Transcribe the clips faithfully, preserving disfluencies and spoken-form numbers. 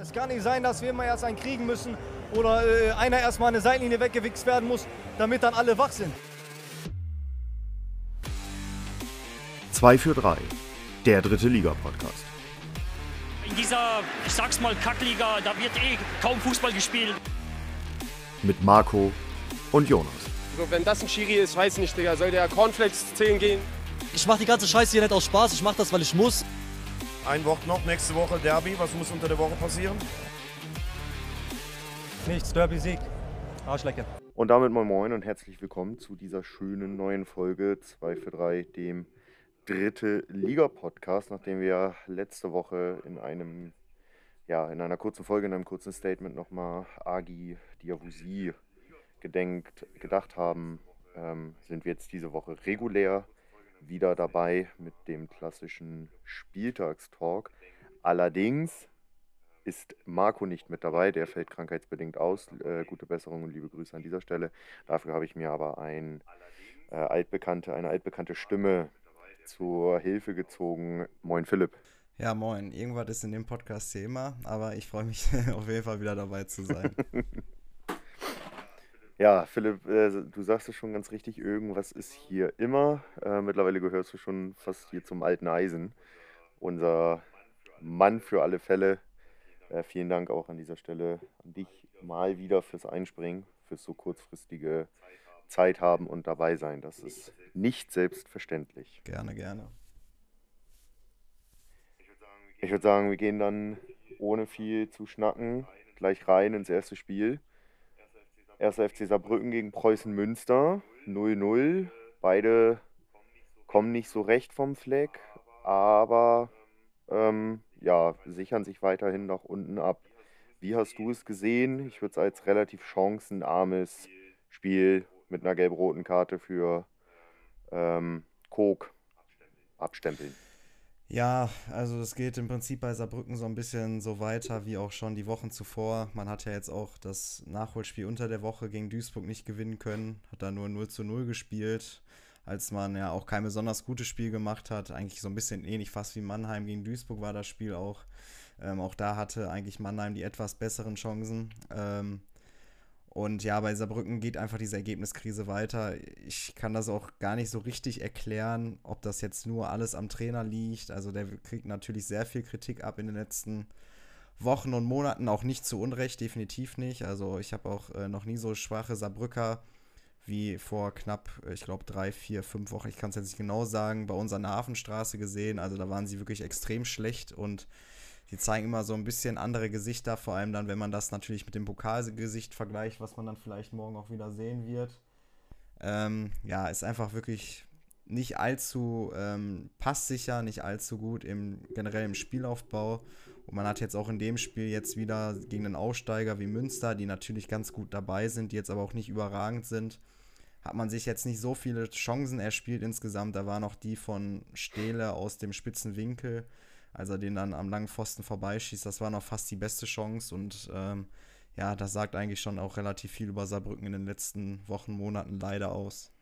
Es kann nicht sein, dass wir immer erst einen kriegen müssen oder äh, einer erstmal eine Seitenlinie weggewichst werden muss, damit dann alle wach sind. zwei für drei, der dritte Liga-Podcast. In dieser, ich sag's mal, Kackliga, da wird eh kaum Fußball gespielt. Mit Marco und Jonas. Also wenn das ein Schiri ist, weiß nicht, Digga, soll der Cornflakes zählen gehen? Ich mach die ganze Scheiße hier nicht aus Spaß, ich mach das, weil ich muss. Ein Wort noch, nächste Woche Derby, was muss unter der Woche passieren? Nichts, Derby-Sieg. Arschlecke. Und damit moin moin und herzlich willkommen zu dieser schönen neuen Folge zwei für drei, dem dritte Liga-Podcast, nachdem wir letzte Woche in einem, ja, in einer kurzen Folge, in einem kurzen Statement nochmal Agi Diawusi gedenkt, gedacht haben, ähm, sind wir jetzt diese Woche regulär wieder dabei mit dem klassischen Spieltagstalk. Allerdings ist Marco nicht mit dabei, der fällt krankheitsbedingt aus. Äh, gute Besserung und liebe Grüße an dieser Stelle. Dafür habe ich mir aber ein, äh, altbekannte, eine altbekannte Stimme zur Hilfe gezogen. Moin Philipp. Ja, moin. Irgendwas ist in dem Podcast hier immer, aber ich freue mich auf jeden Fall wieder dabei zu sein. Ja, Philipp, äh, du sagst es schon ganz richtig, irgendwas ist hier immer. Äh, mittlerweile gehörst du schon fast hier zum alten Eisen. Unser Mann für alle Fälle. Äh, vielen Dank auch an dieser Stelle an dich mal wieder fürs Einspringen, fürs so kurzfristige Zeit haben und dabei sein. Das ist nicht selbstverständlich. Gerne, gerne. Ich würde sagen, wir gehen dann ohne viel zu schnacken gleich rein ins erste Spiel. erster F C Saarbrücken gegen Preußen Münster, null null. Beide kommen nicht so recht vom Fleck, aber ähm, ja, sichern sich weiterhin nach unten ab. Wie hast du es gesehen? Ich würde es als relativ chancenarmes Spiel mit einer gelb-roten Karte für ähm, Kog abstempeln. Ja, also es geht im Prinzip bei Saarbrücken so ein bisschen so weiter wie auch schon die Wochen zuvor. Man hat ja jetzt auch das Nachholspiel unter der Woche gegen Duisburg nicht gewinnen können, hat da nur null zu null gespielt, als man ja auch kein besonders gutes Spiel gemacht hat. Eigentlich so ein bisschen ähnlich fast wie Mannheim gegen Duisburg war das Spiel auch. Ähm, auch da hatte eigentlich Mannheim die etwas besseren Chancen. Ähm, Und ja, bei Saarbrücken geht einfach diese Ergebniskrise weiter. Ich kann das auch gar nicht so richtig erklären, ob das jetzt nur alles am Trainer liegt. Also der kriegt natürlich sehr viel Kritik ab in den letzten Wochen und Monaten, auch nicht zu Unrecht, definitiv nicht. Also ich habe auch äh, noch nie so schwache Saarbrücker wie vor knapp, ich glaube, drei, vier, fünf Wochen, ich kann es jetzt nicht genau sagen, bei uns an der Hafenstraße gesehen. Also da waren sie wirklich extrem schlecht und die zeigen immer so ein bisschen andere Gesichter, vor allem dann, wenn man das natürlich mit dem Pokalgesicht vergleicht, was man dann vielleicht morgen auch wieder sehen wird. Ähm, ja, ist einfach wirklich nicht allzu ähm, passsicher, nicht allzu gut im generell im Spielaufbau. Und man hat jetzt auch in dem Spiel jetzt wieder gegen einen Aufsteiger wie Münster, die natürlich ganz gut dabei sind, die jetzt aber auch nicht überragend sind, hat man sich jetzt nicht so viele Chancen erspielt insgesamt. Da war noch die von Stehle aus dem spitzen Winkel, als er den dann am langen Pfosten vorbeischießt. Das war noch fast die beste Chance und ähm, ja, das sagt eigentlich schon auch relativ viel über Saarbrücken in den letzten Wochen, Monaten leider aus.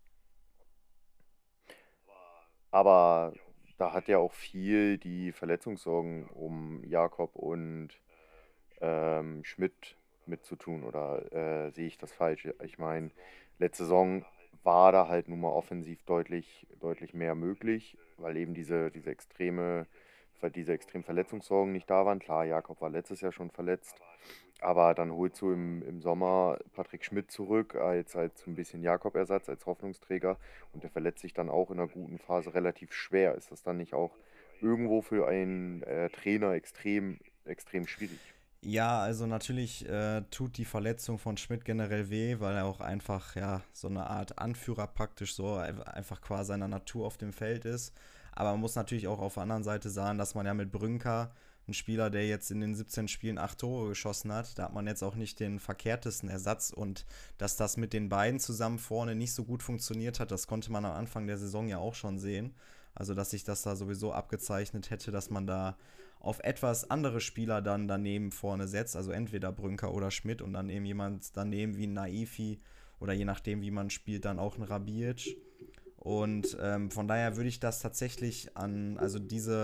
Aber da hat ja auch viel die Verletzungssorgen um Jakob und ähm, Schmidt mit zu tun, oder äh, sehe ich das falsch? Ich meine, letzte Saison war da halt nun mal offensiv deutlich, deutlich mehr möglich, weil eben diese, diese extreme weil diese extremen Verletzungssorgen nicht da waren. Klar, Jakob war letztes Jahr schon verletzt, aber dann holst du im, im Sommer Patrick Schmidt zurück als, als ein bisschen Jakob-Ersatz, als Hoffnungsträger, und der verletzt sich dann auch in einer guten Phase relativ schwer. Ist das dann nicht auch irgendwo für einen äh, Trainer extrem, extrem schwierig? Ja, also natürlich äh, tut die Verletzung von Schmidt generell weh, weil er auch einfach ja so eine Art Anführer praktisch so einfach qua seiner Natur auf dem Feld ist. Aber man muss natürlich auch auf der anderen Seite sagen, dass man ja mit Brünker, ein Spieler, der jetzt in den siebzehn Spielen acht Tore geschossen hat, da hat man jetzt auch nicht den verkehrtesten Ersatz, und dass das mit den beiden zusammen vorne nicht so gut funktioniert hat, das konnte man am Anfang der Saison ja auch schon sehen. Also dass sich das da sowieso abgezeichnet hätte, dass man da auf etwas andere Spieler dann daneben vorne setzt, also entweder Brünker oder Schmidt und dann eben jemand daneben wie ein Naifi oder je nachdem, wie man spielt, dann auch ein Rabic. Und ähm, von daher würde ich das tatsächlich an, also diese,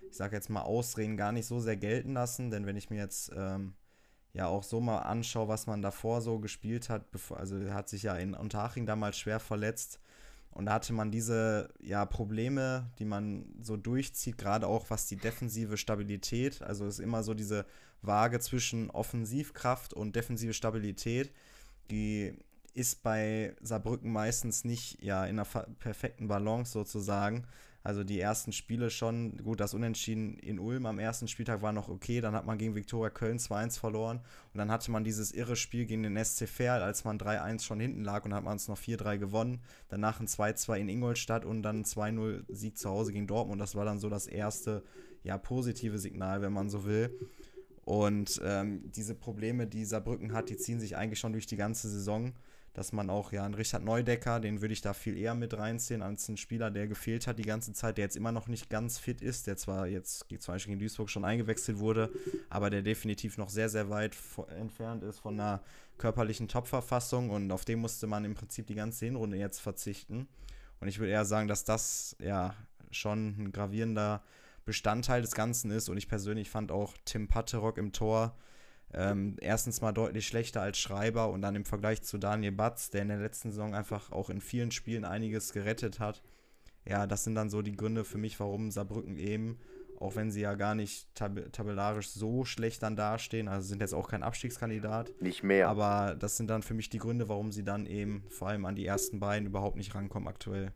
ich sage jetzt mal, Ausreden gar nicht so sehr gelten lassen, denn wenn ich mir jetzt ähm, ja auch so mal anschaue, was man davor so gespielt hat, bevor, also er hat sich ja in Unterhaching damals schwer verletzt und da hatte man diese ja, Probleme, die man so durchzieht, gerade auch was die defensive Stabilität, also es ist immer so diese Waage zwischen Offensivkraft und defensive Stabilität, die ist bei Saarbrücken meistens nicht ja in einer fa- perfekten Balance sozusagen. Also die ersten Spiele schon, gut, das Unentschieden in Ulm am ersten Spieltag war noch okay, dann hat man gegen Viktoria Köln zwei eins verloren und dann hatte man dieses irre Spiel gegen den S C Verl, als man drei eins schon hinten lag und hat man es noch vier drei gewonnen, danach ein zwei zwei in Ingolstadt und dann ein zwei null Sieg zu Hause gegen Dortmund, das war dann so das erste, ja, positive Signal, wenn man so will. Und ähm, diese Probleme, die Saarbrücken hat, die ziehen sich eigentlich schon durch die ganze Saison, dass man auch, ja, einen Richard Neudecker, den würde ich da viel eher mit reinziehen, als einen Spieler, der gefehlt hat die ganze Zeit, der jetzt immer noch nicht ganz fit ist, der zwar jetzt zum Beispiel gegen Duisburg schon eingewechselt wurde, aber der definitiv noch sehr, sehr weit vo- entfernt ist von einer körperlichen Top-Verfassung und auf den musste man im Prinzip die ganze Hinrunde jetzt verzichten. Und ich würde eher sagen, dass das ja schon ein gravierender Bestandteil des Ganzen ist und ich persönlich fand auch Tim Patterock im Tor ähm, erstens mal deutlich schlechter als Schreiber und dann im Vergleich zu Daniel Batz, der in der letzten Saison einfach auch in vielen Spielen einiges gerettet hat. Ja, das sind dann so die Gründe für mich, warum Saarbrücken eben, auch wenn sie ja gar nicht tab- tabellarisch so schlecht dann dastehen, also sind jetzt auch kein Abstiegskandidat. Nicht mehr. Aber das sind dann für mich die Gründe, warum sie dann eben vor allem an die ersten beiden überhaupt nicht rankommen aktuell.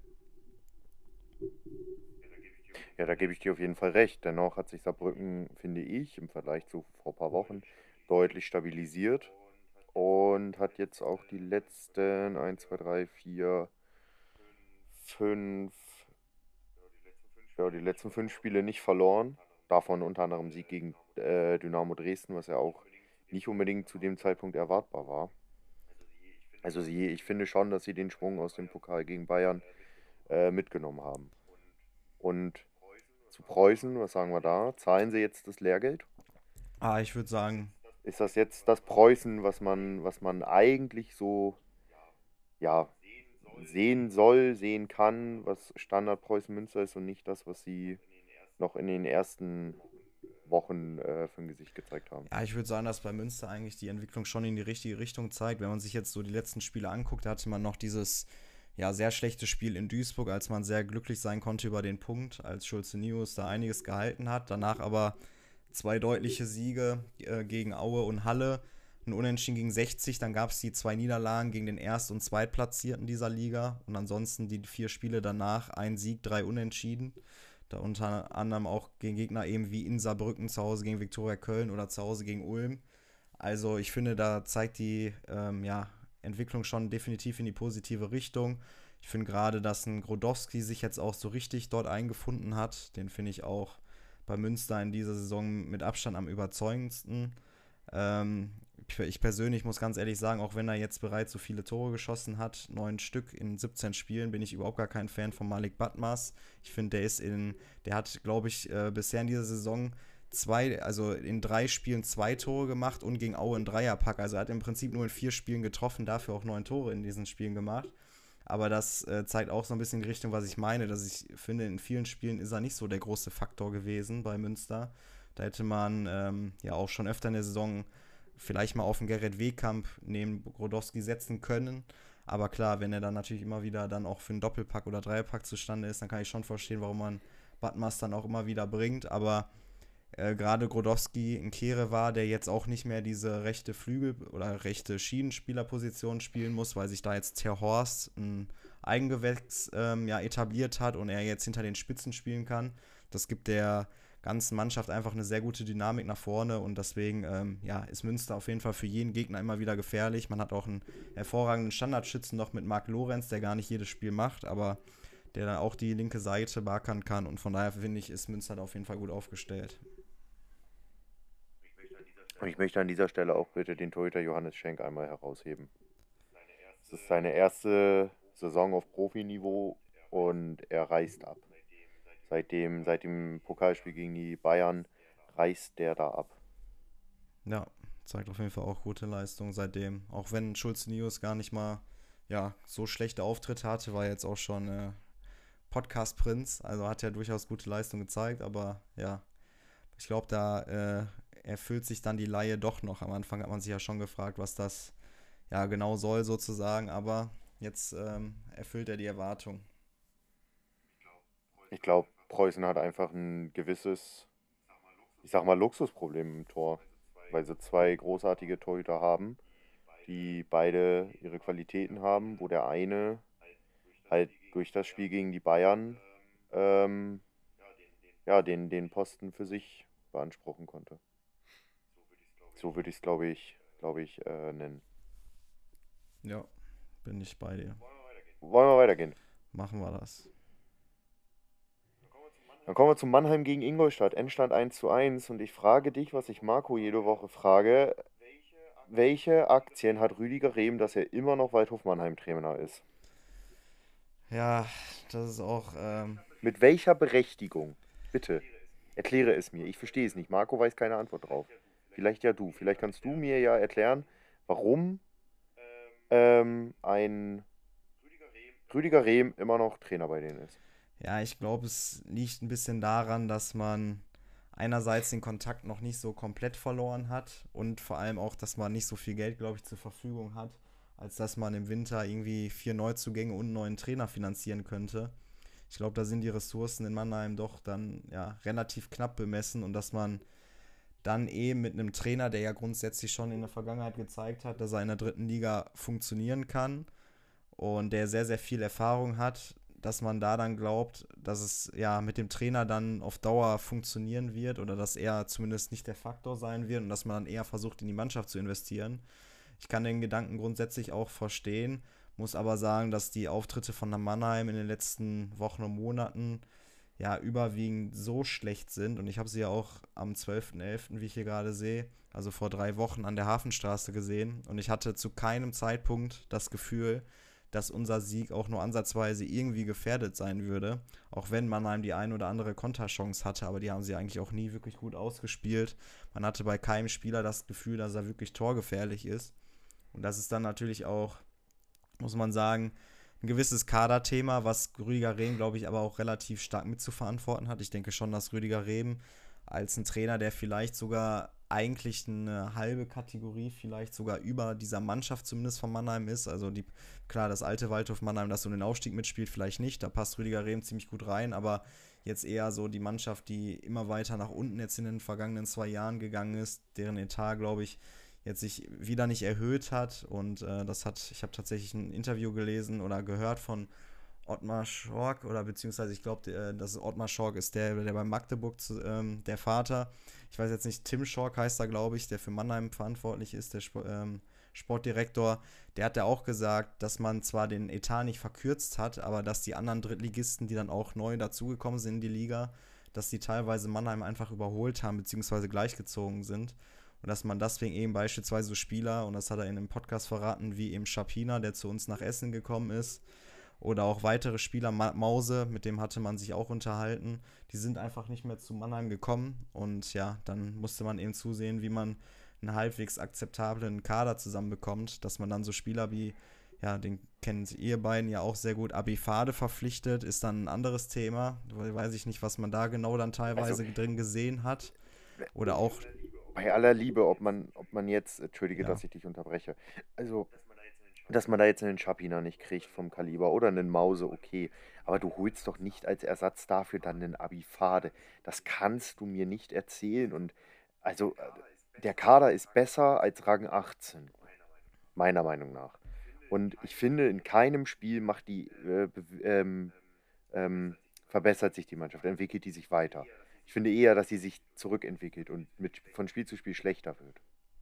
Ja, da gebe ich dir auf jeden Fall recht. Dennoch hat sich Saarbrücken, finde ich, im Vergleich zu vor ein paar Wochen deutlich stabilisiert und hat jetzt auch die letzten eins, zwei, drei, vier, fünf, ja, die letzten fünf Spiele nicht verloren. Davon unter anderem Sieg gegen äh, Dynamo Dresden, was ja auch nicht unbedingt zu dem Zeitpunkt erwartbar war. Also sie, ich finde schon, dass sie den Schwung aus dem Pokal gegen Bayern äh, mitgenommen haben. Und zu Preußen, was sagen wir da? Zahlen sie jetzt das Lehrgeld? Ah, ich würde sagen, Ist das jetzt das Preußen, was man, was man eigentlich so ja, sehen soll, sehen kann, was Standard Preußen Münster ist und nicht das, was sie noch in den ersten Wochen äh, für ein Gesicht gezeigt haben? ja, ich würde sagen, dass bei Münster eigentlich die Entwicklung schon in die richtige Richtung zeigt. Wenn man sich jetzt so die letzten Spiele anguckt, da hatte man noch dieses ja, sehr schlechte Spiel in Duisburg, als man sehr glücklich sein konnte über den Punkt, als Schulze Nius da einiges gehalten hat. Danach aber zwei deutliche Siege äh, gegen Aue und Halle, ein Unentschieden gegen sechzig, dann gab es die zwei Niederlagen gegen den Erst- und Zweitplatzierten dieser Liga und ansonsten die vier Spiele danach, ein Sieg, drei Unentschieden. Da unter anderem auch gegen Gegner eben wie in Saarbrücken zu Hause gegen Viktoria Köln oder zu Hause gegen Ulm. Also ich finde, da zeigt die ähm, ja, Entwicklung schon definitiv in die positive Richtung. Ich finde gerade, dass ein Grodowski sich jetzt auch so richtig dort eingefunden hat. Den finde ich auch bei Münster in dieser Saison mit Abstand am überzeugendsten. Ähm, ich persönlich muss ganz ehrlich sagen, auch wenn er jetzt bereits so viele Tore geschossen hat, neun Stück in siebzehn Spielen, bin ich überhaupt gar kein Fan von Malik Batmas. Ich finde, der ist in, der hat, glaube ich, äh, bisher in dieser Saison zwei, also in drei Spielen zwei Tore gemacht und gegen Aue einen Dreierpack. Also er hat im Prinzip nur in vier Spielen getroffen, dafür auch neun Tore in diesen Spielen gemacht. Aber das äh, zeigt auch so ein bisschen die Richtung, was ich meine, dass ich finde, in vielen Spielen ist er nicht so der große Faktor gewesen bei Münster. Da hätte man ähm, ja auch schon öfter in der Saison vielleicht mal auf den Gerrit Wehkamp neben Grodowski setzen können. Aber klar, wenn er dann natürlich immer wieder dann auch für einen Doppelpack oder Dreierpack zustande ist, dann kann ich schon verstehen, warum man Batmas dann auch immer wieder bringt. Aber äh, gerade Grodowski ein Kehre war, der jetzt auch nicht mehr diese rechte Flügel- oder rechte Schienenspielerposition spielen muss, weil sich da jetzt Ter Horst ein Eigengewächs ähm, ja, etabliert hat und er jetzt hinter den Spitzen spielen kann. Das gibt der ganzen Mannschaft einfach eine sehr gute Dynamik nach vorne und deswegen ähm, ja, ist Münster auf jeden Fall für jeden Gegner immer wieder gefährlich. Man hat auch einen hervorragenden Standardschützen noch mit Marc Lorenz, der gar nicht jedes Spiel macht, aber der dann auch die linke Seite beackern kann und von daher finde ich, ist Münster da auf jeden Fall gut aufgestellt. Und ich möchte an dieser Stelle auch bitte den Torhüter Johannes Schenk einmal herausheben. Es ist seine erste Saison auf Profiniveau und er reißt ab. Seit dem, seit dem Pokalspiel gegen die Bayern reißt der da ab. Ja, zeigt auf jeden Fall auch gute Leistung seitdem. Auch wenn Schulze Nius gar nicht mal ja, so schlechte Auftritte hatte, war jetzt auch schon äh, Podcast-Prinz. Also hat er durchaus gute Leistung gezeigt, aber ja, Ich glaube, da äh, erfüllt sich dann die Leihe doch noch. Am Anfang hat man sich ja schon gefragt, was das ja genau soll sozusagen, aber jetzt ähm, erfüllt er die Erwartung. Ich glaube, Preußen hat einfach ein gewisses, ich sag mal, Luxusproblem im Tor, weil sie zwei großartige Torhüter haben, die beide ihre Qualitäten haben, wo der eine halt durch das Spiel gegen die Bayern ähm, ja, den, den Posten für sich beanspruchen konnte. So würde ich es, glaube ich, glaube ich, äh, nennen. Ja, bin ich bei dir. Wollen wir weitergehen? Machen wir das. Dann kommen wir zu Mannheim gegen Ingolstadt. Endstand eins zu eins. Und ich frage dich, was ich Marco jede Woche frage. Welche Aktien hat Rüdiger Rehm, dass er immer noch Waldhof Mannheim Trainer ist? Ja, das ist auch... Ähm Mit welcher Berechtigung? Bitte, erkläre es mir. Ich verstehe es nicht. Marco weiß keine Antwort drauf. Vielleicht ja du. Vielleicht kannst du mir ja erklären, warum ähm, ein Rüdiger Rehm immer noch Trainer bei denen ist. Ja, ich glaube, es liegt ein bisschen daran, dass man einerseits den Kontakt noch nicht so komplett verloren hat und vor allem auch, dass man nicht so viel Geld, glaube ich, zur Verfügung hat, als dass man im Winter irgendwie vier Neuzugänge und einen neuen Trainer finanzieren könnte. Ich glaube, da sind die Ressourcen in Mannheim doch dann ja relativ knapp bemessen und dass man dann eben mit einem Trainer, der ja grundsätzlich schon in der Vergangenheit gezeigt hat, dass er in der dritten Liga funktionieren kann und der sehr, sehr viel Erfahrung hat, dass man da dann glaubt, dass es ja mit dem Trainer dann auf Dauer funktionieren wird oder dass er zumindest nicht der Faktor sein wird und dass man dann eher versucht, in die Mannschaft zu investieren. Ich kann den Gedanken grundsätzlich auch verstehen, muss aber sagen, dass die Auftritte von Mannheim in den letzten Wochen und Monaten ja überwiegend so schlecht sind und ich habe sie ja auch am zwölften elften, wie ich hier gerade sehe, also vor drei Wochen an der Hafenstraße gesehen und ich hatte zu keinem Zeitpunkt das Gefühl, dass unser Sieg auch nur ansatzweise irgendwie gefährdet sein würde, auch wenn Mannheim die ein oder andere Konterchance hatte, aber die haben sie eigentlich auch nie wirklich gut ausgespielt. Man hatte bei keinem Spieler das Gefühl, dass er wirklich torgefährlich ist und das ist dann natürlich auch, muss man sagen, ein gewisses Kaderthema, was Rüdiger Rehm, glaube ich, aber auch relativ stark mitzuverantworten hat. Ich denke schon, dass Rüdiger Rehm als ein Trainer, der vielleicht sogar eigentlich eine halbe Kategorie, vielleicht sogar über dieser Mannschaft zumindest von Mannheim ist. Also die, klar, das alte Waldhof Mannheim, das so den Aufstieg mitspielt, vielleicht nicht. Da passt Rüdiger Rehm ziemlich gut rein, aber jetzt eher so die Mannschaft, die immer weiter nach unten jetzt in den vergangenen zwei Jahren gegangen ist, deren Etat, glaube ich, jetzt sich wieder nicht erhöht hat. Und äh, das hat, ich habe tatsächlich ein Interview gelesen oder gehört von Ottmar Schork, oder beziehungsweise ich glaube, dass Ottmar Schork ist der, der bei Magdeburg zu, ähm, der Vater. Ich weiß jetzt nicht, Tim Schork heißt er, glaube ich, der für Mannheim verantwortlich ist, der Sp- ähm, Sportdirektor. Der hat ja auch gesagt, dass man zwar den Etat nicht verkürzt hat, aber dass die anderen Drittligisten, die dann auch neu dazugekommen sind in die Liga, dass die teilweise Mannheim einfach überholt haben, beziehungsweise gleichgezogen sind. Und dass man deswegen eben beispielsweise so Spieler, und das hat er in einem Podcast verraten, wie eben Schapina, der zu uns nach Essen gekommen ist, oder auch weitere Spieler, Ma- Mause, mit dem hatte man sich auch unterhalten, die sind einfach nicht mehr zu Mannheim gekommen. Und ja, dann musste man eben zusehen, wie man einen halbwegs akzeptablen Kader zusammenbekommt, dass man dann so Spieler wie, ja, den kennt ihr beiden ja auch sehr gut, Abifade verpflichtet, ist dann ein anderes Thema. Weiß ich nicht, was man da genau dann teilweise also, drin gesehen hat. Oder auch... Bei aller Liebe, ob man, ob man jetzt, entschuldige, ja. dass ich dich unterbreche, also, dass man da jetzt einen Schapina nicht kriegt vom Kaliber oder einen Mause, okay, aber du holst doch nicht als Ersatz dafür dann einen Abifade. Das kannst du mir nicht erzählen. Und also, der Kader ist besser als Rang achtzehn, meiner Meinung nach. Und ich finde, in keinem Spiel macht die, äh, ähm, ähm, verbessert sich die Mannschaft, entwickelt die sich weiter. Ich finde eher, dass sie sich zurückentwickelt und mit, von Spiel zu Spiel schlechter wird.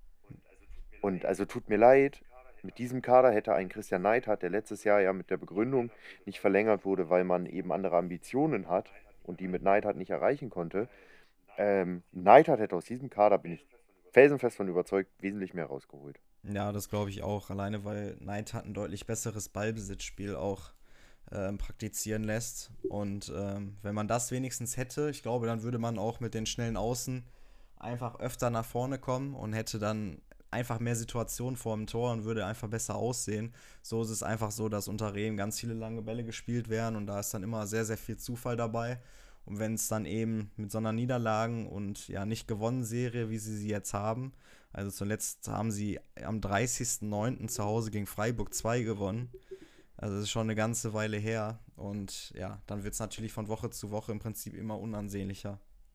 Und also tut mir leid, mit diesem Kader hätte ein Christian Neidhardt, der letztes Jahr ja mit der Begründung nicht verlängert wurde, weil man eben andere Ambitionen hat und die mit Neidhardt nicht erreichen konnte. Ähm, Neidhardt hätte aus diesem Kader, bin ich felsenfest von überzeugt, wesentlich mehr rausgeholt. Ja, das glaube ich auch. Alleine, weil Neidhardt ein deutlich besseres Ballbesitzspiel auch Ähm, praktizieren lässt. Und ähm, wenn man das wenigstens hätte, ich glaube, dann würde man auch mit den schnellen Außen einfach öfter nach vorne kommen und hätte dann einfach mehr Situationen vor dem Tor und würde einfach besser aussehen. So ist es einfach so, dass unter Rehm ganz viele lange Bälle gespielt werden und da ist dann immer sehr, sehr viel Zufall dabei. Und wenn es dann eben mit so einer Niederlagen und ja nicht gewonnen Serie, wie sie sie jetzt haben, also zuletzt haben sie am dreißigsten neunten zu Hause gegen Freiburg zwei gewonnen. Also das ist schon eine ganze Weile her. Und ja, dann wird es natürlich von Woche zu Woche im Prinzip immer unansehnlicher.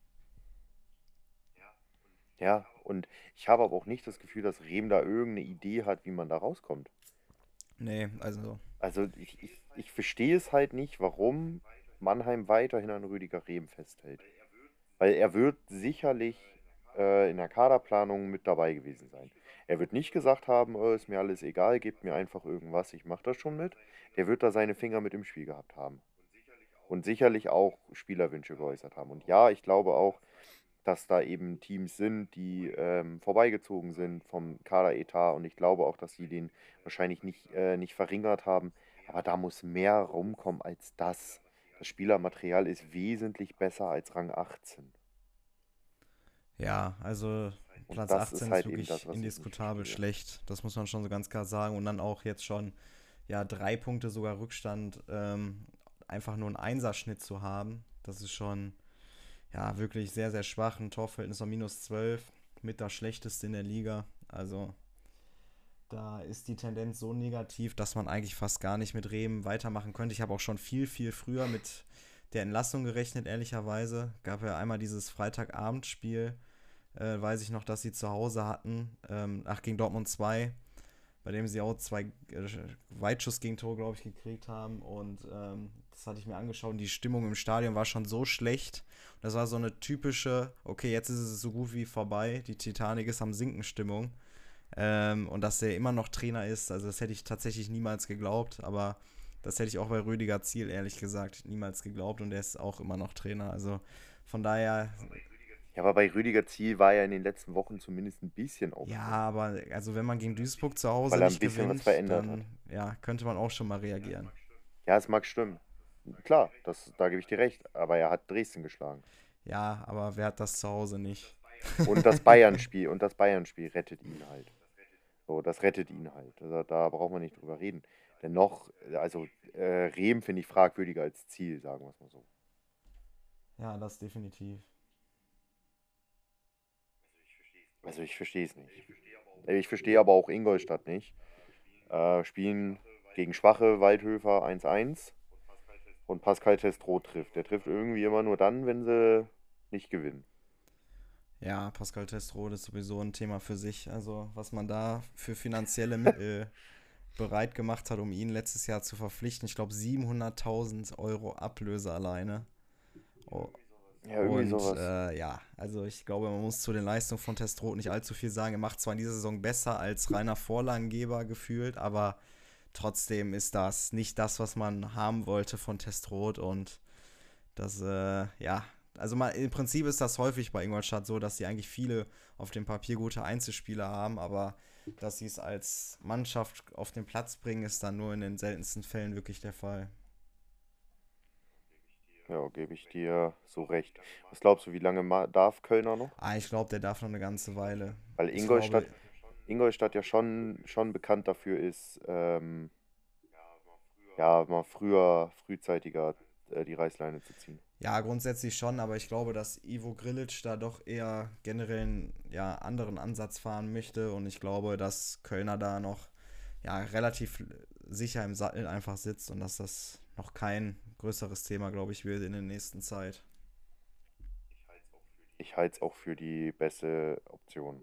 Ja, und ich habe aber auch nicht das Gefühl, dass Rehm da irgendeine Idee hat, wie man da rauskommt. Nee, also Also ich, ich, ich verstehe es halt nicht, warum Mannheim weiterhin an Rüdiger Rehm festhält. Weil er wird sicherlich äh, in der Kaderplanung mit dabei gewesen sein. Er wird nicht gesagt haben, oh, ist mir alles egal, gebt mir einfach irgendwas, ich mache das schon mit. Der wird da seine Finger mit im Spiel gehabt haben. Und sicherlich auch Spielerwünsche geäußert haben. Und ja, ich glaube auch, dass da eben Teams sind, die ähm, vorbeigezogen sind vom Kaderetat. Und ich glaube auch, dass sie den wahrscheinlich nicht, äh, nicht verringert haben. Aber da muss mehr rumkommen als das. Das Spielermaterial ist wesentlich besser als Rang achtzehn. ja, also Und Platz das achtzehn ist ist halt eben wirklich das, was ich nicht indiskutabel verstehe. schlecht. Das muss man schon so ganz klar sagen. Und dann auch jetzt schon, ja, drei Punkte sogar Rückstand, ähm, einfach nur einen Einserschnitt zu haben. Das ist schon, ja, wirklich sehr, sehr schwach. Ein Torverhältnis von minus zwölf, mit das schlechteste in der Liga. Also da ist die Tendenz so negativ, dass man eigentlich fast gar nicht mit Rehm weitermachen könnte. Ich habe auch schon viel, viel früher mit der Entlassung gerechnet, ehrlicherweise. Gab ja einmal dieses Freitagabendspiel, äh, weiß ich noch, dass sie zu Hause hatten, ähm, ach, gegen Dortmund zwei, bei dem sie auch zwei äh, Weitsschussgegentore, glaube ich, gekriegt haben. Und ähm, das hatte ich mir angeschaut und die Stimmung im Stadion war schon so schlecht. Das war so eine typische, okay, jetzt ist es so gut wie vorbei, die Titanic ist am Sinken Stimmung. Ähm, und dass er immer noch Trainer ist, also das hätte ich tatsächlich niemals geglaubt, aber das hätte ich auch bei Rüdiger Ziel, ehrlich gesagt, niemals geglaubt und er ist auch immer noch Trainer. Also von daher, Ja, aber bei Rüdiger Ziel war er in den letzten Wochen zumindest ein bisschen auf. ja, aber also wenn man gegen Duisburg zu Hause Weil er ein nicht bisschen was gewinnt, verändert dann ja, könnte man auch schon mal reagieren. Ja, es mag stimmen. Klar, das, da gebe ich dir recht. Aber er hat Dresden geschlagen. Ja, aber wer hat das zu Hause nicht? Und das Bayern-Spiel, und das Bayern-Spiel rettet ihn halt. So, das rettet ihn halt. Also, da braucht man nicht drüber reden. Dennoch, also äh, Rehm finde ich fragwürdiger als Ziel, sagen wir es mal so. Ja, das definitiv. Also ich verstehe es nicht. Ich verstehe aber auch Ingolstadt nicht. Äh, spielen gegen schwache Waldhöfer eins eins und Pascal Testro trifft. Der trifft irgendwie immer nur dann, wenn sie nicht gewinnen. Ja, Pascal Testrode ist sowieso ein Thema für sich. Also, was man da für finanzielle Mittel bereit gemacht hat, um ihn letztes Jahr zu verpflichten. Ich glaube, siebenhunderttausend Euro Ablöse alleine. Oh. Ja, irgendwie Und sowas. äh, ja, also ich glaube, man muss zu den Leistungen von Testrode nicht allzu viel sagen. Er macht zwar in dieser Saison besser als reiner Vorlagengeber gefühlt, aber trotzdem ist das nicht das, was man haben wollte von Testrode. Und das, äh, ja, also mal, im Prinzip ist das häufig bei Ingolstadt so, dass sie eigentlich viele auf dem Papier gute Einzelspieler haben, aber dass sie es als Mannschaft auf den Platz bringen, ist dann nur in den seltensten Fällen wirklich der Fall. Ja, gebe ich dir so recht. Was glaubst du, wie lange ma- darf Kölner noch? Ah, ich glaube, der darf noch eine ganze Weile. Weil Ich Ingolstadt, glaube, Ingolstadt ja schon, schon bekannt dafür ist, ähm, ja, mal früher, frühzeitiger äh, die Reißleine zu ziehen. ja, grundsätzlich schon, aber ich glaube, dass Ivo Grilic da doch eher generell einen ja, anderen Ansatz fahren möchte und ich glaube, dass Kölner da noch ja, relativ sicher im Sattel einfach sitzt und dass das noch kein größeres Thema, glaube ich, wird in der nächsten Zeit. Ich halte es auch für die beste Option.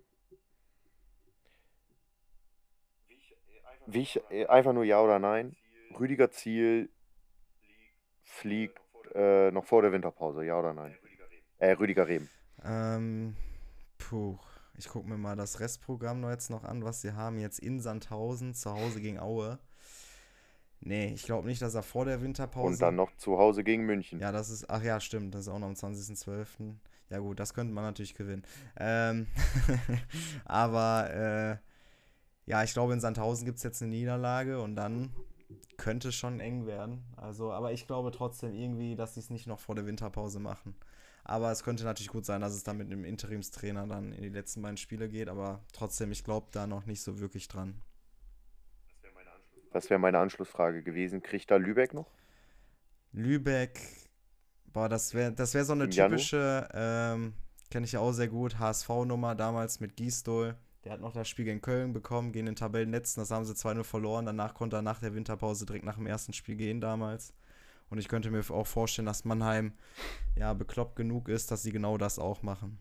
Wie ich, äh, einfach nur ja oder nein. Rüdiger Ziel fliegt äh, noch vor der Winterpause, ja oder nein? Äh, Rüdiger Rehm. Ähm, puh, ich gucke mir mal das Restprogramm noch jetzt noch an, was sie haben. Jetzt in Sandhausen, zu Hause gegen Aue. Nee, ich glaube nicht, dass er vor der Winterpause... Und dann noch zu Hause gegen München. Ja, das ist, ach ja, stimmt, das ist auch noch am zwanzigsten zwölften Ja gut, das könnte man natürlich gewinnen. Ähm, aber, äh, ja, ich glaube, in Sandhausen gibt es jetzt eine Niederlage und dann könnte es schon eng werden. Also, aber ich glaube trotzdem irgendwie, dass sie es nicht noch vor der Winterpause machen. Aber es könnte natürlich gut sein, dass es dann mit einem Interimstrainer dann in die letzten beiden Spiele geht, aber trotzdem, ich glaube da noch nicht so wirklich dran. Das wäre meine Anschlussfrage gewesen. Kriegt da Lübeck noch? Lübeck, Boah, das wäre das wär so eine Im Januar? typische, ähm, kenne ich ja auch sehr gut, H S V-Nummer damals mit Gisdol. Der hat noch das Spiel gegen Köln bekommen, gegen den Tabellenletzten, das haben sie zwei null verloren. Danach konnte er nach der Winterpause direkt nach dem ersten Spiel gehen damals. Und ich könnte mir auch vorstellen, dass Mannheim ja bekloppt genug ist, dass sie genau das auch machen.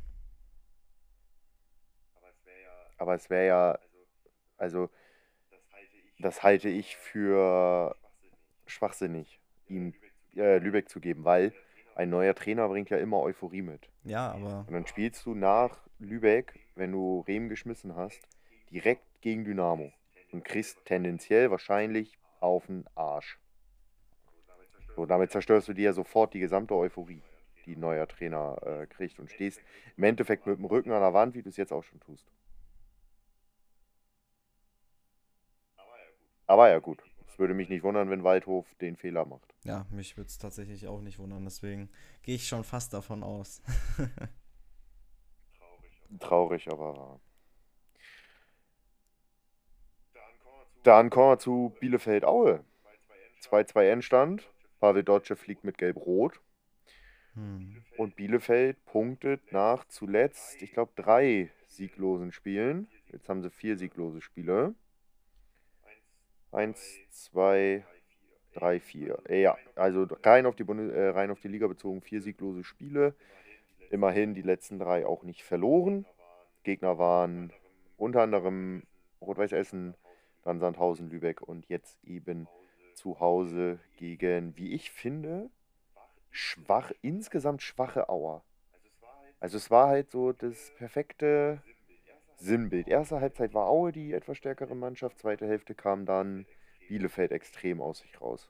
Aber es wäre ja, also das halte ich für schwachsinnig, ihm äh, Lübeck zu geben, weil ein neuer Trainer bringt ja immer Euphorie mit. Ja, aber Und dann spielst du nach Lübeck, wenn du Rehm geschmissen hast, direkt gegen Dynamo und kriegst tendenziell wahrscheinlich auf den Arsch. So, damit zerstörst du dir ja sofort die gesamte Euphorie, die ein neuer Trainer äh, kriegt und stehst im Endeffekt mit dem Rücken an der Wand, wie du es jetzt auch schon tust. Aber ja gut, es würde mich nicht wundern, wenn Waldhof den Fehler macht. ja, mich würde es tatsächlich auch nicht wundern. Deswegen gehe ich schon fast davon aus. Traurig, aber wahr. Dann kommen wir zu Bielefeld-Aue. zwei zwei Endstand. Pavel Dotschew fliegt mit Gelb-Rot. Hm. Und Bielefeld punktet nach zuletzt, ich glaube, drei sieglosen Spielen. Jetzt haben sie vier sieglose Spiele. Eins, zwei, drei, vier. Ja, also rein auf die, Bundes äh, rein auf die Liga bezogen, vier sieglose Spiele. Immerhin die letzten drei auch nicht verloren. Gegner waren unter anderem Rot-Weiß Essen, dann Sandhausen, Lübeck und jetzt eben zu Hause gegen, wie ich finde, schwach, insgesamt schwache Auer. Also es war halt so das perfekte Sinnbild. Erste Halbzeit war Aue die etwas stärkere Mannschaft, zweite Hälfte kam dann Bielefeld extrem aus sich raus.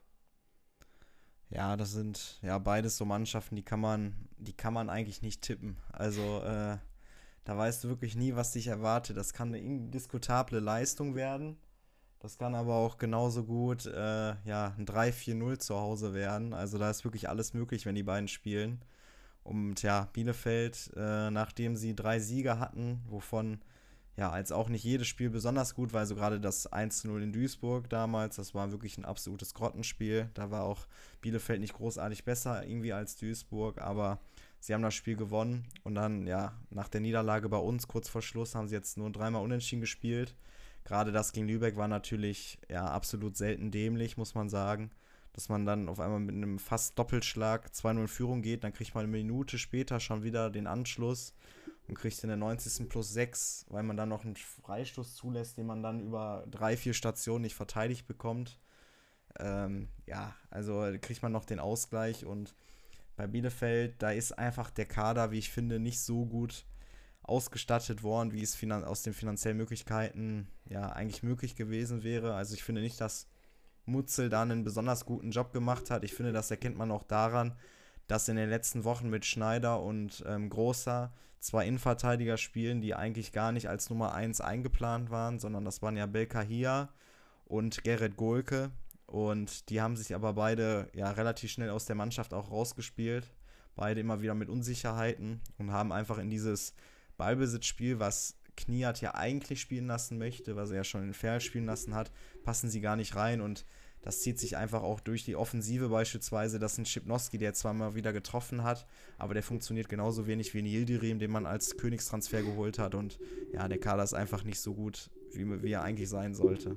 Ja, das sind ja beides so Mannschaften, die kann man, die kann man eigentlich nicht tippen. Also äh, da weißt du wirklich nie, was dich erwartet. Das kann eine indiskutable Leistung werden. Das kann aber auch genauso gut äh, ja, ein drei vier null zu Hause werden. Also da ist wirklich alles möglich, wenn die beiden spielen. Und ja, Bielefeld, äh, nachdem sie drei Siege hatten, wovon ja als auch nicht jedes Spiel besonders gut war, also gerade das eins zu null in Duisburg damals, das war wirklich ein absolutes Grottenspiel. Da war auch Bielefeld nicht großartig besser irgendwie als Duisburg, aber sie haben das Spiel gewonnen. Und dann, ja, nach der Niederlage bei uns, kurz vor Schluss, haben sie jetzt nur dreimal unentschieden gespielt. Gerade das gegen Lübeck war natürlich ja absolut selten dämlich, muss man sagen. Dass man dann auf einmal mit einem fast Doppelschlag zwei null in Führung geht, dann kriegt man eine Minute später schon wieder den Anschluss und kriegt in der neunzigsten plus sechs, weil man dann noch einen Freistoß zulässt, den man dann über drei, vier Stationen nicht verteidigt bekommt. Ähm, ja, also kriegt man noch den Ausgleich und bei Bielefeld, da ist einfach der Kader, wie ich finde, nicht so gut ausgestattet worden, wie es finan- aus den finanziellen Möglichkeiten ja eigentlich möglich gewesen wäre. Also ich finde nicht, dass Mutzel da einen besonders guten Job gemacht hat. Ich finde, das erkennt man auch daran, dass in den letzten Wochen mit Schneider und ähm, Großer zwei Innenverteidiger spielen, die eigentlich gar nicht als Nummer eins eingeplant waren, sondern das waren ja Belkahia und Gerrit Gohlke. Und die haben sich aber beide ja relativ schnell aus der Mannschaft auch rausgespielt. Beide immer wieder mit Unsicherheiten und haben einfach in dieses Ballbesitzspiel, was Kniat ja eigentlich spielen lassen möchte, was er ja schon in Ferl spielen lassen hat, passen sie gar nicht rein und das zieht sich einfach auch durch die Offensive beispielsweise, dass ein Schipnowski, der zwar mal wieder getroffen hat, aber der funktioniert genauso wenig wie ein Yildirim, den man als Königstransfer geholt hat und ja, der Kader ist einfach nicht so gut, wie, wie er eigentlich sein sollte.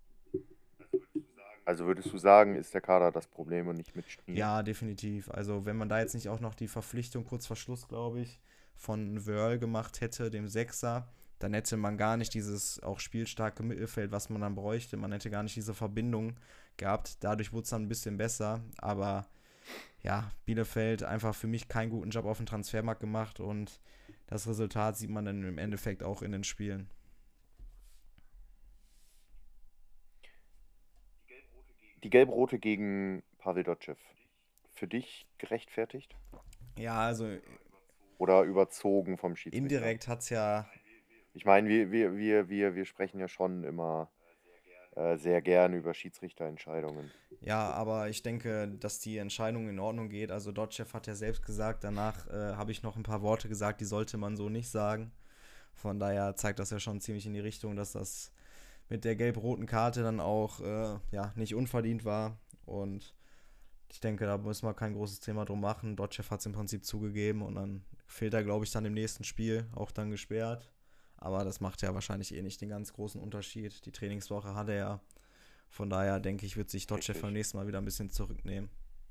Also würdest du sagen, ist der Kader das Problem und nicht mit Schnee? Ja, definitiv. Also wenn man da jetzt nicht auch noch die Verpflichtung kurz vor Schluss, glaube ich, von Wörl gemacht hätte, dem Sechser, dann hätte man gar nicht dieses auch spielstarke Mittelfeld, was man dann bräuchte. Man hätte gar nicht diese Verbindung gehabt. Dadurch wurde es dann ein bisschen besser. Aber ja, Bielefeld einfach für mich keinen guten Job auf dem Transfermarkt gemacht und das Resultat sieht man dann im Endeffekt auch in den Spielen. Die Gelb-Rote gegen Pavel Dotschew. Für dich gerechtfertigt? Ja, also Oder überzogen vom Schiedsrichter? indirekt hat es ja... Ich meine, wir, wir, wir, wir, wir sprechen ja schon immer äh, sehr gerne über Schiedsrichterentscheidungen. Ja, aber ich denke, dass die Entscheidung in Ordnung geht. Also Dotschew hat ja selbst gesagt, danach äh, habe ich noch ein paar Worte gesagt, die sollte man so nicht sagen. Von daher zeigt das ja schon ziemlich in die Richtung, dass das mit der gelb-roten Karte dann auch äh, ja, nicht unverdient war. Und Ich denke, da müssen wir kein großes Thema drum machen. Dotschew hat es im Prinzip zugegeben und dann fehlt er, glaube ich, dann im nächsten Spiel auch dann gesperrt. Aber das macht ja wahrscheinlich eh nicht den ganz großen Unterschied. Die Trainingswoche hat er ja. Von daher denke ich, wird sich Dotschew beim nächsten Mal wieder ein bisschen zurücknehmen.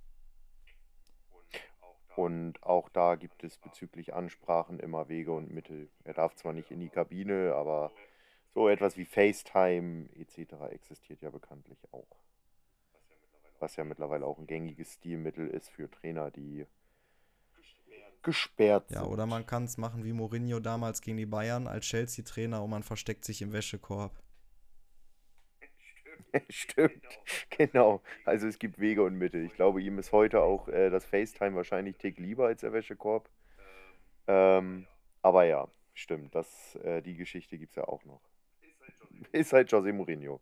Und auch da gibt es bezüglich Ansprachen immer Wege und Mittel. Er darf zwar nicht in die Kabine, aber so etwas wie FaceTime et cetera existiert ja bekanntlich auch. Was ja mittlerweile auch ein gängiges Stilmittel ist für Trainer, die gesperrt sind. Ja, oder man kann es machen wie Mourinho damals gegen die Bayern als Chelsea-Trainer und man versteckt sich im Wäschekorb. Stimmt, genau. Also es gibt Wege und Mittel. Ich glaube, ihm ist heute auch äh, das FaceTime wahrscheinlich tick lieber als der Wäschekorb. Ähm, aber ja, stimmt. Das, äh, die Geschichte gibt es ja auch noch. Ist halt José Mourinho.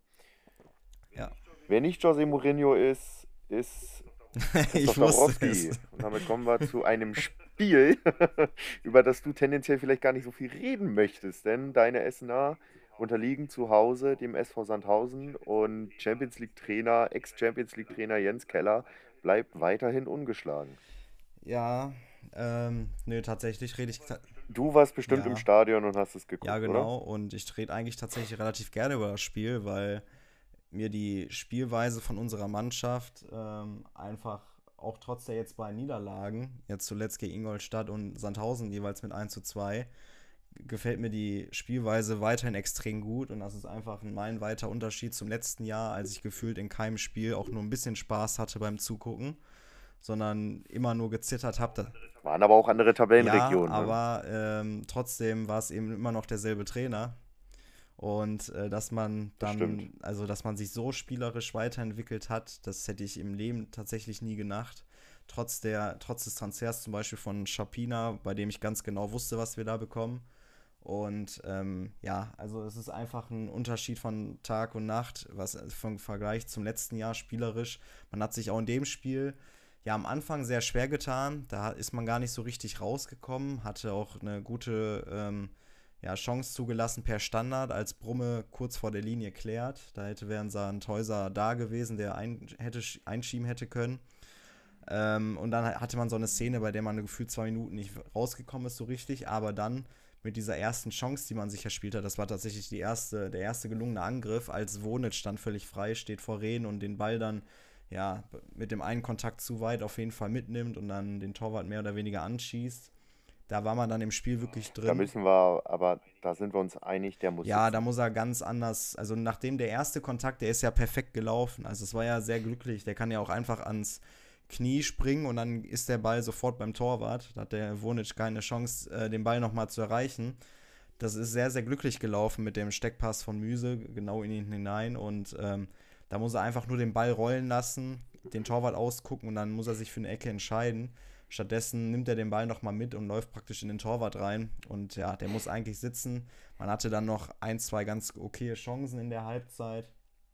Ja. Wer nicht José Mourinho ist, ist Ich wusste es. Und damit kommen wir zu einem Spiel, über das du tendenziell vielleicht gar nicht so viel reden möchtest, denn deine Essener unterliegen zu Hause dem S V Sandhausen und Champions League-Trainer, Ex-Champions League-Trainer Jens Keller bleibt weiterhin ungeschlagen. Ja, ähm, nö, tatsächlich rede ich... Ta- Du warst bestimmt Ja. im Stadion und hast es geguckt, Ja, genau. oder? Und ich rede eigentlich tatsächlich relativ gerne über das Spiel, weil mir die Spielweise von unserer Mannschaft ähm, einfach auch trotz der jetzt beiden Niederlagen, jetzt zuletzt gegen Ingolstadt und Sandhausen jeweils mit eins zu zwei, gefällt mir die Spielweise weiterhin extrem gut und das ist einfach ein meilenweiter Unterschied zum letzten Jahr, als ich gefühlt in keinem Spiel auch nur ein bisschen Spaß hatte beim Zugucken, sondern immer nur gezittert habe. Waren aber auch andere Tabellenregionen. Ja, aber ähm, trotzdem war es eben immer noch derselbe Trainer. Und äh, dass man Das dann, stimmt. also dass man sich so spielerisch weiterentwickelt hat, das hätte ich im Leben tatsächlich nie gedacht. Trotz der, trotz des Transfers zum Beispiel von Schapina, bei dem ich ganz genau wusste, was wir da bekommen. Und ähm, ja, also es ist einfach ein Unterschied von Tag und Nacht, was vom Vergleich zum letzten Jahr spielerisch. Man hat sich auch in dem Spiel ja am Anfang sehr schwer getan. Da ist man gar nicht so richtig rausgekommen, hatte auch eine gute ähm, ja, Chance zugelassen per Standard, als Brumme kurz vor der Linie klärt. Da hätte wären Sandhäuser da gewesen, der ein, hätte, einschieben hätte können. Ähm, und dann hatte man so eine Szene, bei der man gefühlt zwei Minuten nicht rausgekommen ist so richtig, aber dann mit dieser ersten Chance, die man sich erspielt hat, das war tatsächlich die erste, der erste gelungene Angriff, als Wonic dann völlig frei steht vor Rehn und den Ball dann ja mit dem einen Kontakt zu weit auf jeden Fall mitnimmt und dann den Torwart mehr oder weniger anschießt. Da war man dann im Spiel wirklich drin. Da müssen wir, aber da sind wir uns einig, der muss Ja, sitzen. da muss er ganz anders, also nachdem der erste Kontakt, der ist ja perfekt gelaufen, also es war ja sehr glücklich, der kann ja auch einfach ans Knie springen und dann ist der Ball sofort beim Torwart, da hat der Wonic keine Chance, äh, den Ball nochmal zu erreichen. Das ist sehr, sehr glücklich gelaufen mit dem Steckpass von Müse, genau in ihn hinein und ähm, da muss er einfach nur den Ball rollen lassen, den Torwart ausgucken und dann muss er sich für eine Ecke entscheiden. Stattdessen nimmt er den Ball nochmal mit und läuft praktisch in den Torwart rein. Und ja, der muss eigentlich sitzen. Man hatte dann noch ein, zwei ganz okaye Chancen in der Halbzeit.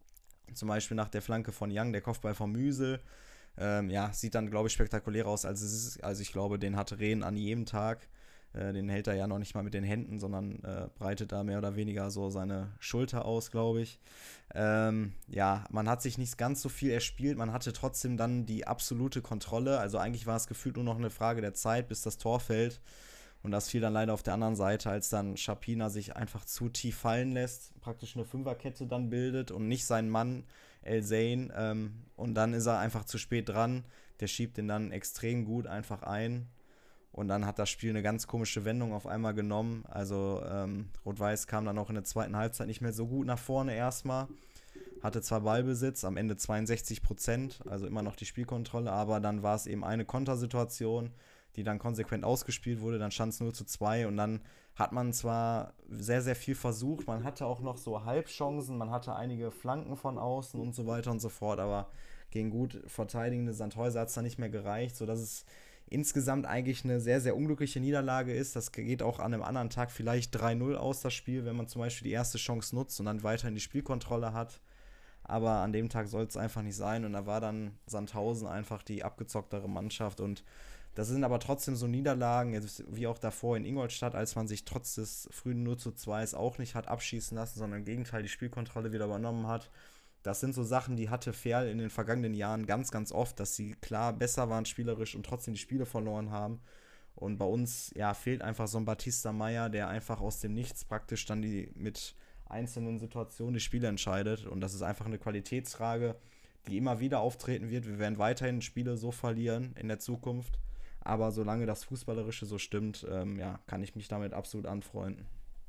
Zum Beispiel nach der Flanke von Young, der Kopfball von Müsel. Ähm, ja, sieht dann, glaube ich, spektakulärer aus, als es ist. Also ich glaube, den hat Rehn an jedem Tag. Äh, den hält er ja noch nicht mal mit den Händen, sondern äh, breitet da mehr oder weniger so seine Schulter aus, glaube ich. Ähm, ja, man hat sich nicht ganz so viel erspielt, man hatte trotzdem dann die absolute Kontrolle, also eigentlich war es gefühlt nur noch eine Frage der Zeit, bis das Tor fällt und das fiel dann leider auf der anderen Seite, als dann Schapina sich einfach zu tief fallen lässt, praktisch eine Fünferkette dann bildet und nicht sein Mann El Zayn ähm, und dann ist er einfach zu spät dran, der schiebt den dann extrem gut einfach ein. Und dann hat das Spiel eine ganz komische Wendung auf einmal genommen. Also ähm, Rot-Weiß kam dann auch in der zweiten Halbzeit nicht mehr so gut nach vorne erstmal. Hatte zwar Ballbesitz, am Ende zweiundsechzig Prozent, also immer noch die Spielkontrolle, aber dann war es eben eine Kontersituation, die dann konsequent ausgespielt wurde. Dann stand es null zu zwei und dann hat man zwar sehr, sehr viel versucht. Man hatte auch noch so Halbchancen, man hatte einige Flanken von außen und so weiter und so fort, aber gegen gut verteidigende Sandhäuser hat es dann nicht mehr gereicht, sodass es insgesamt eigentlich eine sehr, sehr unglückliche Niederlage ist. Das geht auch an einem anderen Tag vielleicht drei null aus, das Spiel, wenn man zum Beispiel die erste Chance nutzt und dann weiterhin die Spielkontrolle hat. Aber an dem Tag soll es einfach nicht sein und da war dann Sandhausen einfach die abgezocktere Mannschaft und das sind aber trotzdem so Niederlagen, jetzt wie auch davor in Ingolstadt, als man sich trotz des frühen null zu zwei auch nicht hat abschießen lassen, sondern im Gegenteil die Spielkontrolle wieder übernommen hat. das sind so Sachen, die hatte Ferl in den vergangenen Jahren ganz, ganz oft, dass sie klar besser waren spielerisch und trotzdem die Spiele verloren haben. Und bei uns, ja, fehlt einfach so ein Batista Meyer, der einfach aus dem Nichts praktisch dann die mit einzelnen Situationen die Spiele entscheidet. Und das ist einfach eine Qualitätsfrage, die immer wieder auftreten wird. Wir werden weiterhin Spiele so verlieren in der Zukunft. Aber solange das Fußballerische so stimmt, ähm, ja, kann ich mich damit absolut anfreunden.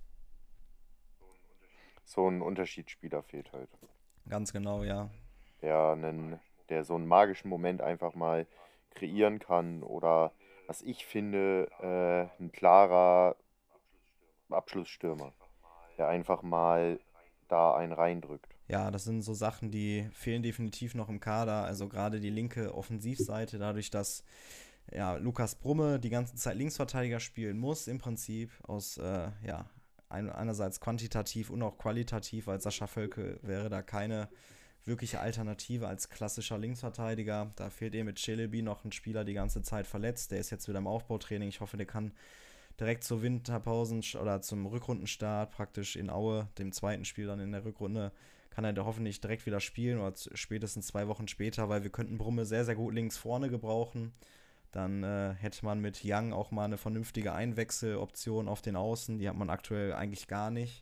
So ein Unterschiedsspieler fehlt halt. Ganz genau, ja. Der, einen, der so einen magischen Moment einfach mal kreieren kann oder, was ich finde, äh, ein klarer Abschlussstürmer, der einfach mal da einen reindrückt. Ja, das sind so Sachen, die fehlen definitiv noch im Kader. Also gerade die linke Offensivseite, dadurch, dass ja, Lukas Brumme die ganze Zeit Linksverteidiger spielen muss, im Prinzip aus, äh, ja, ein, einerseits quantitativ und auch qualitativ, weil Sascha Völke wäre da keine wirkliche Alternative als klassischer Linksverteidiger. Da fehlt ihr mit Celebi noch ein Spieler die ganze Zeit verletzt. Der ist jetzt wieder im Aufbautraining. Ich hoffe, der kann direkt zur Winterpausen oder zum Rückrundenstart praktisch in Aue, dem zweiten Spiel dann in der Rückrunde, kann er da hoffentlich direkt wieder spielen oder spätestens zwei Wochen später, weil wir könnten Brumme sehr, sehr gut links vorne gebrauchen. Dann äh, hätte man mit Young auch mal eine vernünftige Einwechseloption auf den Außen. Die hat man aktuell eigentlich gar nicht.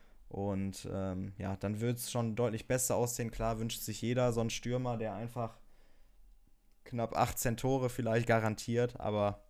Und ähm, ja, dann wird es schon deutlich besser aussehen. Klar wünscht sich jeder so einen Stürmer, der einfach knapp achtzehn Tore vielleicht garantiert, aber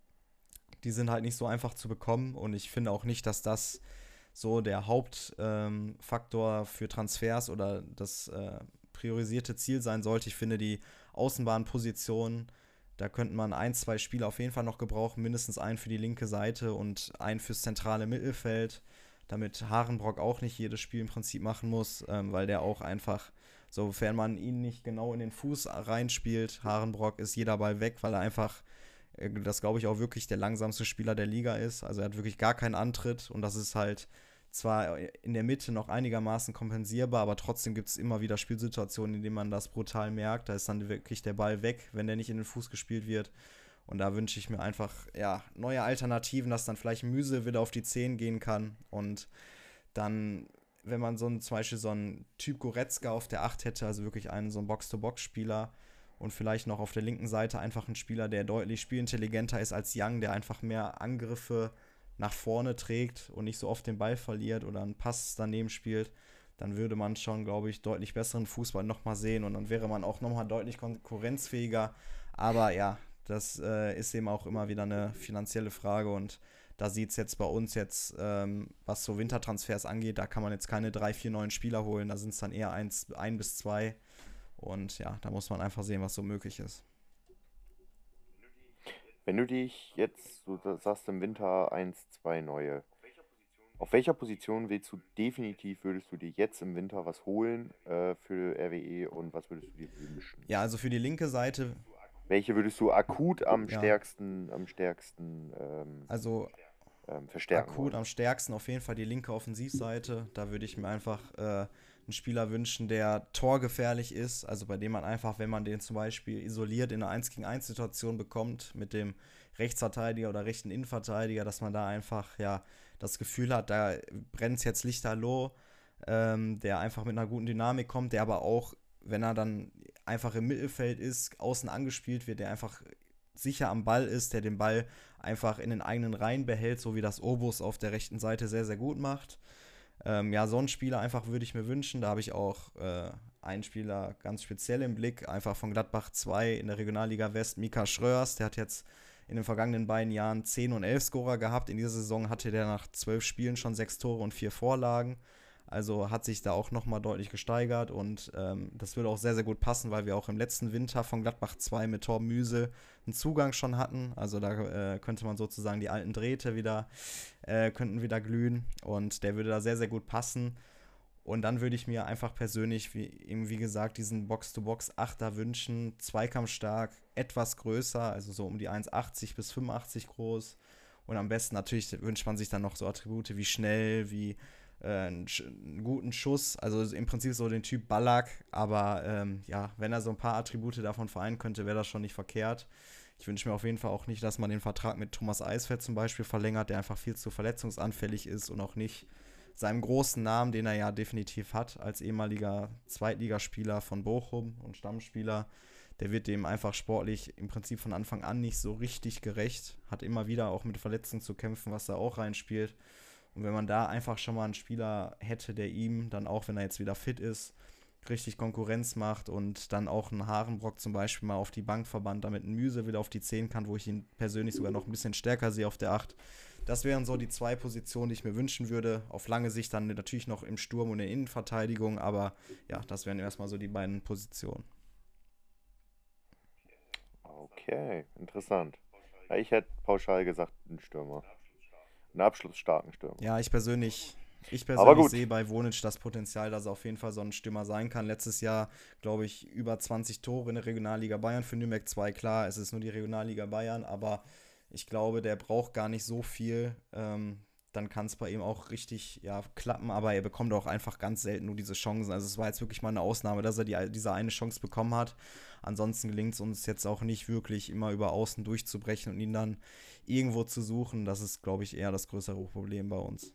die sind halt nicht so einfach zu bekommen. Und ich finde auch nicht, dass das so der Hauptfaktor ähm, für Transfers oder das äh, priorisierte Ziel sein sollte. Ich finde, die Außenbahnposition, da könnte man ein, zwei Spieler auf jeden Fall noch gebrauchen, mindestens einen für die linke Seite und einen fürs zentrale Mittelfeld, damit Harenbrock auch nicht jedes Spiel im Prinzip machen muss, ähm, weil der auch einfach, sofern man ihn nicht genau in den Fuß reinspielt, Harenbrock ist jeder Ball weg, weil er einfach, äh, das glaube ich auch wirklich der langsamste Spieler der Liga ist, also er hat wirklich gar keinen Antritt und das ist halt zwar in der Mitte noch einigermaßen kompensierbar, aber trotzdem gibt es immer wieder Spielsituationen, in denen man das brutal merkt. Da ist dann wirklich der Ball weg, wenn der nicht in den Fuß gespielt wird. Und da wünsche ich mir einfach ja, neue Alternativen, dass dann vielleicht Müse wieder auf die zehn gehen kann. Und dann, wenn man so einen, zum Beispiel so einen Typ Goretzka auf der acht hätte, also wirklich einen so einen Box-to-Box-Spieler und vielleicht noch auf der linken Seite einfach einen Spieler, der deutlich spielintelligenter ist als Young, der einfach mehr Angriffe nach vorne trägt und nicht so oft den Ball verliert oder einen Pass daneben spielt, dann würde man schon, glaube ich, deutlich besseren Fußball nochmal sehen und dann wäre man auch nochmal deutlich konkurrenzfähiger. Aber ja, das äh, ist eben auch immer wieder eine finanzielle Frage und da sieht es jetzt bei uns jetzt, ähm, was so Wintertransfers angeht, da kann man jetzt keine drei, vier neuen Spieler holen, da sind es dann eher eins, ein bis zwei und ja, da muss man einfach sehen, was so möglich ist. Wenn du dich jetzt, du sagst im Winter eins, zwei neue, auf welcher Position willst du definitiv, würdest du dir jetzt im Winter was holen äh, für R W E und was würdest du dir wünschen? Ja, also für die linke Seite. Welche würdest du akut am ja. stärksten, am stärksten ähm, also ähm, verstärken akut wollen? Am stärksten auf jeden Fall die linke Offensivseite. Da würde ich mir einfach äh, einen Spieler wünschen, der torgefährlich ist, also bei dem man einfach, wenn man den zum Beispiel isoliert in einer eins gegen eins Situation bekommt mit dem Rechtsverteidiger oder rechten Innenverteidiger, dass man da einfach ja das Gefühl hat, da brennt es jetzt lichterloh, ähm, der einfach mit einer guten Dynamik kommt, der aber auch, wenn er dann einfach im Mittelfeld ist, außen angespielt wird, der einfach sicher am Ball ist, der den Ball einfach in den eigenen Reihen behält, so wie das Obus auf der rechten Seite sehr, sehr gut macht. Ähm, ja, so einen Spieler einfach würde ich mir wünschen. Da habe ich auch äh, einen Spieler ganz speziell im Blick, einfach von Gladbach zwei in der Regionalliga West, Mika Schröers. Der hat jetzt in den vergangenen beiden Jahren zehn und elf Scorer gehabt. In dieser Saison hatte der nach zwölf Spielen schon sechs Tore und vier Vorlagen. Also hat sich da auch nochmal deutlich gesteigert und ähm, das würde auch sehr, sehr gut passen, weil wir auch im letzten Winter von Gladbach zwei mit Torben Müsel einen Zugang schon hatten. Also da äh, könnte man sozusagen die alten Drähte wieder, äh, könnten wieder glühen und der würde da sehr, sehr gut passen. Und dann würde ich mir einfach persönlich, wie eben wie gesagt, diesen Box-to-Box-Achter wünschen, zweikampfstark, etwas größer, also so um die eins achtzig bis fünfundachtzig groß. Und am besten natürlich wünscht man sich dann noch so Attribute wie schnell, wie Einen, einen guten Schuss, also im Prinzip so den Typ Ballack, aber ähm, ja, wenn er so ein paar Attribute davon vereinen könnte, wäre das schon nicht verkehrt. Ich wünsche mir auf jeden Fall auch nicht, dass man den Vertrag mit Thomas Eisfeld zum Beispiel verlängert, der einfach viel zu verletzungsanfällig ist und auch nicht seinem großen Namen, den er ja definitiv hat, als ehemaliger Zweitligaspieler von Bochum und Stammspieler, der wird dem einfach sportlich im Prinzip von Anfang an nicht so richtig gerecht, hat immer wieder auch mit Verletzungen zu kämpfen, was da auch reinspielt. Und wenn man da einfach schon mal einen Spieler hätte, der ihm dann auch, wenn er jetzt wieder fit ist, richtig Konkurrenz macht und dann auch einen Harenbrock zum Beispiel mal auf die Bank verbannt, damit ein Müse wieder auf die zehn kann, wo ich ihn persönlich sogar noch ein bisschen stärker sehe auf der acht. Das wären so die zwei Positionen, die ich mir wünschen würde. Auf lange Sicht dann natürlich noch im Sturm und in der Innenverteidigung, aber ja, das wären erstmal so die beiden Positionen. Okay, interessant. Ja, ich hätte pauschal gesagt, einen Stürmer. Einen abschlussstarken Stürmer. Ja, ich persönlich, ich Aber persönlich gut. sehe bei Wonic das Potenzial, dass er auf jeden Fall so ein Stürmer sein kann. Letztes Jahr, glaube ich, über zwanzig Tore in der Regionalliga Bayern für Nürnberg zwei. Klar, es ist nur die Regionalliga Bayern, aber ich glaube, der braucht gar nicht so viel. Ähm, dann kann es bei ihm auch richtig ja, klappen, aber er bekommt auch einfach ganz selten nur diese Chancen. Also es war jetzt wirklich mal eine Ausnahme, dass er die, diese eine Chance bekommen hat. Ansonsten gelingt es uns jetzt auch nicht wirklich immer über Außen durchzubrechen und ihn dann irgendwo zu suchen. Das ist, glaube ich, eher das größere Problem bei uns.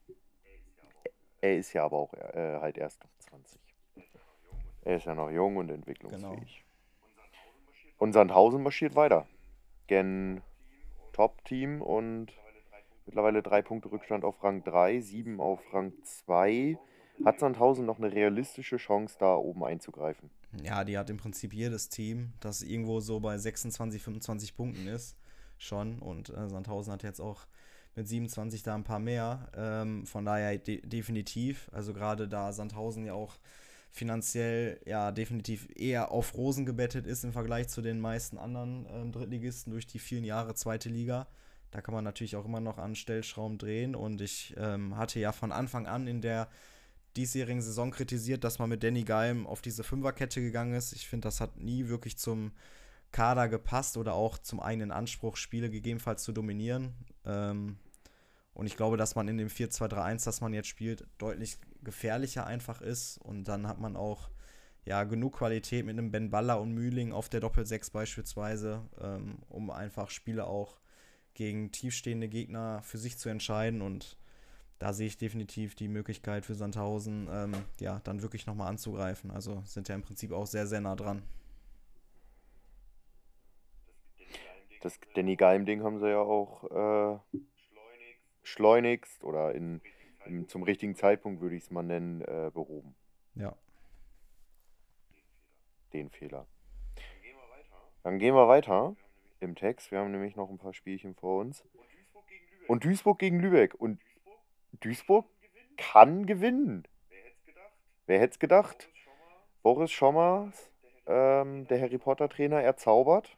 Er ist ja aber auch äh, halt erst noch zwanzig. Er ist ja noch jung und entwicklungsfähig. Und Sandhausen marschiert weiter. Gen Top-Team und mittlerweile drei Punkte Rückstand auf Rang drei, sieben auf Rang zwei. Hat Sandhausen noch eine realistische Chance, da oben einzugreifen? Ja, die hat im Prinzip jedes Team, das irgendwo so bei sechsundzwanzig, fünfundzwanzig Punkten ist, schon. Und äh, Sandhausen hat jetzt auch mit siebenundzwanzig da ein paar mehr. Ähm, von daher de- definitiv. Also gerade da Sandhausen ja auch finanziell ja definitiv eher auf Rosen gebettet ist im Vergleich zu den meisten anderen ähm, Drittligisten durch die vielen Jahre zweite Liga. Da kann man natürlich auch immer noch an Stellschrauben drehen. Und ich ähm, hatte ja von Anfang an in der diesjährigen Saison kritisiert, dass man mit Danny Geim auf diese Fünferkette gegangen ist. Ich finde, das hat nie wirklich zum Kader gepasst oder auch zum eigenen Anspruch, Spiele gegebenenfalls zu dominieren. Ähm, und ich glaube, dass man in dem vier zwei drei eins, das man jetzt spielt, deutlich gefährlicher einfach ist. Und dann hat man auch ja, genug Qualität mit einem Ben Baller und Mühling auf der Doppelsechs beispielsweise, ähm, um einfach Spiele auch gegen tiefstehende Gegner für sich zu entscheiden. Und da sehe ich definitiv die Möglichkeit für Sandhausen, ähm, ja, dann wirklich nochmal anzugreifen. Also sind ja im Prinzip auch sehr, sehr nah dran. Das Danny Geim-Ding haben sie ja auch äh, schleunigst oder in, in, zum richtigen Zeitpunkt, würde ich es mal nennen, äh, behoben. Ja. Den Fehler. Dann gehen wir weiter im Text. Wir haben nämlich noch ein paar Spielchen vor uns. Und Duisburg gegen Lübeck. Und Duisburg kann gewinnen. Wer hätte es gedacht? Boris Schommers, ähm, der Harry Potter Trainer, er zaubert.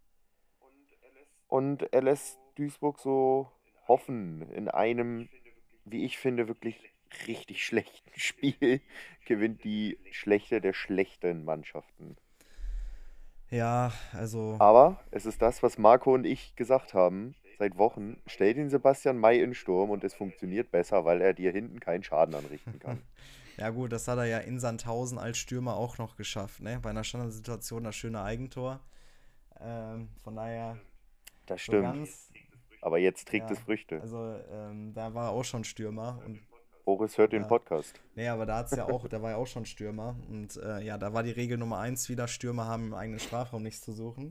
Und er lässt Duisburg so hoffen in einem, wie ich finde, wirklich richtig schlechten Spiel. Gewinnt die schlechte der schlechten Mannschaften. Ja, also. Aber es ist das, was Marco und ich gesagt haben seit Wochen. Stell den Sebastian May in Sturm und es funktioniert besser, weil er dir hinten keinen Schaden anrichten kann. Ja gut, das hat er ja in Sandhausen als Stürmer auch noch geschafft, ne? Bei einer Standardsituation das schöne Eigentor. Ähm, von daher. Das so stimmt. ganz, Aber jetzt trägt ja, es Früchte. Also ähm, da war er auch schon Stürmer. Und Boris hört den ja. Podcast. nee, aber da hat's ja auch, da war er auch schon Stürmer. Und äh, ja, da war die Regel Nummer eins wieder, Stürmer haben im eigenen Strafraum nichts zu suchen.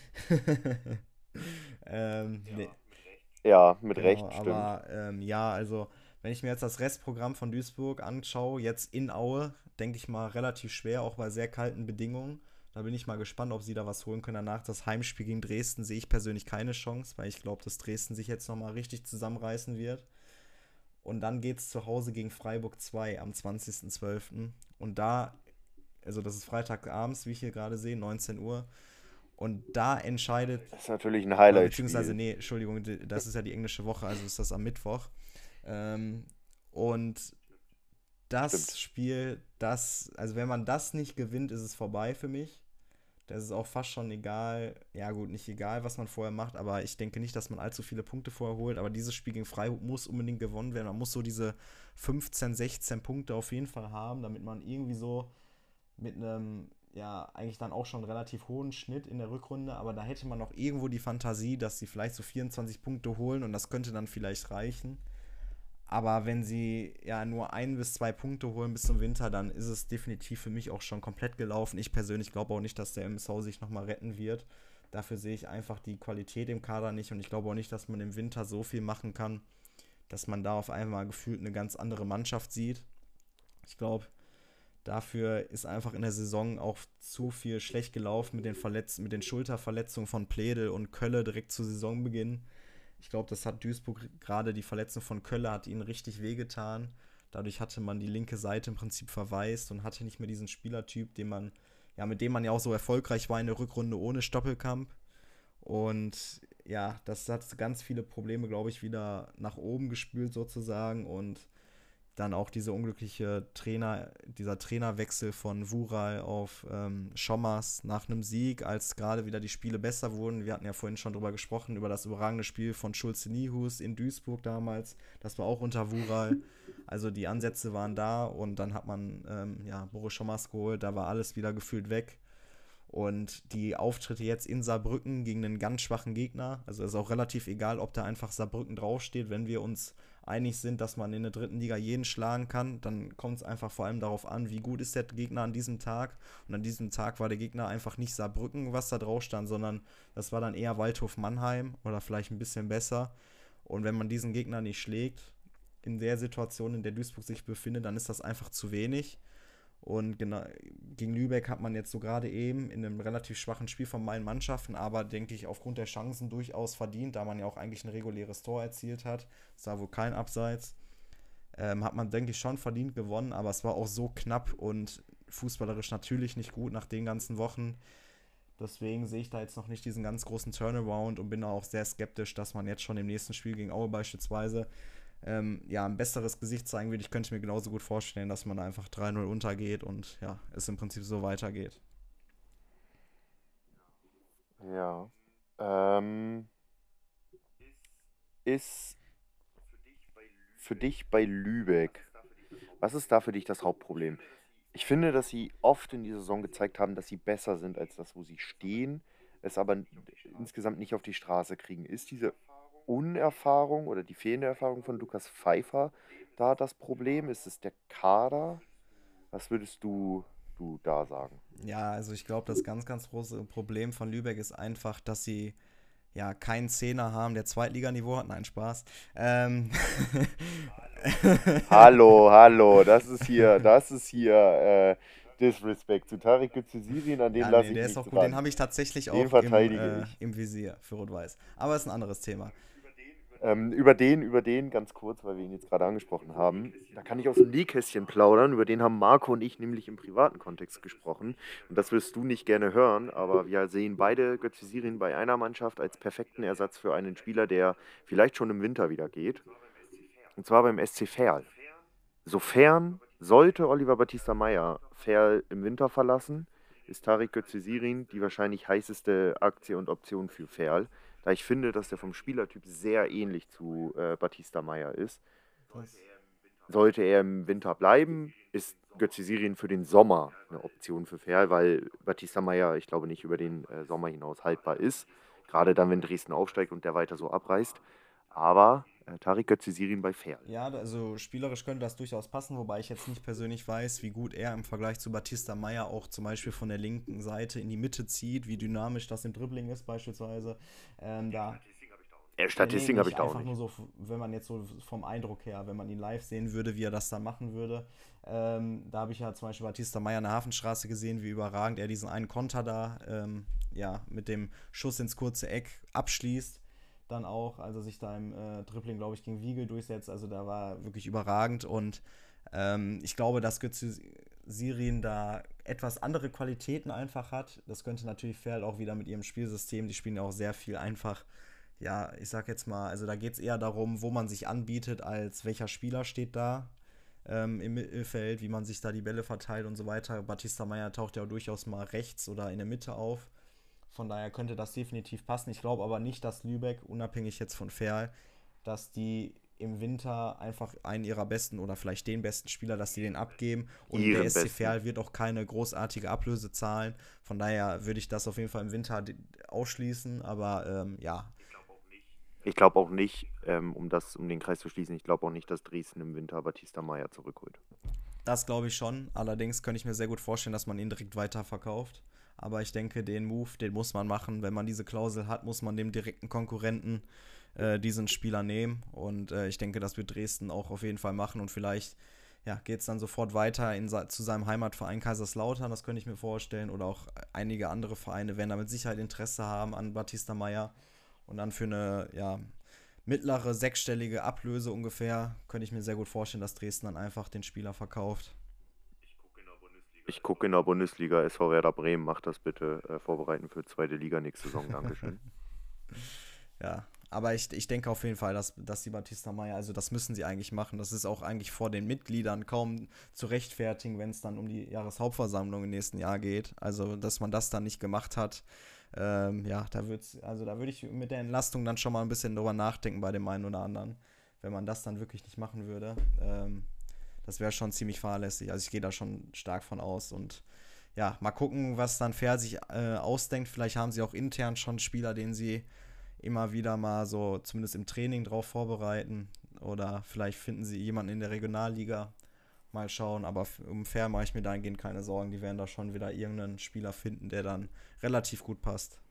ähm, nee. Ja, mit Genau, Recht, stimmt. aber ähm, ja, also wenn ich mir jetzt das Restprogramm von Duisburg anschaue, jetzt in Aue, denke ich mal relativ schwer, auch bei sehr kalten Bedingungen. Da bin ich mal gespannt, ob sie da was holen können. Danach das Heimspiel gegen Dresden sehe ich persönlich keine Chance, weil ich glaube, dass Dresden sich jetzt nochmal richtig zusammenreißen wird. Und dann geht es zu Hause gegen Freiburg zwei am zwanzigsten zwölften Und da, also das ist Freitagabends, wie ich hier gerade sehe, neunzehn Uhr. Und da entscheidet... Das ist natürlich ein Oder Highlight. beziehungsweise, nee, Entschuldigung, das ist ja die englische Woche, also ist das am Mittwoch. Ähm, und das Stimmt. Spiel, das, also wenn man das nicht gewinnt, ist es vorbei für mich. Das ist auch fast schon egal, ja gut, nicht egal, was man vorher macht, aber ich denke nicht, dass man allzu viele Punkte vorher holt, aber dieses Spiel gegen Freiburg muss unbedingt gewonnen werden. Man muss so diese fünfzehn, sechzehn Punkte auf jeden Fall haben, damit man irgendwie so mit einem, ja, eigentlich dann auch schon relativ hohen Schnitt in der Rückrunde, aber da hätte man noch irgendwo die Fantasie, dass sie vielleicht so vierundzwanzig Punkte holen und das könnte dann vielleicht reichen. Aber wenn sie ja nur ein bis zwei Punkte holen bis zum Winter, dann ist es definitiv für mich auch schon komplett gelaufen. Ich persönlich glaube auch nicht, dass der M S V sich nochmal retten wird. Dafür sehe ich einfach die Qualität im Kader nicht und ich glaube auch nicht, dass man im Winter so viel machen kann, dass man da auf einmal gefühlt eine ganz andere Mannschaft sieht. Ich glaube, dafür ist einfach in der Saison auch zu viel schlecht gelaufen mit den Verletz- mit den Schulterverletzungen von Pledel und Kölle direkt zu Saisonbeginn. Ich glaube, das hat Duisburg, gerade die Verletzung von Kölle hat ihnen richtig wehgetan. Dadurch hatte man die linke Seite im Prinzip verwaist und hatte nicht mehr diesen Spielertyp, den man, ja, mit dem man ja auch so erfolgreich war in der Rückrunde ohne Stoppelkamp. Und ja, das hat ganz viele Probleme, glaube ich, wieder nach oben gespült sozusagen. Und dann auch diese unglückliche Trainer, dieser Trainerwechsel von Wural auf ähm, Schommers nach einem Sieg, als gerade wieder die Spiele besser wurden. Wir hatten ja vorhin schon drüber gesprochen, über das überragende Spiel von Schulze-Nihus in Duisburg damals. Das war auch unter Wural. Also die Ansätze waren da und dann hat man ähm, ja, Boris Schommers geholt, da war alles wieder gefühlt weg. Und die Auftritte jetzt in Saarbrücken gegen einen ganz schwachen Gegner, also ist auch relativ egal, ob da einfach Saarbrücken draufsteht, wenn wir uns einig sind, dass man in der dritten Liga jeden schlagen kann, dann kommt es einfach vor allem darauf an, wie gut ist der Gegner an diesem Tag. Und an diesem Tag war der Gegner einfach nicht Saarbrücken, was da drauf stand, sondern das war dann eher Waldhof Mannheim oder vielleicht ein bisschen besser. Und wenn man diesen Gegner nicht schlägt, in der Situation, in der Duisburg sich befindet, dann ist das einfach zu wenig. Und genau, gegen Lübeck hat man jetzt so gerade eben in einem relativ schwachen Spiel von meinen Mannschaften, aber denke ich aufgrund der Chancen durchaus verdient, da man ja auch eigentlich ein reguläres Tor erzielt hat. Es war wohl kein Abseits. Ähm, hat man, denke ich, schon verdient gewonnen, aber es war auch so knapp und fußballerisch natürlich nicht gut nach den ganzen Wochen. Deswegen sehe ich da jetzt noch nicht diesen ganz großen Turnaround und bin da auch sehr skeptisch, dass man jetzt schon im nächsten Spiel gegen Aue beispielsweise Ähm, ja, ein besseres Gesicht zeigen würde. Ich könnte mir genauso gut vorstellen, dass man da einfach drei null untergeht und ja, es im Prinzip so weitergeht. Ja. Ähm, ist für dich bei Lübeck, was ist da für dich das Hauptproblem? Ich finde, dass sie oft in dieser Saison gezeigt haben, dass sie besser sind als das, wo sie stehen, es aber n- insgesamt nicht auf die Straße kriegen. Ist diese Unerfahrung oder die fehlende Erfahrung von Lukas Pfeiffer da das Problem? Ist es der Kader? Was würdest du, du da sagen? Ja, also ich glaube, das ganz, ganz große Problem von Lübeck ist einfach, dass sie ja keinen Zehner haben, der Zweitliganiveau hat. Nein, Spaß. Ähm Hallo, hallo, das ist hier, das ist hier äh, Disrespect zu Tarik Gützesirin, an den ja, lasse nee, ich der nicht ist auch gut. ran. Den habe ich tatsächlich Den auch im, verteidige äh, ich. im Visier für Rot-Weiß. Aber ist ein anderes Thema. Ähm, über den, über den ganz kurz, weil wir ihn jetzt gerade angesprochen haben, da kann ich aus dem Nähkästchen plaudern. Über den haben Marco und ich nämlich im privaten Kontext gesprochen. Und das wirst du nicht gerne hören, aber wir sehen beide Gützesirin bei einer Mannschaft als perfekten Ersatz für einen Spieler, der vielleicht schon im Winter wieder geht. Und zwar beim S C Verl. Sofern sollte Oliver Battista Meyer Verl im Winter verlassen, ist Tarik Gützesirin die wahrscheinlich heißeste Aktie und Option für Verl, da ich finde, dass der vom Spielertyp sehr ähnlich zu äh, Battista Meyer ist. Sollte er im Winter bleiben, ist Gützesirin für den Sommer eine Option für Verl, weil Battista Meyer, ich glaube, nicht über den äh, Sommer hinaus haltbar ist. Gerade dann, wenn Dresden aufsteigt und der weiter so abreißt. Aber äh, Tarik Gützesirin bei Verl. Ja, also spielerisch könnte das durchaus passen, wobei ich jetzt nicht persönlich weiß, wie gut er im Vergleich zu Battista Meyer auch zum Beispiel von der linken Seite in die Mitte zieht, wie dynamisch das im Dribbling ist beispielsweise. Ähm, da Ja, Statistik nee, habe ich da auch einfach nicht. nur so, wenn man jetzt so vom Eindruck her, wenn man ihn live sehen würde, wie er das dann machen würde. Ähm, da habe ich ja zum Beispiel Battista Meyer in der Hafenstraße gesehen, wie überragend er diesen einen Konter da ähm, ja, mit dem Schuss ins kurze Eck abschließt. Dann auch, als er sich da im äh, Dribbling, glaube ich, gegen Wiegel durchsetzt. Also da war er wirklich überragend und ähm, ich glaube, dass Gützesirin da etwas andere Qualitäten einfach hat. Das könnte natürlich Verl auch wieder mit ihrem Spielsystem, die spielen ja auch sehr viel einfach, ja, ich sag jetzt mal, also da geht es eher darum, wo man sich anbietet, als welcher Spieler steht da ähm, im Mittelfeld, wie man sich da die Bälle verteilt und so weiter. Battista Meyer taucht ja auch durchaus mal rechts oder in der Mitte auf. Von daher könnte das definitiv passen. Ich glaube aber nicht, dass Lübeck, unabhängig jetzt von Verl, dass die im Winter einfach einen ihrer besten oder vielleicht den besten Spieler, dass die den abgeben. Und Ihren der S C besten. Verl wird auch keine großartige Ablöse zahlen. Von daher würde ich das auf jeden Fall im Winter de- ausschließen. Aber ähm, ja, Ich glaube auch nicht, ähm, um das, um den Kreis zu schließen, ich glaube auch nicht, dass Dresden im Winter Batista Meyer zurückholt. Das glaube ich schon. Allerdings könnte ich mir sehr gut vorstellen, dass man ihn direkt weiterverkauft. Aber ich denke, den Move, den muss man machen. Wenn man diese Klausel hat, muss man dem direkten Konkurrenten äh, diesen Spieler nehmen. Und äh, ich denke, das wird Dresden auch auf jeden Fall machen. Und vielleicht ja, geht es dann sofort weiter in, zu seinem Heimatverein Kaiserslautern. Das könnte ich mir vorstellen. Oder auch einige andere Vereine werden da mit Sicherheit Interesse haben an Batista Meyer. Und dann für eine ja, mittlere sechsstellige Ablöse ungefähr könnte ich mir sehr gut vorstellen, dass Dresden dann einfach den Spieler verkauft. Ich gucke in der Bundesliga, S V Werder Bremen, macht das bitte äh, vorbereiten für zweite Liga nächste Saison. Dankeschön. Ja, aber ich, ich denke auf jeden Fall, dass, dass die Batista Meyer, also das müssen sie eigentlich machen. Das ist auch eigentlich vor den Mitgliedern kaum zu rechtfertigen, wenn es dann um die Jahreshauptversammlung im nächsten Jahr geht. Also, dass man das dann nicht gemacht hat, ähm, ja, da wird's, also da würde ich mit der Entlastung dann schon mal ein bisschen drüber nachdenken bei dem einen oder anderen, wenn man das dann wirklich nicht machen würde. Ähm, das wäre schon ziemlich fahrlässig. Also ich gehe da schon stark von aus und ja, mal gucken, was dann Fair sich äh, ausdenkt. Vielleicht haben sie auch intern schon Spieler, den sie immer wieder mal so zumindest im Training drauf vorbereiten oder vielleicht finden sie jemanden in der Regionalliga. Mal schauen, aber um Fair mache ich mir dahingehend keine Sorgen. Die werden da schon wieder irgendeinen Spieler finden, der dann relativ gut passt.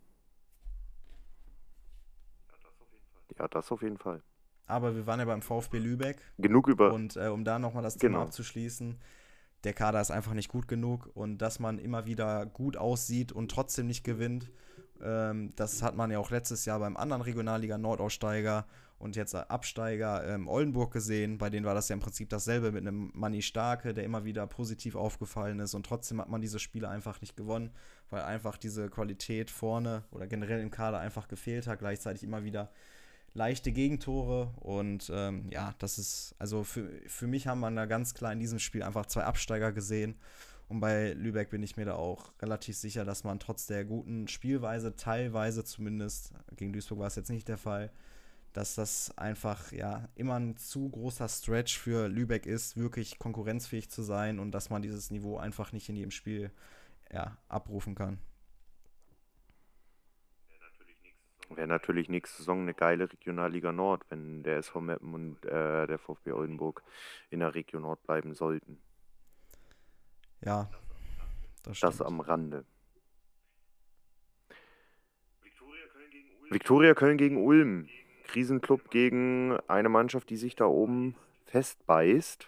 Ja, das auf jeden Fall. Aber wir waren ja beim VfB Lübeck. Genug über... Und äh, um da nochmal das Thema Genau. abzuschließen, der Kader ist einfach nicht gut genug und dass man immer wieder gut aussieht und trotzdem nicht gewinnt, ähm, das hat man ja auch letztes Jahr beim anderen Regionalliga-Nordaussteiger und jetzt Absteiger ähm, Oldenburg gesehen. Bei denen war das ja im Prinzip dasselbe mit einem Manni Starke, der immer wieder positiv aufgefallen ist und trotzdem hat man diese Spiele einfach nicht gewonnen, weil einfach diese Qualität vorne oder generell im Kader einfach gefehlt hat, gleichzeitig immer wieder leichte Gegentore und ähm, ja, das ist, also für, für mich haben wir da ganz klar in diesem Spiel einfach zwei Absteiger gesehen und bei Lübeck bin ich mir da auch relativ sicher, dass man trotz der guten Spielweise, teilweise zumindest, gegen Duisburg war es jetzt nicht der Fall, dass das einfach ja immer ein zu großer Stretch für Lübeck ist, wirklich konkurrenzfähig zu sein und dass man dieses Niveau einfach nicht in jedem Spiel ja, abrufen kann. Wäre natürlich nächste Saison eine geile Regionalliga Nord, wenn der S V Meppen und äh, der VfB Oldenburg in der Region Nord bleiben sollten. Ja, das stimmt. Das am Rande. Viktoria Köln gegen Ulm. Krisenclub gegen eine Mannschaft, die sich da oben festbeißt.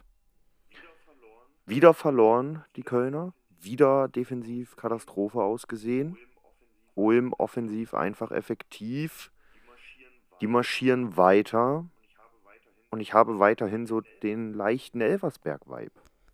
Wieder verloren, die Kölner. Wieder defensiv Katastrophe ausgesehen. Ulm offensiv einfach effektiv. Die marschieren weiter. Und ich habe weiterhin so den leichten Elversberg-Vibe.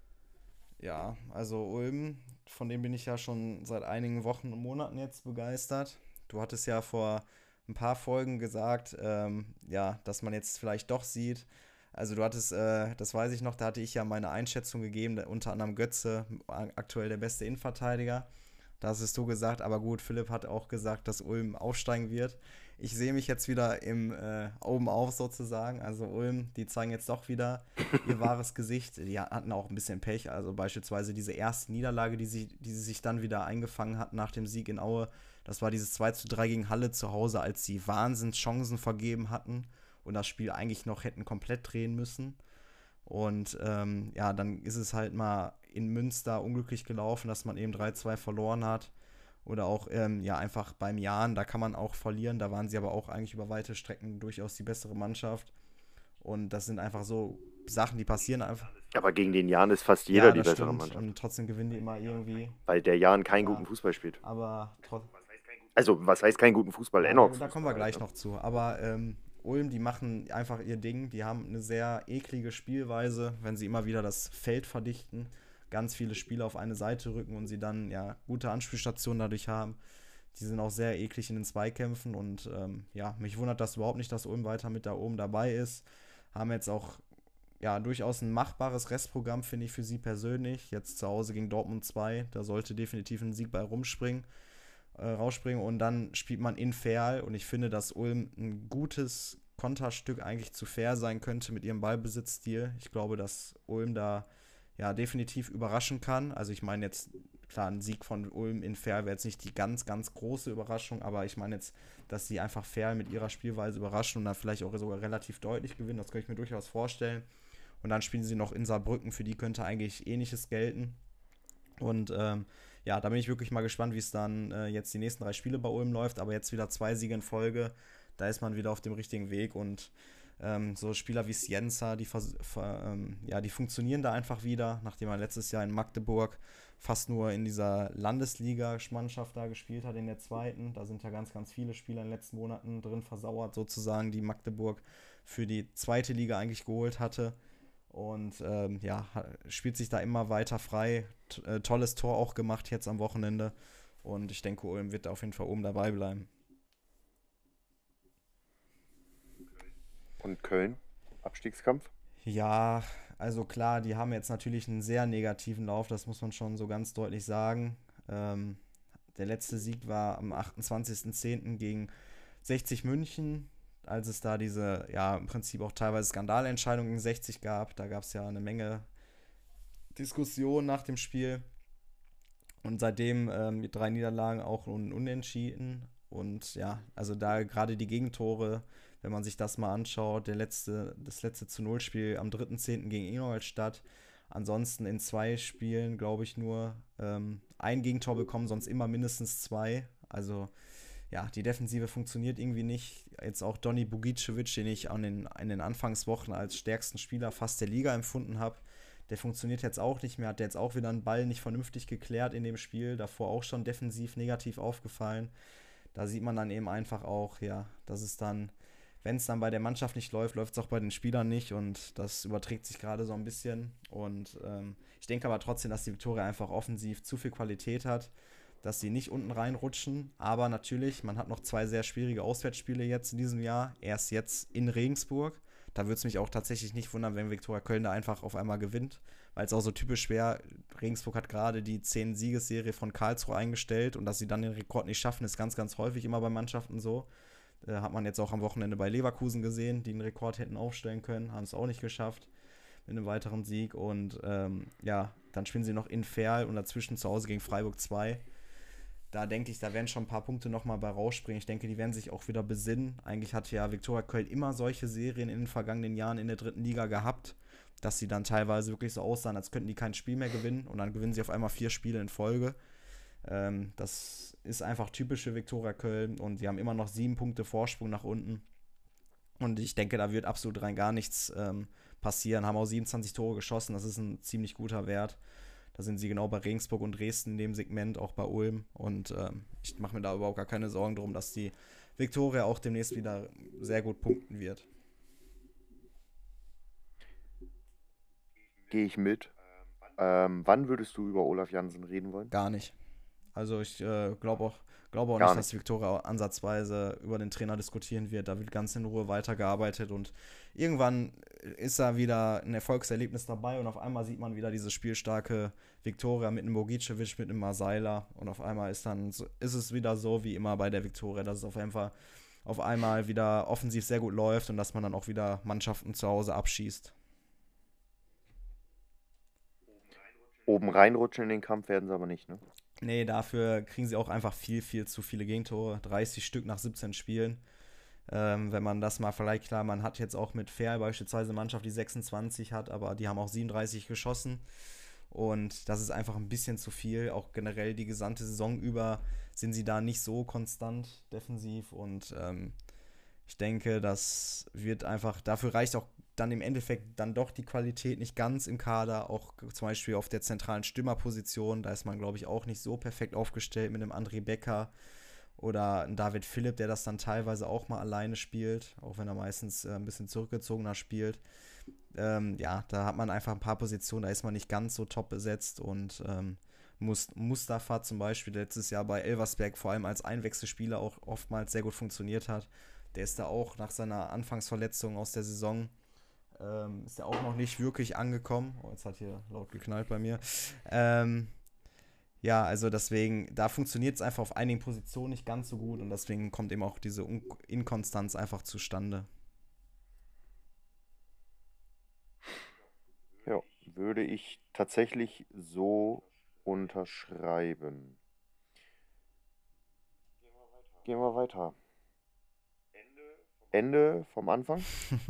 Ja, also Ulm, von dem bin ich ja schon seit einigen Wochen und Monaten jetzt begeistert. Du hattest ja vor ein paar Folgen gesagt, ähm, ja, dass man jetzt vielleicht doch sieht. Also du hattest, äh, das weiß ich noch, da hatte ich ja meine Einschätzung gegeben, unter anderem Götze, aktuell der beste Innenverteidiger. Da hast du gesagt, aber gut, Philipp hat auch gesagt, dass Ulm aufsteigen wird. Ich sehe mich jetzt wieder im äh, oben auf sozusagen. Also Ulm, die zeigen jetzt doch wieder ihr wahres Gesicht. Die hatten auch ein bisschen Pech. Also beispielsweise diese erste Niederlage, die sie, die sie sich dann wieder eingefangen hatten nach dem Sieg in Aue. Das war dieses zwei zu drei gegen Halle zu Hause, als sie Wahnsinnschancen vergeben hatten und das Spiel eigentlich noch hätten komplett drehen müssen. Und ähm, ja, dann ist es halt mal in Münster unglücklich gelaufen, dass man eben drei zwei verloren hat. Oder auch ähm, ja einfach beim Jahn, da kann man auch verlieren. Da waren sie aber auch eigentlich über weite Strecken durchaus die bessere Mannschaft. Und das sind einfach so Sachen, die passieren einfach. Aber gegen den Jahn ist fast jeder ja, die das bessere stimmt. Mannschaft. Und trotzdem gewinnen die immer irgendwie. Weil der Jahn keinen Ja. guten Fußball spielt. Aber trotzdem. Also, was heißt keinen guten Fußball? Ja, Dennoch. da, da kommen wir gleich noch zu. Aber ähm, Ulm, die machen einfach ihr Ding. Die haben eine sehr eklige Spielweise, wenn sie immer wieder das Feld verdichten, ganz viele Spieler auf eine Seite rücken und sie dann ja gute Anspielstationen dadurch haben. Die sind auch sehr eklig in den Zweikämpfen und ähm, ja, mich wundert das überhaupt nicht, dass Ulm weiter mit da oben dabei ist. Haben jetzt auch ja durchaus ein machbares Restprogramm, finde ich, für sie persönlich. Jetzt zu Hause gegen Dortmund zwei, da sollte definitiv ein Sieg bei rumspringen. Äh, rausspringen und dann spielt man in Verl und ich finde, dass Ulm ein gutes Konterstück eigentlich zu Fair sein könnte mit ihrem Ballbesitzstil. Ich glaube, dass Ulm da ja, definitiv überraschen kann. Also ich meine jetzt, klar, ein Sieg von Ulm in Verl wäre jetzt nicht die ganz, ganz große Überraschung, aber ich meine jetzt, dass sie einfach Verl mit ihrer Spielweise überraschen und dann vielleicht auch sogar relativ deutlich gewinnen, das könnte ich mir durchaus vorstellen. Und dann spielen sie noch in Saarbrücken, für die könnte eigentlich Ähnliches gelten. Und ähm, ja, da bin ich wirklich mal gespannt, wie es dann äh, jetzt die nächsten drei Spiele bei Ulm läuft, aber jetzt wieder zwei Siege in Folge, da ist man wieder auf dem richtigen Weg und ähm, so Spieler wie Scienza, die, vers- ver- ähm, ja, die funktionieren da einfach wieder, nachdem er letztes Jahr in Magdeburg fast nur in dieser Landesliga-Mannschaft da gespielt hat, in der zweiten. Da sind ja ganz, ganz viele Spieler in den letzten Monaten drin versauert, sozusagen, die Magdeburg für die zweite Liga eigentlich geholt hatte. Und ähm, ja, spielt sich da immer weiter frei. T- äh, tolles Tor auch gemacht jetzt am Wochenende. Und ich denke, Ulm wird auf jeden Fall oben dabei bleiben. Und Köln, Abstiegskampf? Ja, also klar, die haben jetzt natürlich einen sehr negativen Lauf, das muss man schon so ganz deutlich sagen. Ähm, der letzte Sieg war am achtundzwanzigsten zehnten gegen sechzig München, als es da diese, ja, im Prinzip auch teilweise Skandalentscheidungen gegen sechzig gab. Da gab es ja eine Menge Diskussionen nach dem Spiel. Und seitdem ähm, die drei Niederlagen auch un- unentschieden. Und ja, also da gerade die Gegentore, wenn man sich das mal anschaut, der letzte, das letzte zu null Spiel am dritten zehnten gegen Ingolstadt. Ansonsten in zwei Spielen, glaube ich, nur ähm, ein Gegentor bekommen, sonst immer mindestens zwei. Also ja, die Defensive funktioniert irgendwie nicht. Jetzt auch Donny Bugicevic, den ich an den, in den Anfangswochen als stärksten Spieler fast der Liga empfunden habe, der funktioniert jetzt auch nicht mehr. Hat jetzt auch wieder einen Ball nicht vernünftig geklärt in dem Spiel. Davor auch schon defensiv negativ aufgefallen. Da sieht man dann eben einfach auch, ja, dass es dann, wenn es dann bei der Mannschaft nicht läuft, läuft es auch bei den Spielern nicht und das überträgt sich gerade so ein bisschen. Und ähm, ich denke aber trotzdem, dass die Viktoria einfach offensiv zu viel Qualität hat, dass sie nicht unten reinrutschen. Aber natürlich, man hat noch zwei sehr schwierige Auswärtsspiele jetzt in diesem Jahr. Erst jetzt in Regensburg. Da würde es mich auch tatsächlich nicht wundern, wenn Viktoria Köln da einfach auf einmal gewinnt, weil es auch so typisch wäre. Regensburg hat gerade die zehn-Siegesserie von Karlsruhe eingestellt und dass sie dann den Rekord nicht schaffen, ist ganz, ganz häufig immer bei Mannschaften so. Äh, hat man jetzt auch am Wochenende bei Leverkusen gesehen, die einen Rekord hätten aufstellen können, haben es auch nicht geschafft mit einem weiteren Sieg. Und ähm, ja, dann spielen sie noch in Verl und dazwischen zu Hause gegen Freiburg zwei. Da denke ich, da werden schon ein paar Punkte nochmal bei rausspringen. Ich denke, die werden sich auch wieder besinnen. Eigentlich hatte ja Viktoria Köln immer solche Serien in den vergangenen Jahren in der dritten Liga gehabt, dass sie dann teilweise wirklich so aussahen, als könnten die kein Spiel mehr gewinnen und dann gewinnen sie auf einmal vier Spiele in Folge. Ähm, das ist einfach typisch für Viktoria Köln und sie haben immer noch sieben Punkte Vorsprung nach unten. Und ich denke, da wird absolut rein gar nichts ähm, passieren. Haben auch siebenundzwanzig Tore geschossen, das ist ein ziemlich guter Wert. Da sind sie genau bei Regensburg und Dresden in dem Segment, auch bei Ulm. Und ähm, ich mache mir da überhaupt gar keine Sorgen drum, dass die Viktoria auch demnächst wieder sehr gut punkten wird. Gehe ich mit. Ähm, wann würdest du über Olaf Jansen reden wollen? Gar nicht. Also ich äh, glaube auch, glaube auch Gar nicht, nicht. dass die Viktoria ansatzweise über den Trainer diskutieren wird. Da wird ganz in Ruhe weitergearbeitet und irgendwann ist da wieder ein Erfolgserlebnis dabei und auf einmal sieht man wieder diese spielstarke Viktoria mit einem Bogicevic, mit einem Marseilla und auf einmal ist dann so, ist es wieder so wie immer bei der Viktoria, dass es auf jeden Fall auf einmal wieder offensiv sehr gut läuft und dass man dann auch wieder Mannschaften zu Hause abschießt. Oben reinrutschen in den Kampf werden sie aber nicht, ne? Nee, dafür kriegen sie auch einfach viel, viel zu viele Gegentore. dreißig Stück nach siebzehn Spielen. Ähm, wenn man das mal vielleicht, klar, man hat jetzt auch mit Verl beispielsweise eine Mannschaft, die sechsundzwanzig hat, aber die haben auch siebenunddreißig geschossen. Und das ist einfach ein bisschen zu viel. Auch generell die gesamte Saison über sind sie da nicht so konstant defensiv. Und ähm, ich denke, das wird einfach, dafür reicht auch dann im Endeffekt dann doch die Qualität nicht ganz im Kader, auch zum Beispiel auf der zentralen Stürmerposition, da ist man, glaube ich, auch nicht so perfekt aufgestellt mit einem André Becker oder einem David Philipp, der das dann teilweise auch mal alleine spielt, auch wenn er meistens äh, ein bisschen zurückgezogener spielt. Ähm, ja, da hat man einfach ein paar Positionen, da ist man nicht ganz so top besetzt und ähm, Mustafa zum Beispiel, der letztes Jahr bei Elversberg vor allem als Einwechselspieler auch oftmals sehr gut funktioniert hat, der ist da auch nach seiner Anfangsverletzung aus der Saison Ähm, ist ja auch noch nicht wirklich angekommen. Oh, jetzt hat hier laut geknallt bei mir. Ähm, ja, also deswegen, da funktioniert es einfach auf einigen Positionen nicht ganz so gut und deswegen kommt eben auch diese Un- Inkonstanz einfach zustande. Ja, Würde ich tatsächlich so unterschreiben. Gehen wir weiter. Ende vom Anfang?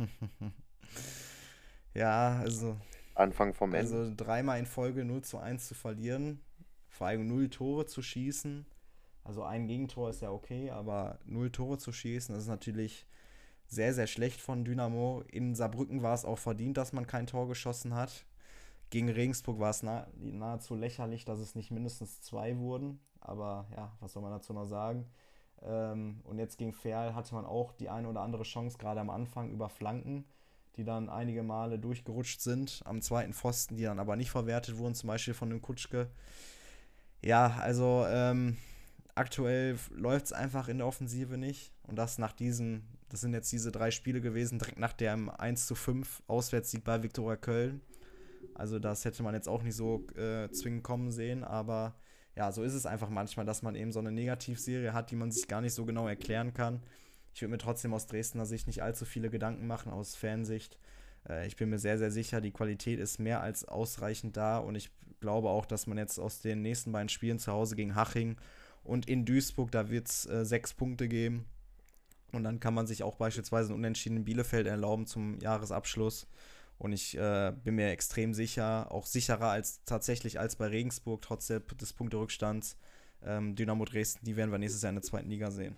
Ja, also, Anfang vom Ende. also dreimal in Folge null zu eins zu verlieren, vor allem null Tore zu schießen. Also ein Gegentor ist ja okay, aber null Tore zu schießen, das ist natürlich sehr, sehr schlecht von Dynamo. In Saarbrücken war es auch verdient, dass man kein Tor geschossen hat. Gegen Regensburg war es nah, nahezu lächerlich, dass es nicht mindestens zwei wurden. Aber ja, was soll man dazu noch sagen? Ähm, und jetzt gegen Ferl hatte man auch die eine oder andere Chance, gerade am Anfang über Flanken, die dann einige Male durchgerutscht sind am zweiten Pfosten, die dann aber nicht verwertet wurden, zum Beispiel von dem Kutschke. Ja, also ähm, aktuell läuft es einfach in der Offensive nicht. Und das nach diesen, das sind jetzt diese drei Spiele gewesen, direkt nach dem eins zu fünf Auswärtssieg bei Viktoria Köln. Also das hätte man jetzt auch nicht so äh, zwingend kommen sehen, aber ja, so ist es einfach manchmal, dass man eben so eine Negativserie hat, die man sich gar nicht so genau erklären kann. Ich würde mir trotzdem aus Dresdner Sicht nicht allzu viele Gedanken machen, aus Fansicht. Äh, ich bin mir sehr, sehr sicher, die Qualität ist mehr als ausreichend da und ich glaube auch, dass man jetzt aus den nächsten beiden Spielen zu Hause gegen Haching und in Duisburg, da wird es äh, sechs Punkte geben und dann kann man sich auch beispielsweise einen Unentschieden in Bielefeld erlauben zum Jahresabschluss. Und ich äh, bin mir extrem sicher, auch sicherer als tatsächlich als bei Regensburg, trotz der, des Punkterückstands. Ähm, Dynamo Dresden, die werden wir nächstes Jahr in der zweiten Liga sehen.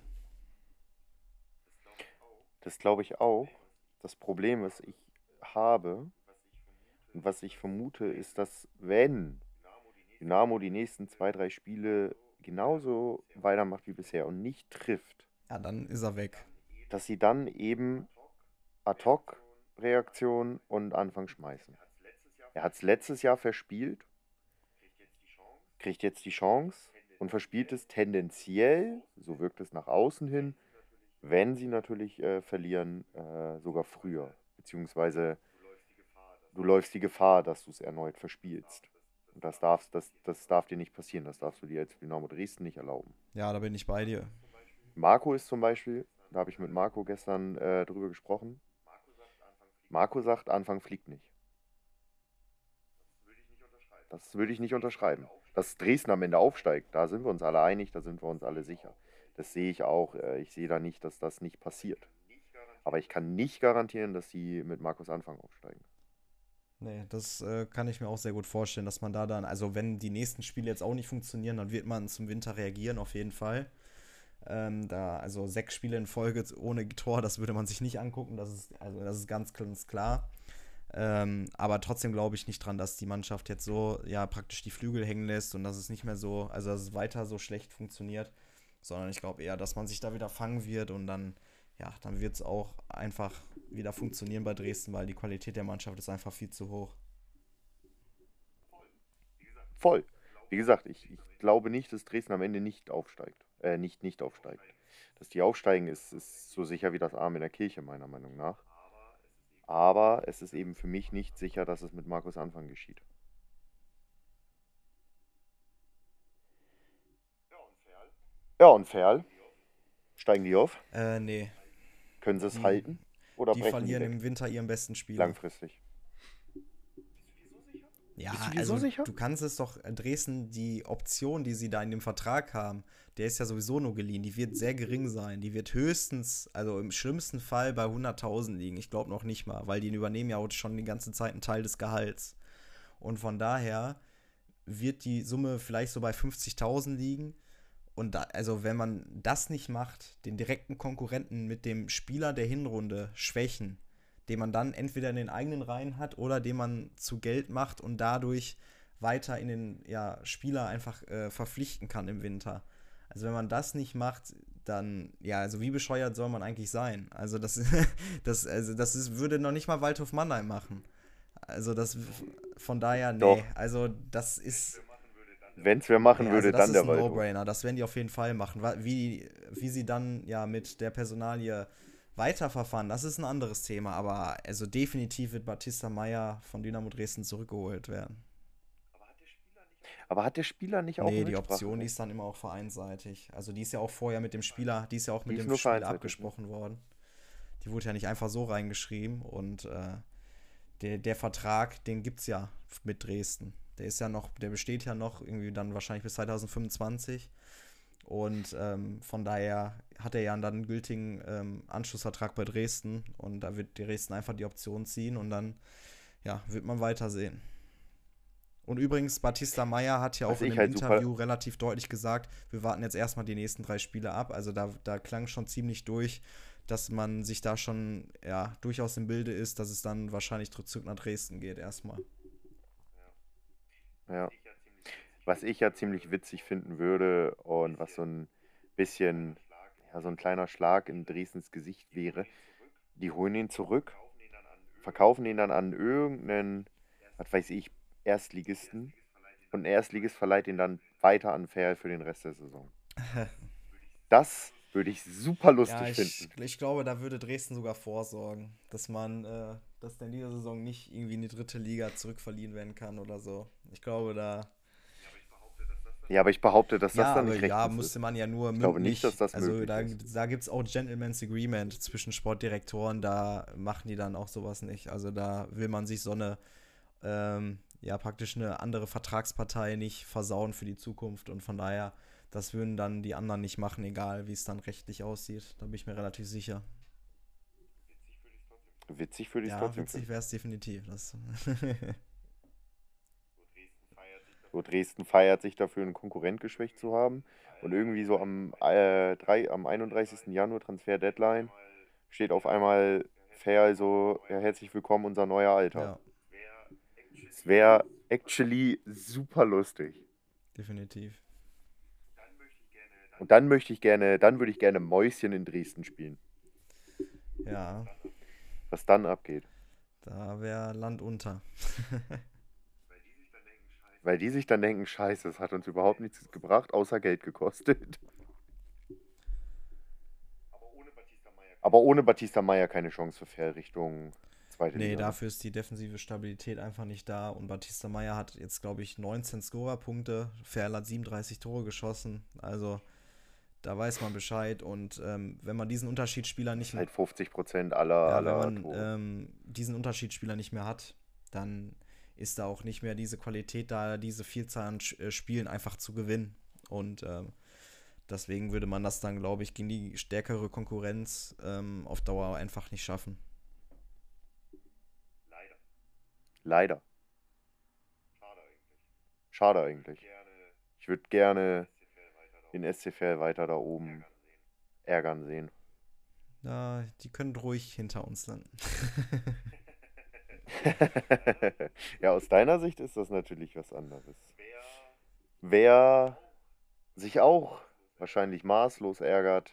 Das glaube ich auch. Das Problem, was ich habe und was ich vermute, ist, dass wenn Dynamo die nächsten zwei, drei Spiele genauso weitermacht wie bisher und nicht trifft, Ja, dann ist er weg. dass sie dann eben ad hoc Reaktion und Anfang schmeißen. Er hat es letztes Jahr verspielt, kriegt jetzt die Chance und verspielt es tendenziell, so wirkt es nach außen hin, wenn sie natürlich äh, verlieren, äh, sogar früher. Beziehungsweise du läufst die Gefahr, dass du es erneut verspielst. Und das, darfst, das, das darf dir nicht passieren, das darfst du dir als Dynamo Dresden nicht erlauben. Ja, da bin ich bei dir. Marco ist zum Beispiel, da habe ich mit Marco gestern äh, drüber gesprochen, Marco sagt, Anfang fliegt nicht. Das würde ich nicht unterschreiben. Dass Dresden am Ende aufsteigt, da sind wir uns alle einig, da sind wir uns alle sicher. Das sehe ich auch. Ich sehe da nicht, dass das nicht passiert. Aber ich kann nicht garantieren, dass sie mit Markus Anfang aufsteigen. Nee, das äh, kann ich mir auch sehr gut vorstellen, dass man da dann, also wenn die nächsten Spiele jetzt auch nicht funktionieren, dann wird man zum Winter reagieren, auf jeden Fall. Ähm, da, also sechs Spiele in Folge ohne Tor, das würde man sich nicht angucken, das ist, also das ist ganz, ganz klar. Ähm, aber trotzdem glaube ich nicht dran, dass die Mannschaft jetzt so ja praktisch die Flügel hängen lässt und dass es nicht mehr so, also dass es weiter so schlecht funktioniert, sondern ich glaube eher, dass man sich da wieder fangen wird und dann, ja, dann wird es auch einfach wieder funktionieren bei Dresden, weil die Qualität der Mannschaft ist einfach viel zu hoch. Voll. Wie gesagt, ich, ich glaube nicht, dass Dresden am Ende nicht aufsteigt. Äh, nicht nicht aufsteigt. Dass die aufsteigen, ist, ist so sicher wie das Arm in der Kirche, meiner Meinung nach. Aber es ist eben für mich nicht sicher, dass es mit Markus Anfang geschieht. Ja, und Ferl? Steigen die auf? Äh, nee. Können sie es Die- halten? Oder Die brechen verlieren die weg? im Winter ihren besten Spieler. Langfristig. Ja, Bist du dir also so sicher? du kannst es doch, äh, Dresden, die Option, die sie da in dem Vertrag haben, der ist ja sowieso nur geliehen, die wird sehr gering sein. Die wird höchstens, also im schlimmsten Fall bei hunderttausend liegen. Ich glaube noch nicht mal, weil die übernehmen ja auch schon die ganze Zeit einen Teil des Gehalts. Und von daher wird die Summe vielleicht so bei fünfzigtausend liegen. Und da, also wenn man das nicht macht, den direkten Konkurrenten mit dem Spieler der Hinrunde schwächen, den man dann entweder in den eigenen Reihen hat oder den man zu Geld macht und dadurch weiter in den ja, Spieler einfach äh, verpflichten kann im Winter. Also wenn man das nicht macht, dann, ja, also wie bescheuert soll man eigentlich sein? Also das, das, also das ist, würde noch nicht mal Waldhof Mannheim machen. Also das, von daher, nee, Doch. also das ist... Wenn es wer machen Ja, würde, also das dann der ist ein Waldhof. No-Brainer, das werden die auf jeden Fall machen. Wa- Wie, wie sie dann ja mit der Personalie weiterverfahren, das ist ein anderes Thema, aber also definitiv wird Batista Meyer von Dynamo Dresden zurückgeholt werden. Aber hat der Spieler nicht auch Nee, ein die Mitspracherecht? Option, die ist dann immer auch vereinsseitig. Also die ist ja auch vorher mit dem Spieler, die ist ja auch Die mit ist dem nur Spieler vereinsseitig, abgesprochen worden. Die wurde ja nicht einfach so reingeschrieben und äh, der, der Vertrag, den gibt es ja mit Dresden. Der ist ja noch, der besteht ja noch irgendwie dann wahrscheinlich bis zwanzig fünfundzwanzig. Und ähm, von daher hat er ja dann einen gültigen ähm, Anschlussvertrag bei Dresden und da wird Dresden einfach die Option ziehen und dann ja, wird man weitersehen. Und übrigens, Batista Meyer hat ja Was auch in ich einem halt Interview super- relativ deutlich gesagt, wir warten jetzt erstmal die nächsten drei Spiele ab. Also da, da klang schon ziemlich durch, dass man sich da schon ja, durchaus im Bilde ist, dass es dann wahrscheinlich zurück nach Dresden geht erstmal. Ja. Was ich ja ziemlich witzig finden würde und was so ein bisschen, ja, so ein kleiner Schlag in Dresdens Gesicht wäre, die holen ihn zurück, verkaufen ihn dann an irgendeinen, was weiß ich, Erstligisten und ein Erstligist verleiht ihn dann weiter an Verl für den Rest der Saison. Das würde ich super lustig Ja, ich, finden. ich glaube, da würde Dresden sogar vorsorgen, dass man, äh, dass der in dieser Saison nicht irgendwie in die dritte Liga zurückverliehen werden kann oder so. Ich glaube, da Ja, aber ich behaupte, dass das ja, dann aber nicht ja, rechtens musste ist. man ja nur Ich glaube mündlich, nicht, dass das also möglich da, ist. da gibt es auch Gentleman's Agreement zwischen Sportdirektoren, da machen die dann auch sowas nicht. Also da will man sich so eine, ähm, ja praktisch eine andere Vertragspartei nicht versauen für die Zukunft und von daher, das würden dann die anderen nicht machen, egal wie es dann rechtlich aussieht. Da bin ich mir relativ sicher. Witzig würde ich es Ja, trotzdem witzig finden. wäre es definitiv. Das So, Dresden feiert sich dafür, einen Konkurrent geschwächt zu haben. Und irgendwie so am, äh, drei, am einunddreißigsten Januar, Transfer-Deadline, steht auf einmal Verl so, ja, herzlich willkommen, unser neuer Alter. ja, Es wäre actually super lustig. definitiv. Und dann möchte ich gerne, dann würde ich gerne Mäuschen in Dresden spielen. Ja, Was dann abgeht. da wäre Land unter. Weil die sich dann denken, scheiße, es hat uns überhaupt nichts gebracht, außer Geld gekostet. Aber ohne Batista Meyer keine Chance für Verl Richtung zweite Nee, Liga. dafür ist die defensive Stabilität einfach nicht da. Und Batista Meyer hat jetzt, glaube ich, neunzehn Scorerpunkte. Verl hat siebenunddreißig Tore geschossen. Also, da weiß man Bescheid. Und ähm, wenn man diesen Unterschiedsspieler nicht Halt fünfzig Prozent aller, ja, aller wenn man Tore. ähm, diesen Unterschiedsspieler nicht mehr hat, dann ist da auch nicht mehr diese Qualität da, diese Vielzahl an Sch- äh, Spielen einfach zu gewinnen. Und ähm, deswegen würde man das dann, glaube ich, gegen die stärkere Konkurrenz ähm, auf Dauer einfach nicht schaffen. Leider. Schade eigentlich. Ich würde gerne den S C Verl weiter da oben ärgern sehen. Ja, die können ruhig hinter uns landen. Ja, aus deiner Sicht ist das natürlich was anderes. Wer sich auch wahrscheinlich maßlos ärgert,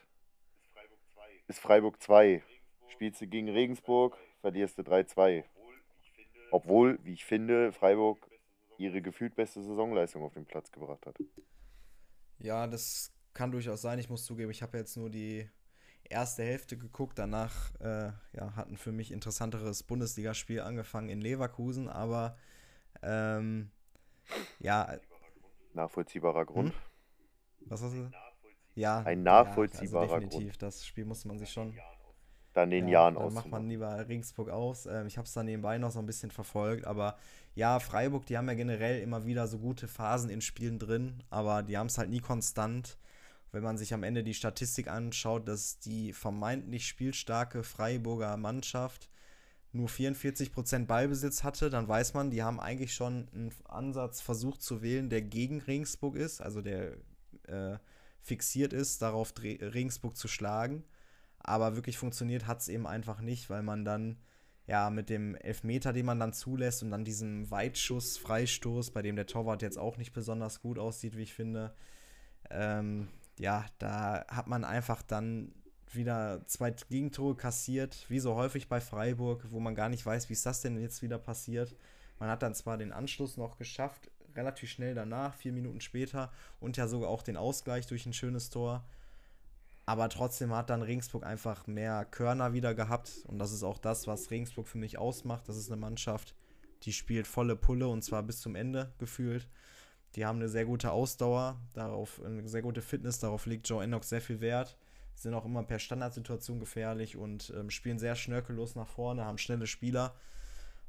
ist Freiburg zwei. Spielst du gegen Regensburg, verlierst du drei zwei. Obwohl, wie ich finde, Freiburg ihre gefühlt beste Saisonleistung auf den Platz gebracht hat. Ja, das kann durchaus sein. Ich muss zugeben, ich habe jetzt nur die erste Hälfte geguckt. Danach äh, ja, hat ein für mich interessanteres Bundesligaspiel angefangen in Leverkusen. Aber ähm, ja, Nachvollziehbarer Grund. was hast du? Ja, Ein ja, nachvollziehbarer also definitiv. Das Spiel musste man sich schon. Dann den Ja, Jahren dann macht man auszumachen. lieber Regensburg aus. Ähm, ich habe es dann nebenbei noch so ein bisschen verfolgt. Aber ja, Freiburg, die haben ja generell immer wieder so gute Phasen in Spielen drin. Aber die haben es halt nie konstant. Wenn man sich am Ende die Statistik anschaut, dass die vermeintlich spielstarke Freiburger Mannschaft nur vierundvierzig Prozent Ballbesitz hatte, dann weiß man, die haben eigentlich schon einen Ansatz versucht zu wählen, der gegen Regensburg ist, also der äh, fixiert ist, darauf Dre- Regensburg zu schlagen. Aber wirklich funktioniert hat es eben einfach nicht, weil man dann ja mit dem Elfmeter, den man dann zulässt und dann diesem Weitschuss, Freistoß, bei dem der Torwart jetzt auch nicht besonders gut aussieht, wie ich finde, ähm, ja, da hat man einfach dann wieder zwei Gegentore kassiert, wie so häufig bei Freiburg, wo man gar nicht weiß, wie ist das denn jetzt wieder passiert. Man hat dann zwar den Anschluss noch geschafft, relativ schnell danach, vier Minuten später, und ja sogar auch den Ausgleich durch ein schönes Tor. Aber trotzdem hat dann Regensburg einfach mehr Körner wieder gehabt. Und das ist auch das, was Regensburg für mich ausmacht. Das ist eine Mannschaft, die spielt volle Pulle und zwar bis zum Ende gefühlt. Die haben eine sehr gute Ausdauer, darauf eine sehr gute Fitness, darauf legt Joe Enoch sehr viel Wert. Sind auch immer per Standardsituation gefährlich und ähm, spielen sehr schnörkellos nach vorne, haben schnelle Spieler.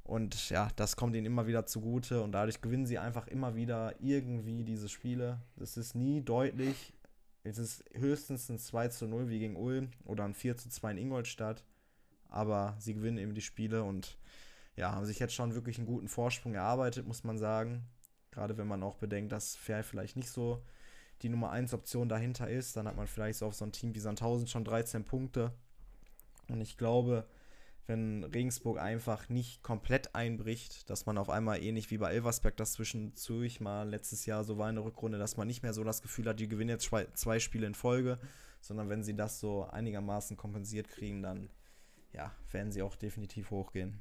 Und ja, das kommt ihnen immer wieder zugute und dadurch gewinnen sie einfach immer wieder irgendwie diese Spiele. Das ist nie deutlich. Es ist höchstens ein zwei zu null wie gegen Ulm oder ein vier zu zwei in Ingolstadt. Aber sie gewinnen eben die Spiele und ja, haben sich jetzt schon wirklich einen guten Vorsprung erarbeitet, muss man sagen. Gerade wenn man auch bedenkt, dass Fair vielleicht nicht so die Nummer eins Option dahinter ist, dann hat man vielleicht so auf so ein Team wie Sandhausen schon dreizehn Punkte. Und ich glaube, wenn Regensburg einfach nicht komplett einbricht, dass man auf einmal ähnlich wie bei Elversberg das zwischendurch mal letztes Jahr so war in der Rückrunde, dass man nicht mehr so das Gefühl hat, die gewinnen jetzt zwei, zwei Spiele in Folge, sondern wenn sie das so einigermaßen kompensiert kriegen, dann ja, werden sie auch definitiv hochgehen.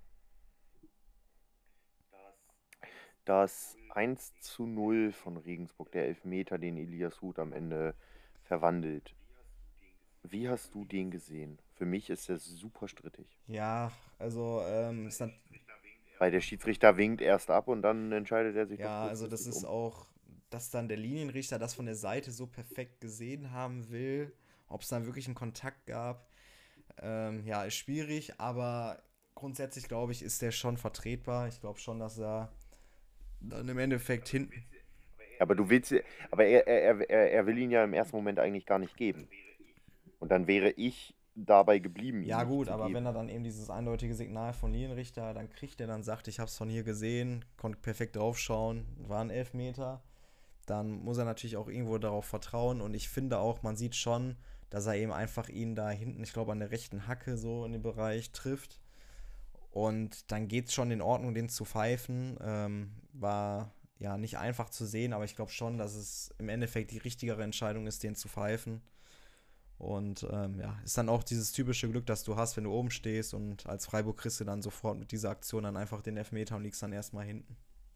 Das eins zu null von Regensburg, der Elfmeter, den Elias Huth am Ende verwandelt. Wie hast du den gesehen? Für mich ist er super strittig. Ja, also ähm, ist dann, Weil der Schiedsrichter winkt erst ab und dann entscheidet er sich ja, doch also das kurzfristig ist um. auch, dass dann der Linienrichter das von der Seite so perfekt gesehen haben will, ob es dann wirklich einen Kontakt gab, ähm, ja, ist schwierig, aber grundsätzlich glaube ich, ist der schon vertretbar. Ich glaube schon, dass er dann im Endeffekt hinten. Aber du willst, aber er, er, er, er will ihn ja im ersten Moment eigentlich gar nicht geben. Und dann wäre ich dabei geblieben. ihn Ja nicht gut, zu aber geben. wenn er dann eben dieses eindeutige Signal von Linienrichter dann kriegt, der dann sagt, ich habe es von hier gesehen, konnte perfekt draufschauen, war ein Elfmeter, dann muss er natürlich auch irgendwo darauf vertrauen und ich finde auch, man sieht schon, dass er eben einfach ihn da hinten, ich glaube an der rechten Hacke so in den Bereich trifft und dann geht es schon in Ordnung, den zu pfeifen, ähm, war ja nicht einfach zu sehen, aber ich glaube schon, dass es im Endeffekt die richtigere Entscheidung ist, den zu pfeifen. Und ähm, ja, ist dann auch dieses typische Glück, das du hast, wenn du oben stehst und als Freiburg kriegst du dann sofort mit dieser Aktion dann einfach den Elfmeter und liegst dann erstmal hinten.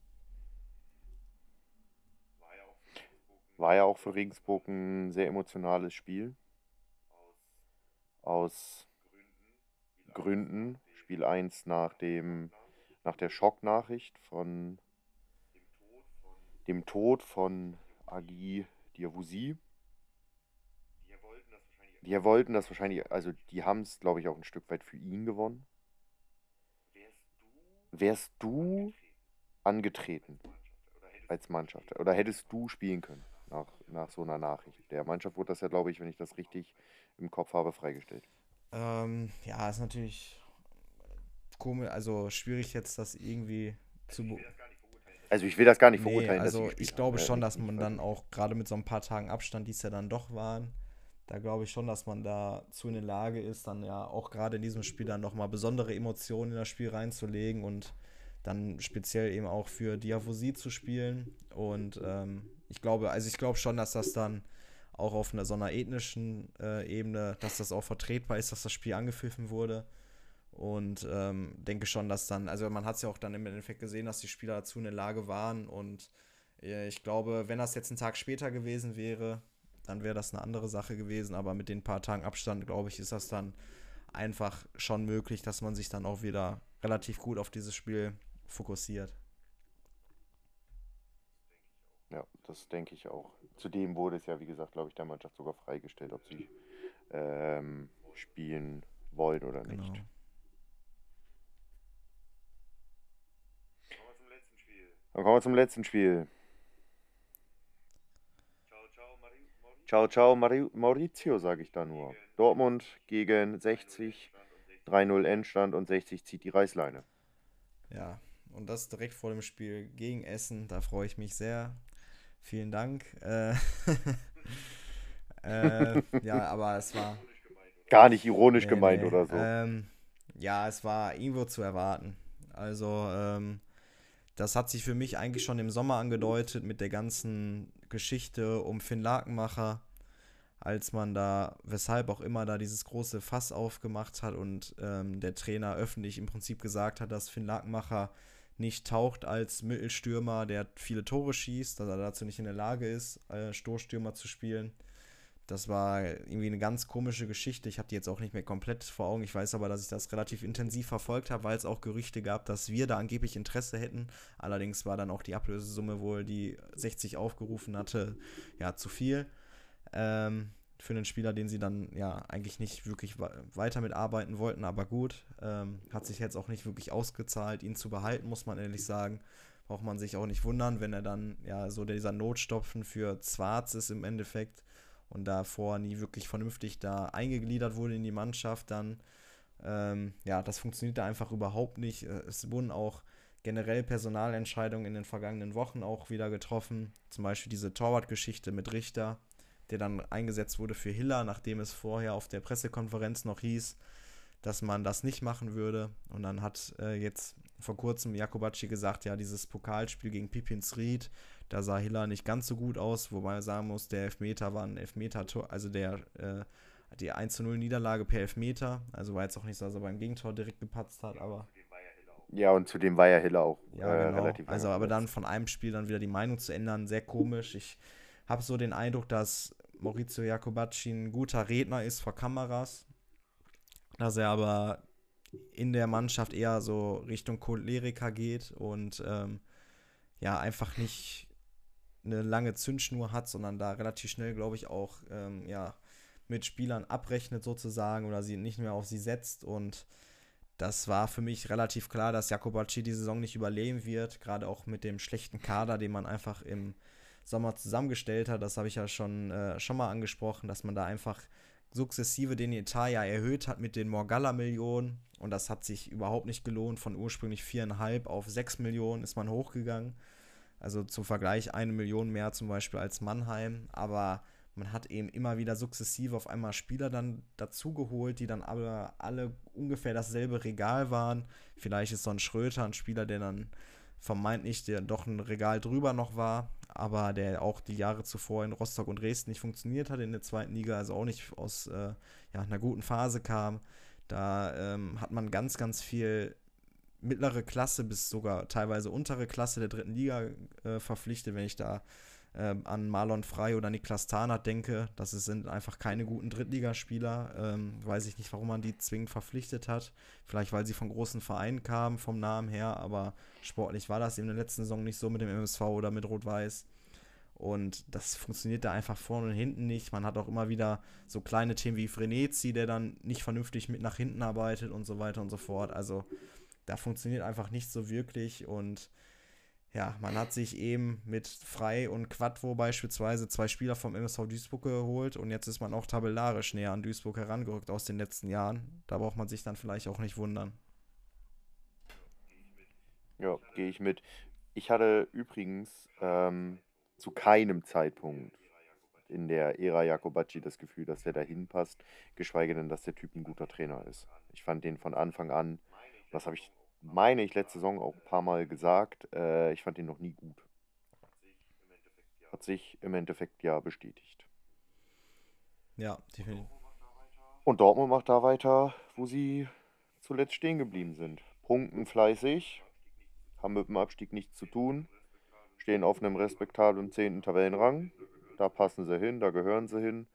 War ja auch für Regensburg ein sehr emotionales Spiel. Aus Gründen. Spiel eins nach dem nach der Schocknachricht von dem Tod von Agi Diawusi. Die wollten das wahrscheinlich, also die haben es, glaube ich, auch ein Stück weit für ihn gewonnen. Wärst du angetreten als Mannschaft? Oder hättest du spielen können nach, nach so einer Nachricht? Der Mannschaft wurde das ja, glaube ich, wenn ich das richtig im Kopf habe, freigestellt. Ähm, ja, ist natürlich komisch, also schwierig jetzt das irgendwie zu be- Also ich will das gar nicht Nee, verurteilen. also dass sie ich gespielt glaube haben, schon, ne? dass Nicht man dann auch gerade mit so ein paar Tagen Abstand, die es ja dann doch waren, da glaube ich schon, dass man dazu in der Lage ist, dann ja auch gerade in diesem Spiel dann nochmal besondere Emotionen in das Spiel reinzulegen und dann speziell eben auch für Diawusi zu spielen. Und ähm, ich glaube, also ich glaube schon, dass das dann auch auf einer so einer ethnischen äh, Ebene, dass das auch vertretbar ist, dass das Spiel angepfiffen wurde. Und ähm, denke schon, dass dann, also man hat es ja auch dann im Endeffekt gesehen, dass die Spieler dazu in der Lage waren. Und äh, ich glaube, wenn das jetzt einen Tag später gewesen wäre, dann wäre das eine andere Sache gewesen. Aber mit den paar Tagen Abstand, glaube ich, ist das dann einfach schon möglich, dass man sich dann auch wieder relativ gut auf dieses Spiel fokussiert. Ja, das denke ich auch. Zudem wurde es ja, wie gesagt, glaube ich, der Mannschaft sogar freigestellt, ob sie ähm, spielen wollen oder nicht. Genau. Dann kommen wir zum letzten Spiel. Ciao, ciao, Mari- Maurizio, sage ich da nur. Dortmund gegen sechzig, drei null Endstand und sechzig zieht die Reißleine. Ja, und das direkt vor dem Spiel gegen Essen, da freue ich mich sehr. Vielen Dank. Äh, äh, ja, aber es war... Gar nicht ironisch Nee, gemeint nee. oder so. Ähm, ja, es war irgendwo zu erwarten. Also, ähm, das hat sich für mich eigentlich schon im Sommer angedeutet mit der ganzen Geschichte um Finn Lakenmacher, als man da, weshalb auch immer da dieses große Fass aufgemacht hat und ähm, der Trainer öffentlich im Prinzip gesagt hat, dass Finn Lakenmacher nicht taucht als Mittelstürmer, der viele Tore schießt, dass er dazu nicht in der Lage ist, äh, Stoßstürmer zu spielen. Das war irgendwie eine ganz komische Geschichte. Ich habe die jetzt auch nicht mehr komplett vor Augen. Ich weiß aber, dass ich das relativ intensiv verfolgt habe, weil es auch Gerüchte gab, dass wir da angeblich Interesse hätten. Allerdings war dann auch die Ablösesumme wohl, die sechzig aufgerufen hatte, ja, zu viel. Ähm, für einen Spieler, den sie dann ja eigentlich nicht wirklich weiter mitarbeiten wollten, aber gut, ähm, hat sich jetzt auch nicht wirklich ausgezahlt, ihn zu behalten, muss man ehrlich sagen. Braucht man sich auch nicht wundern, wenn er dann ja so dieser Notstopfen für Zwarz ist im Endeffekt und davor nie wirklich vernünftig da eingegliedert wurde in die Mannschaft, dann ähm, ja, das funktioniert da einfach überhaupt nicht. Es wurden auch generell Personalentscheidungen in den vergangenen Wochen auch wieder getroffen, zum Beispiel diese Torwartgeschichte mit Richter, der dann eingesetzt wurde für Hiller, nachdem es vorher auf der Pressekonferenz noch hieß, dass man das nicht machen würde. Und dann hat äh, jetzt vor kurzem Jacobacci gesagt, ja, dieses Pokalspiel gegen Pipinsried, da sah Hiller nicht ganz so gut aus, wobei man sagen muss, der Elfmeter war ein Elfmeter-Tor, also der äh, die eins zu null Niederlage per Elfmeter, also war jetzt auch nicht so, dass er beim Gegentor direkt gepatzt hat, aber Ja, und zudem war ja Hiller auch ja, äh, genau. relativ Also, lange aber dann verletzt. von einem Spiel dann wieder die Meinung zu ändern, sehr komisch. Ich habe so den Eindruck, dass Maurizio Jacobacci ein guter Redner ist vor Kameras, dass er aber in der Mannschaft eher so Richtung Choleriker geht und ähm, ja, einfach nicht eine lange Zündschnur hat, sondern da relativ schnell, glaube ich, auch ähm, ja, mit Spielern abrechnet sozusagen oder sie nicht mehr auf sie setzt, und das war für mich relativ klar, dass Jacobacci die Saison nicht überleben wird, gerade auch mit dem schlechten Kader, den man einfach im Sommer zusammengestellt hat. Das habe ich ja schon, äh, schon mal angesprochen, dass man da einfach sukzessive den Etat ja erhöht hat mit den Morgalla-Millionen, und das hat sich überhaupt nicht gelohnt. Von ursprünglich viereinhalb auf sechs Millionen ist man hochgegangen. Also zum Vergleich eine Million mehr zum Beispiel als Mannheim, aber man hat eben immer wieder sukzessive auf einmal Spieler dann dazugeholt, die dann aber alle ungefähr dasselbe Regal waren. Vielleicht ist so ein Schröter ein Spieler, der dann vermeintlich der doch ein Regal drüber noch war, aber der auch die Jahre zuvor in Rostock und Dresden nicht funktioniert hat in der zweiten Liga, also auch nicht aus äh, ja, einer guten Phase kam. Da ähm, hat man ganz, ganz viel mittlere Klasse bis sogar teilweise untere Klasse der dritten Liga äh, verpflichtet, wenn ich da äh, an Marlon Frey oder Niklas Tarnath denke. Das sind einfach keine guten Drittligaspieler. Ähm, weiß ich nicht, warum man die zwingend verpflichtet hat. Vielleicht, weil sie von großen Vereinen kamen, vom Namen her, aber sportlich war das in der letzten Saison nicht so mit dem M S V oder mit Rot-Weiß. Und das funktioniert da einfach vorne und hinten nicht. Man hat auch immer wieder so kleine Themen wie Frenetzi, der dann nicht vernünftig mit nach hinten arbeitet und so weiter und so fort. Also da funktioniert einfach nicht so wirklich, und ja, man hat sich eben mit Frey und Quadvo beispielsweise zwei Spieler vom M S V Duisburg geholt, und jetzt ist man auch tabellarisch näher an Duisburg herangerückt aus den letzten Jahren. Da braucht man sich dann vielleicht auch nicht wundern. Ja, gehe ich mit. Ich hatte übrigens ähm, zu keinem Zeitpunkt in der Ära Jacobacci das Gefühl, dass der dahin passt, geschweige denn, dass der Typ ein guter Trainer ist. Ich fand den von Anfang an, das habe ich, meine ich, letzte Saison auch ein paar Mal gesagt, äh, ich fand den noch nie gut. Hat sich im Endeffekt ja bestätigt. Ja, definitiv. Und Dortmund macht da weiter, wo sie zuletzt stehen geblieben sind. Punkten fleißig, haben mit dem Abstieg nichts zu tun, stehen auf einem respektablen zehnten Tabellenrang. Da passen sie hin, da gehören sie hin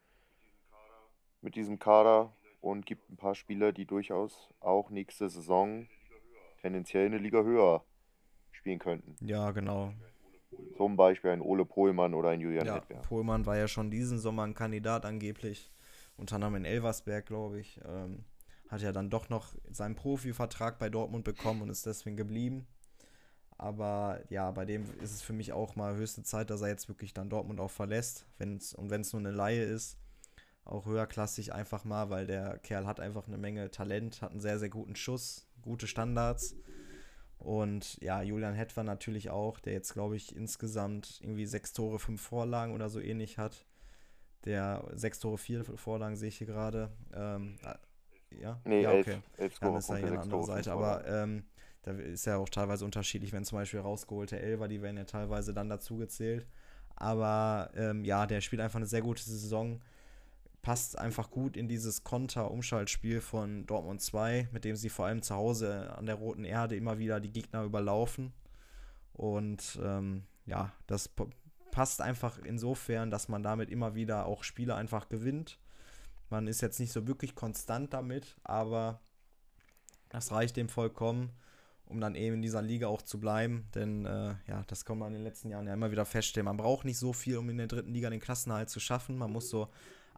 mit diesem Kader, und gibt ein paar Spieler, die durchaus auch nächste Saison tendenziell eine Liga höher spielen könnten. Ja, genau. Zum Beispiel ein Ole Pohlmann oder ein Julian Ja, Hedberg. Pohlmann war ja schon diesen Sommer ein Kandidat angeblich, unter anderem in Elversberg, glaube ich. Ähm, hat ja dann doch noch seinen Profivertrag bei Dortmund bekommen und ist deswegen geblieben. Aber ja, bei dem ist es für mich auch mal höchste Zeit, dass er jetzt wirklich dann Dortmund auch verlässt. Wenn's, und wenn es nur eine Laie ist, auch höherklassig einfach mal, weil der Kerl hat einfach eine Menge Talent, hat einen sehr, sehr guten Schuss, gute Standards. Und ja, Julian Hetwer natürlich auch, der jetzt, glaube ich, insgesamt irgendwie sechs Tore, fünf Vorlagen oder so ähnlich hat. Der sechs Tore, vier Vorlagen sehe ich hier gerade. Ähm, ja, Nee, ja, elf, okay. elf Dann Scorer, ist er Punkte, hier eine sechs andere Tore, fünf Seite. Aber Vorlagen. ähm, da ist ja auch teilweise unterschiedlich, wenn zum Beispiel rausgeholte Elfer, die werden ja teilweise dann dazu gezählt. Aber ähm, ja, der spielt einfach eine sehr gute Saison. Passt einfach gut in dieses Konter-Umschaltspiel von Dortmund zwei, mit dem sie vor allem zu Hause an der Roten Erde immer wieder die Gegner überlaufen. Und ähm, ja, das p- passt einfach insofern, dass man damit immer wieder auch Spiele einfach gewinnt. Man ist jetzt nicht so wirklich konstant damit, aber das reicht dem vollkommen, um dann eben in dieser Liga auch zu bleiben. Denn äh, ja, das kann man in den letzten Jahren ja immer wieder feststellen. Man braucht nicht so viel, um in der dritten Liga den Klassenerhalt zu schaffen. Man muss so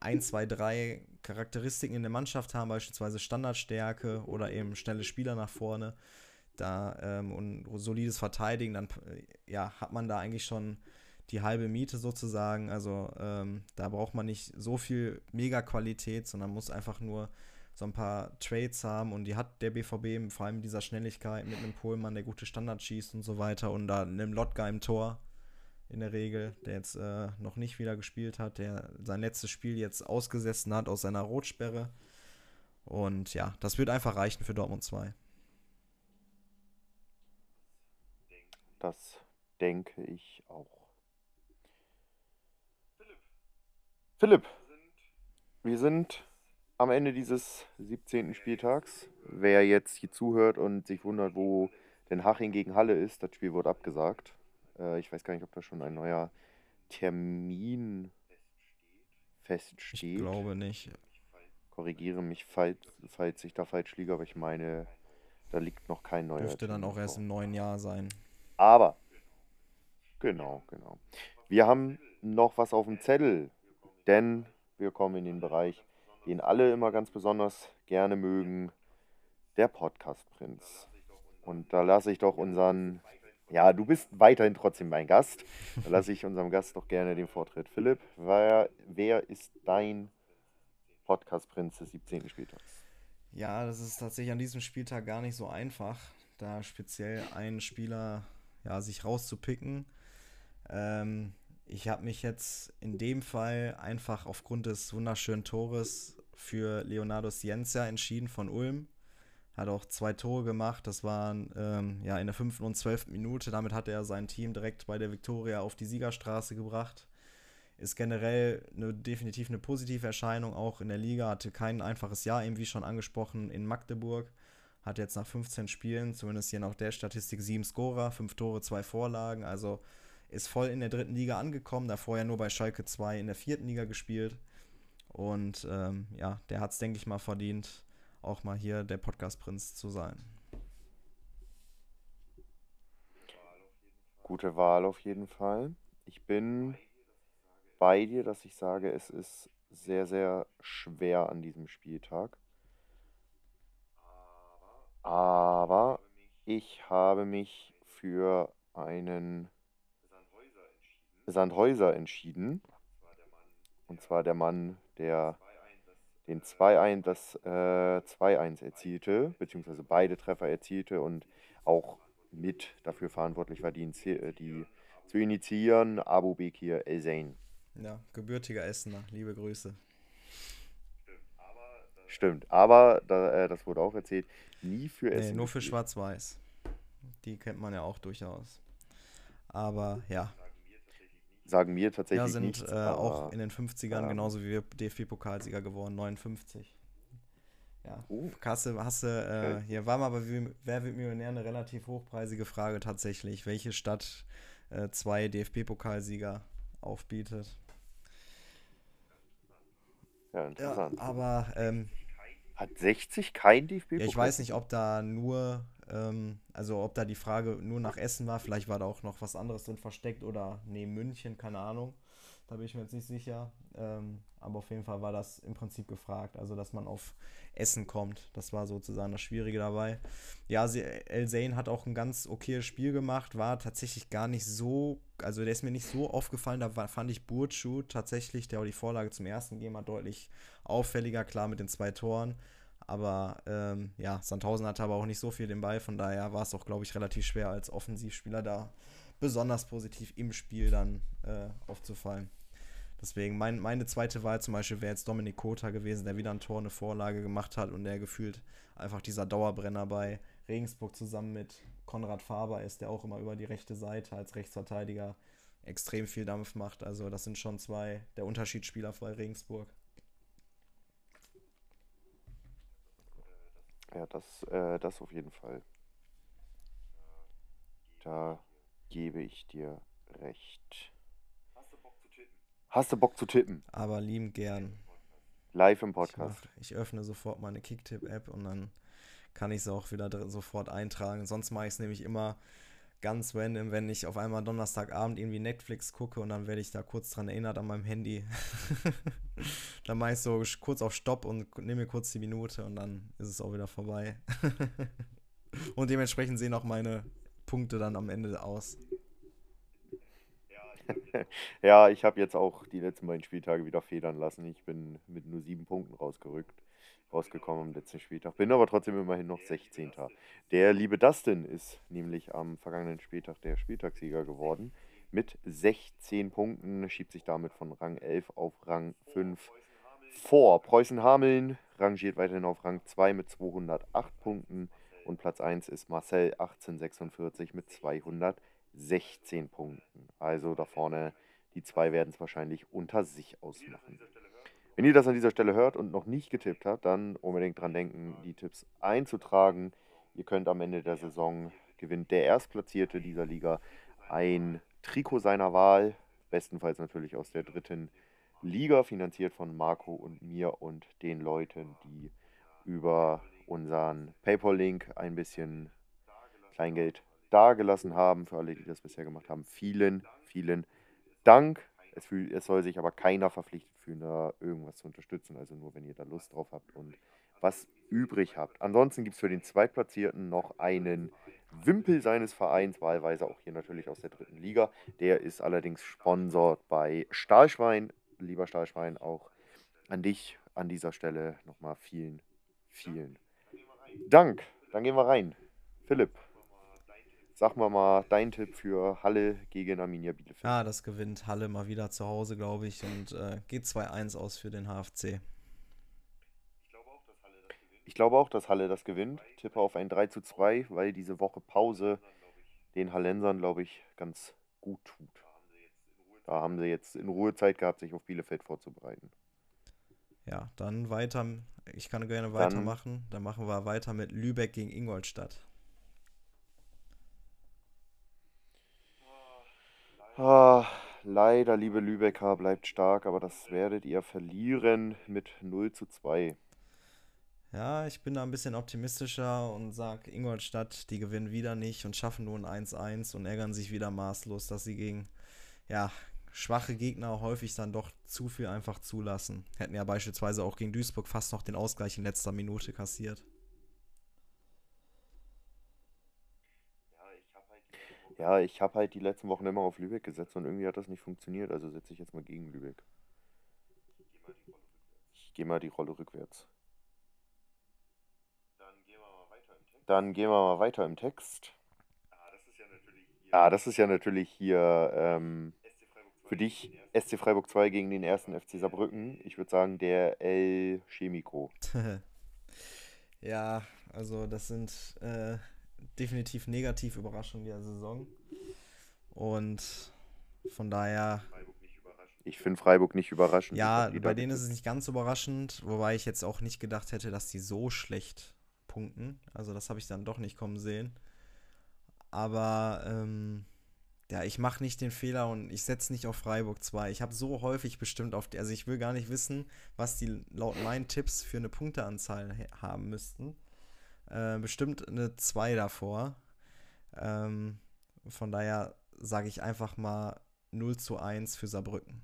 ein, zwei, drei Charakteristiken in der Mannschaft haben, beispielsweise Standardstärke oder eben schnelle Spieler nach vorne, da ähm, und solides Verteidigen, dann ja, hat man da eigentlich schon die halbe Miete sozusagen. Also ähm, da braucht man nicht so viel Mega-Qualität, sondern muss einfach nur so ein paar Trades haben, und die hat der B V B vor allem mit dieser Schnelligkeit, mit einem Pohlmann, der gute Standard schießt und so weiter, und da einem Lotka im Tor in der Regel, der jetzt äh, noch nicht wieder gespielt hat, der sein letztes Spiel jetzt ausgesessen hat aus seiner Rotsperre. Und ja, das wird einfach reichen für Dortmund zwei. Das denke ich auch. Philipp, wir sind am Ende dieses siebzehnten Spieltags. Wer jetzt hier zuhört und sich wundert, wo denn Haching gegen Halle ist, das Spiel wurde abgesagt. Äh, ich weiß gar nicht, ob da schon ein neuer Termin feststeht. Ich glaube nicht. Korrigiere mich, falls, falls ich da falsch liege, aber ich meine, da liegt noch kein neuer Dürfte dann Termin auch erst vor. im neuen Jahr sein. Aber, genau, genau. Wir haben noch was auf dem Zettel, denn wir kommen in den Bereich, den alle immer ganz besonders gerne mögen, der Podcast-Prinz. Und da lasse ich doch unseren, ja, du bist weiterhin trotzdem mein Gast, da lasse ich unserem Gast doch gerne den Vortritt. Philipp, wer, wer ist dein Podcast-Prinz des siebzehnten Spieltags? Ja, das ist tatsächlich an diesem Spieltag gar nicht so einfach, da speziell einen Spieler ja, sich rauszupicken. Ähm, ich habe mich jetzt in dem Fall einfach aufgrund des wunderschönen Tores für Leonardo Cienza entschieden von Ulm. Hat auch zwei Tore gemacht, das waren ähm, ja in der fünften und zwölften Minute. Damit hat er sein Team direkt bei der Viktoria auf die Siegerstraße gebracht. Ist generell eine, definitiv eine positive Erscheinung, auch in der Liga. Hatte kein einfaches Jahr, eben wie schon angesprochen, in Magdeburg. Hat jetzt nach fünfzehn Spielen, zumindest hier nach der Statistik, sieben Scorer, fünf Tore, zwei Vorlagen. Also ist voll in der dritten Liga angekommen, da vorher nur bei Schalke zwei in der vierten Liga gespielt. Und ähm, ja, der hat es, denke ich mal, verdient, auch mal hier der Podcast-Prinz zu sein. Gute Wahl auf jeden Fall. Ich bin bei dir, dass ich sage, es ist sehr, sehr schwer an diesem Spieltag. Aber ich habe mich für einen Sandhäuser entschieden. Und zwar der Mann, der den zwei eins, das äh, zwei eins erzielte, beziehungsweise beide Treffer erzielte und auch mit dafür verantwortlich war, die, die zu initiieren, Abubekir Elsein. Ja, gebürtiger Essener, liebe Grüße. Stimmt, aber da, äh, das wurde auch erzählt, nie für Nee, Essen nur für gespielt. Schwarz-Weiß. Die kennt man ja auch durchaus. Aber ja. Sagen mir tatsächlich Ja, sind nichts, äh, aber, auch in den fünfzigern ähm, genauso wie wir D F B-Pokalsieger geworden, neunundfünfzig. Ja, Oh. Kasse, hast du, äh, Okay. hier war mal bei Wer wer wird Millionär eine relativ hochpreisige Frage tatsächlich, welche Stadt äh, zwei D F B-Pokalsieger aufbietet. Ja, Ja, interessant. aber ähm, Hat sechzig kein D F B-Pokal? ja, ich weiß nicht, ob da nur, ähm, also ob da die Frage nur nach Essen war, vielleicht war da auch noch was anderes drin versteckt oder neben München, keine Ahnung. Da bin ich mir jetzt nicht sicher. Ähm, aber auf jeden Fall war das im Prinzip gefragt, also dass man auf Essen kommt. Das war sozusagen das Schwierige dabei. Ja, Elsein hat auch ein ganz okayes Spiel gemacht, war tatsächlich gar nicht so, also der ist mir nicht so aufgefallen, da war, fand ich Burcu tatsächlich, der auch die Vorlage zum ersten gegeben hat, deutlich auffälliger, klar mit den zwei Toren. Aber ähm, ja, Sandhausen hatte aber auch nicht so viel den Ball, von daher war es auch, glaube ich, relativ schwer als Offensivspieler da besonders positiv im Spiel dann äh, aufzufallen. Deswegen mein, meine zweite Wahl zum Beispiel wäre jetzt Dominik Kota gewesen, der wieder ein Tor, eine Vorlage gemacht hat und der gefühlt einfach dieser Dauerbrenner bei Regensburg zusammen mit Konrad Faber ist, der auch immer über die rechte Seite als Rechtsverteidiger extrem viel Dampf macht. Also das sind schon zwei der Unterschiedsspieler bei Regensburg. Ja, das, äh, das auf jeden Fall. Da gebe ich dir recht. Hast du Bock zu tippen? Aber liebend gern. Live im Ich, Podcast. mach, ich öffne sofort meine Kicktipp-App und dann kann ich es auch wieder dr- sofort eintragen. Sonst mache ich es nämlich immer ganz random, wenn ich auf einmal Donnerstagabend irgendwie Netflix gucke und dann werde ich da kurz dran erinnert an meinem Handy. Dann mache ich so kurz auf Stopp und nehme mir kurz die Minute und dann ist es auch wieder vorbei. Und dementsprechend sehen auch meine Punkte dann am Ende aus. Ja, ich habe jetzt auch die letzten beiden Spieltage wieder federn lassen. Ich bin mit nur sieben Punkten rausgerückt, rausgekommen am letzten Spieltag. Bin aber trotzdem immerhin noch sechzehnter. Der liebe Dustin ist nämlich am vergangenen Spieltag der Spieltagssieger geworden. Mit sechzehn Punkten, schiebt sich damit von Rang elf auf Rang fünf vor. Preußen-Hameln rangiert weiterhin auf Rang zwei mit zweihundertacht Punkten. Und Platz eins ist Marcel achtzehnhundertsechsundvierzig mit zweihundertsechzehn Punkten. Also da vorne, die zwei werden es wahrscheinlich unter sich ausmachen. Wenn ihr das an dieser Stelle hört und noch nicht getippt habt, dann unbedingt dran denken, die Tipps einzutragen. Ihr könnt am Ende der Saison gewinnt der Erstplatzierte dieser Liga ein Trikot seiner Wahl, bestenfalls natürlich aus der dritten Liga, finanziert von Marco und mir und den Leuten, die über unseren PayPal-Link ein bisschen Kleingeld dagelassen haben. Für alle, die das bisher gemacht haben, vielen, vielen Dank. Es, fühl, es soll sich aber keiner verpflichtet fühlen, da irgendwas zu unterstützen. Also nur, wenn ihr da Lust drauf habt und was übrig habt. Ansonsten gibt es für den Zweitplatzierten noch einen Wimpel seines Vereins, wahlweise auch hier natürlich aus der dritten Liga. Der ist allerdings sponsort bei Stahlschwein. Lieber Stahlschwein, auch an dich an dieser Stelle nochmal vielen, vielen Dank. Dann gehen wir rein. Philipp, sag mal mal dein Tipp für Halle gegen Arminia Bielefeld. Ja, das gewinnt Halle mal wieder zu Hause, glaube ich, und äh, geht zwei eins aus für den H F C. Ich glaube auch, dass Halle das gewinnt. Tippe auf ein drei zu zwei, weil diese Woche Pause den Hallensern, glaube ich, ganz gut tut. Da haben sie jetzt in Ruhe Zeit gehabt, sich auf Bielefeld vorzubereiten. Ja, dann weiter. Ich kann gerne weitermachen. Dann machen wir weiter mit Lübeck gegen Ingolstadt. Ah, leider, liebe Lübecker, bleibt stark, aber das werdet ihr verlieren mit null zu zwei. Ja, ich bin da ein bisschen optimistischer und sage, Ingolstadt, die gewinnen wieder nicht und schaffen nur ein eins eins und ärgern sich wieder maßlos, dass sie gegen ja, schwache Gegner häufig dann doch zu viel einfach zulassen. Hätten ja beispielsweise auch gegen Duisburg fast noch den Ausgleich in letzter Minute kassiert. Ja, ich habe halt die letzten Wochen immer auf Lübeck gesetzt und irgendwie hat das nicht funktioniert, also setze ich jetzt mal gegen Lübeck. Ich gehe mal die Rolle rückwärts. Dann gehen wir mal weiter im Text. Ah, das ist ja natürlich hier ähm, für dich S C Freiburg zwei gegen den ersten F C Saarbrücken. Ich würde sagen, der El Chemico. Ja, also das sind äh, definitiv negativ Überraschungen der Saison. Und von daher... Ich finde Freiburg nicht überraschend. Ja, bei denen ist es nicht ganz überraschend, wobei ich jetzt auch nicht gedacht hätte, dass die so schlecht punkten. Also das habe ich dann doch nicht kommen sehen. Aber ähm, ja, ich mache nicht den Fehler und ich setze nicht auf Freiburg zwei. Ich habe so häufig bestimmt auf die, also ich will gar nicht wissen, was die laut meinen Tipps für eine Punkteanzahl he- haben müssten. Äh, bestimmt eine zwei davor. Ähm, von daher sage ich einfach mal null zu eins für Saarbrücken.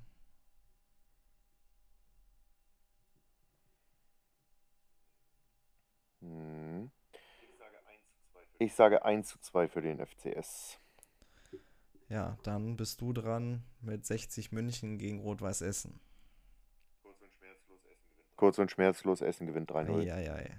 Hm. Ich sage eins zu zwei für den F C S. Ja, dann bist du dran mit sechzig München gegen Rot-Weiß Essen. Kurz und schmerzlos, Essen gewinnt drei null. Ja, ja, ja.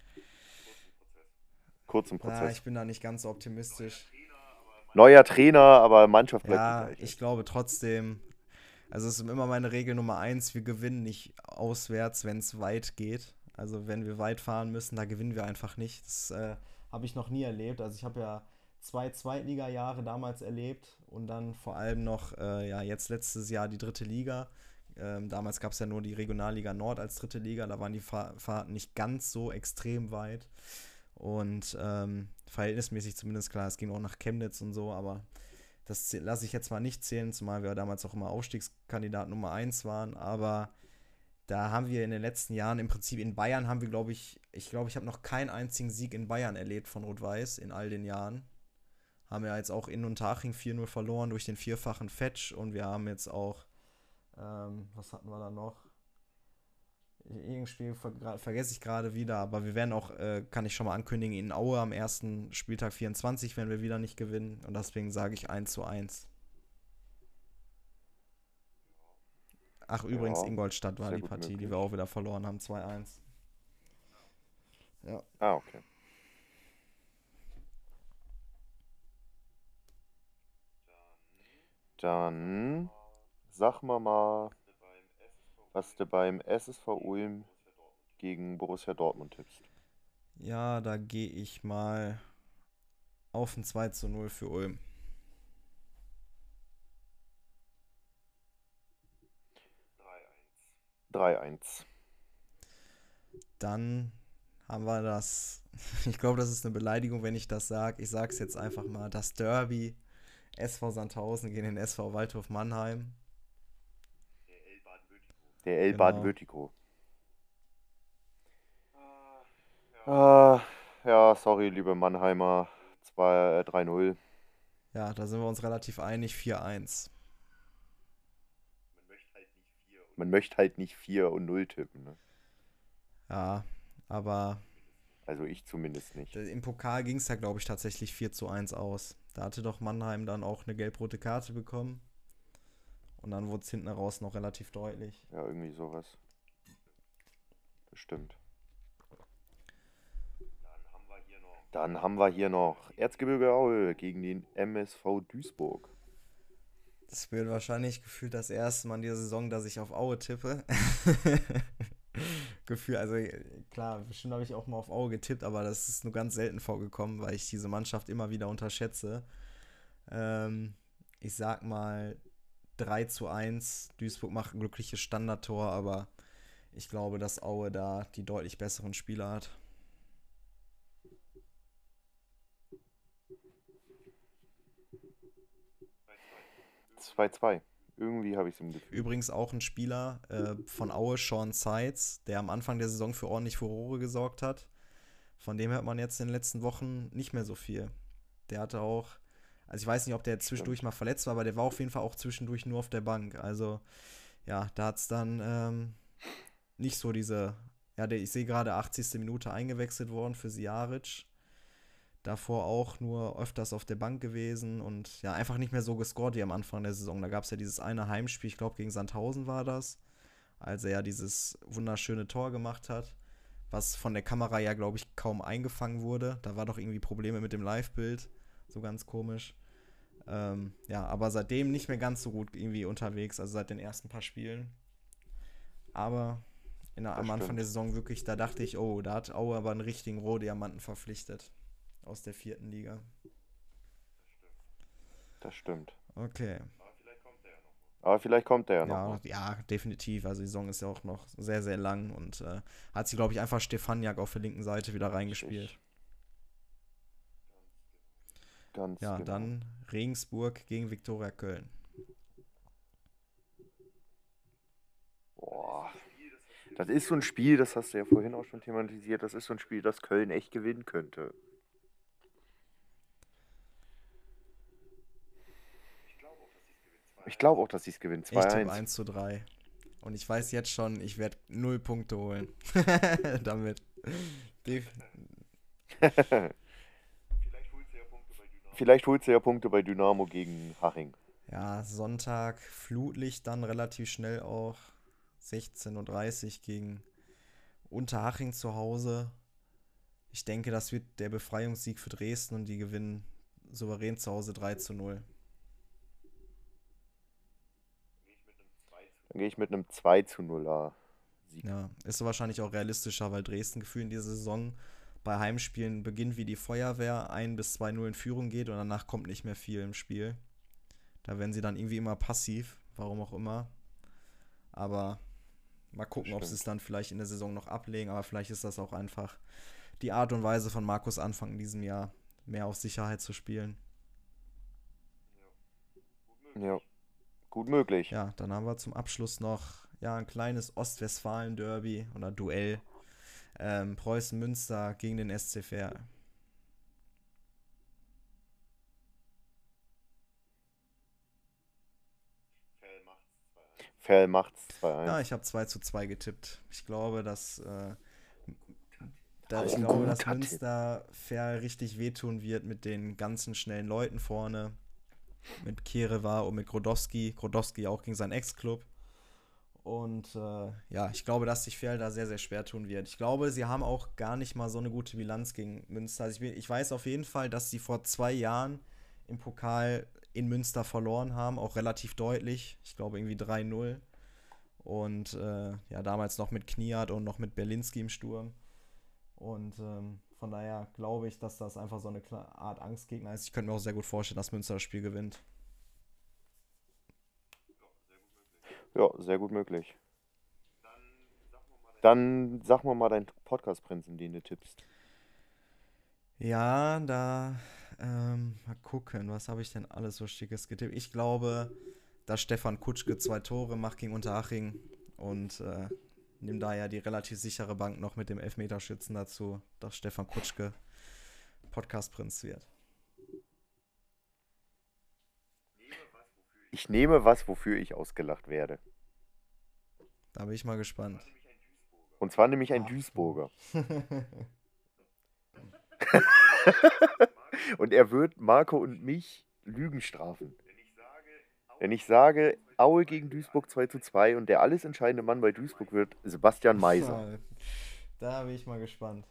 Kurzen Na, Prozess. ich bin da nicht ganz so optimistisch. Neuer Trainer, aber Mannschaft bleibt Ja, die gleiche. ich glaube trotzdem, also es ist immer meine Regel Nummer eins, wir gewinnen nicht auswärts, wenn es weit geht. Also wenn wir weit fahren müssen, da gewinnen wir einfach nicht. Das äh, habe ich noch nie erlebt. Also ich habe ja zwei Zweitliga-Jahre damals erlebt und dann vor allem noch, äh, ja jetzt letztes Jahr die dritte Liga. Ähm, damals gab es ja nur die Regionalliga Nord als dritte Liga, da waren die Fahr- Fahrten nicht ganz so extrem weit. Und ähm, verhältnismäßig zumindest, klar, es ging auch nach Chemnitz und so, aber das lasse ich jetzt mal nicht zählen, zumal wir damals auch immer Aufstiegskandidat Nummer eins waren, aber da haben wir in den letzten Jahren im Prinzip in Bayern haben wir, glaube ich, ich glaube, ich habe noch keinen einzigen Sieg in Bayern erlebt von Rot-Weiß in all den Jahren. Haben ja jetzt auch in Unterhaching vier null verloren durch den vierfachen Fetch und wir haben jetzt auch, ähm, was hatten wir da noch? Irgendein Spiel ver vergesse ich gerade wieder, aber wir werden auch, äh, kann ich schon mal ankündigen, in Aue am ersten Spieltag vierundzwanzig werden wir wieder nicht gewinnen und deswegen sage ich eins zu eins. Ach, übrigens, Ja, Ingolstadt war sehr die gut Partie, die möglich. wir auch wieder verloren haben, zwei eins. Ja. Ah, okay. Dann sag mal mal, was du beim S S V Ulm gegen Borussia Dortmund tippst. Ja, da gehe ich mal auf ein zwei zu null für Ulm. drei eins. Dann haben wir das, ich glaube, das ist eine Beleidigung, wenn ich das sage. Ich sage es jetzt einfach mal, das Derby S V Sandhausen gegen den S V Waldhof Mannheim. Der El Genau. Baden-Württemberg. Ah, ja, sorry, liebe Mannheimer. zwei, äh, drei null. Ja, da sind wir uns relativ einig, vier eins. Man möchte halt nicht vier und null tippen. Ne? Ja, aber Also ich zumindest nicht. im Pokal ging es ja, glaube ich, tatsächlich vier zu eins aus. Da hatte doch Mannheim dann auch eine gelb-rote Karte bekommen. Und dann wurde es hinten raus noch relativ deutlich. Ja, irgendwie sowas. Bestimmt. Dann haben wir hier noch Erzgebirge Aue gegen den M S V Duisburg. Das wird wahrscheinlich gefühlt das erste Mal in dieser Saison, dass ich auf Aue tippe. Gefühl, also klar, bestimmt habe ich auch mal auf Aue getippt, aber das ist nur ganz selten vorgekommen, weil ich diese Mannschaft immer wieder unterschätze. Ähm, ich sag mal drei zu eins. Duisburg macht ein glückliches Standardtor, aber ich glaube, dass Aue da die deutlich besseren Spieler hat. zwei zwei. Irgendwie habe ich es im Gefühl. Übrigens auch ein Spieler äh, von Aue, Sean Seitz, der am Anfang der Saison für ordentlich Furore gesorgt hat. Von dem hört man jetzt in den letzten Wochen nicht mehr so viel. Der hatte auch, also ich weiß nicht, ob der zwischendurch mal verletzt war, aber der war auf jeden Fall auch zwischendurch nur auf der Bank. Also ja, da hat es dann ähm, nicht so diese, ja, der, ich sehe gerade achtzigste Minute eingewechselt worden für Sijaric. Davor auch nur öfters auf der Bank gewesen und ja, einfach nicht mehr so gescored wie am Anfang der Saison. Da gab es ja dieses eine Heimspiel, ich glaube gegen Sandhausen war das, als er ja dieses wunderschöne Tor gemacht hat, was von der Kamera ja, glaube ich, kaum eingefangen wurde. Da war doch irgendwie Probleme mit dem Live-Bild, so ganz komisch. Ähm, ja, aber seitdem nicht mehr ganz so gut irgendwie unterwegs, also seit den ersten paar Spielen. Aber in der, am Anfang stimmt. der Saison wirklich, da dachte ich, oh, da hat Aue aber einen richtigen Rohdiamanten verpflichtet. Aus der vierten Liga. Das stimmt. Okay. Aber vielleicht kommt der ja noch. Ja, mal. ja, definitiv. Also die Saison ist ja auch noch sehr, sehr lang und äh, hat sie, glaube ich, einfach Stefaniak auf der linken Seite wieder reingespielt. Ganz Ja, genau. dann Regensburg gegen Viktoria Köln. Boah. Das ist so ein Spiel, das hast du ja vorhin auch schon thematisiert, das ist so ein Spiel, das Köln echt gewinnen könnte. Ich glaube auch, dass sie es gewinnen. Ich zwei tippe eins. eins zu drei. Und ich weiß jetzt schon, ich werde null Punkte holen. Damit. Def Vielleicht holst du ja Punkte bei Dynamo gegen Haching. ja, Sonntag, Flutlicht dann relativ schnell auch. sechzehn Uhr dreißig gegen Unterhaching zu Hause. Ich denke, das wird der Befreiungssieg für Dresden und die gewinnen souverän zu Hause drei zu null. Dann gehe ich mit einem zwei zu null Sieg. Ja, ist so wahrscheinlich auch realistischer, weil Dresden gefühlt in dieser Saison bei Heimspielen beginnt wie die Feuerwehr, ein bis zwei null in Führung geht und danach kommt nicht mehr viel im Spiel. Da werden sie dann irgendwie immer passiv, warum auch immer. Aber mal gucken, ob sie es dann vielleicht in der Saison noch ablegen, aber vielleicht ist das auch einfach die Art und Weise von Markus Anfang in diesem Jahr, mehr auf Sicherheit zu spielen. Ja, gut möglich. Ja, dann haben wir zum Abschluss noch ja, ein kleines Ostwestfalen-Derby oder Duell. Ähm, Preußen Münster gegen den S C Verl. Ferl macht's zwei eins. Ja, ich habe zwei zu zwei getippt. Ich glaube, dass, äh, da, Auch ich ein glaube, dass guter Tipp. Münster Ferl richtig wehtun wird mit den ganzen schnellen Leuten vorne. Mit Kireva und mit Grodowski. Grodowski auch gegen seinen Ex-Club. Und äh, ja, ich glaube, dass sich Ferl da sehr, sehr schwer tun wird. Ich glaube, sie haben auch gar nicht mal so eine gute Bilanz gegen Münster. Also ich, ich weiß auf jeden Fall, dass sie vor zwei Jahren im Pokal in Münster verloren haben, auch relativ deutlich. Ich glaube irgendwie drei null. Und äh, ja, damals noch mit Kniat und noch mit Berlinski im Sturm. Und ähm, von daher glaube ich, dass das einfach so eine Art Angstgegner ist. Ich könnte mir auch sehr gut vorstellen, dass Münster das Spiel gewinnt. Ja, sehr gut möglich. Dann sag mal mal deinen Podcast-Prinzen, den du tippst. Ja, da ähm, mal gucken, was habe ich denn alles so Schickes getippt. Ich glaube, dass Stefan Kutschke zwei Tore macht gegen Unterhaching und äh, nimm da ja die relativ sichere Bank noch mit dem Elfmeterschützen dazu, dass Stefan Kutschke Podcast-Prinz wird. Ich nehme was, wofür ich ausgelacht werde. Da bin ich mal gespannt. Und zwar nämlich ein Duisburger. Und er wird Marco und mich Lügen strafen. Wenn ich sage, Aue gegen Duisburg zwei zu zwei und der alles entscheidende Mann bei Duisburg wird Sebastian Meiser. Da bin ich mal gespannt.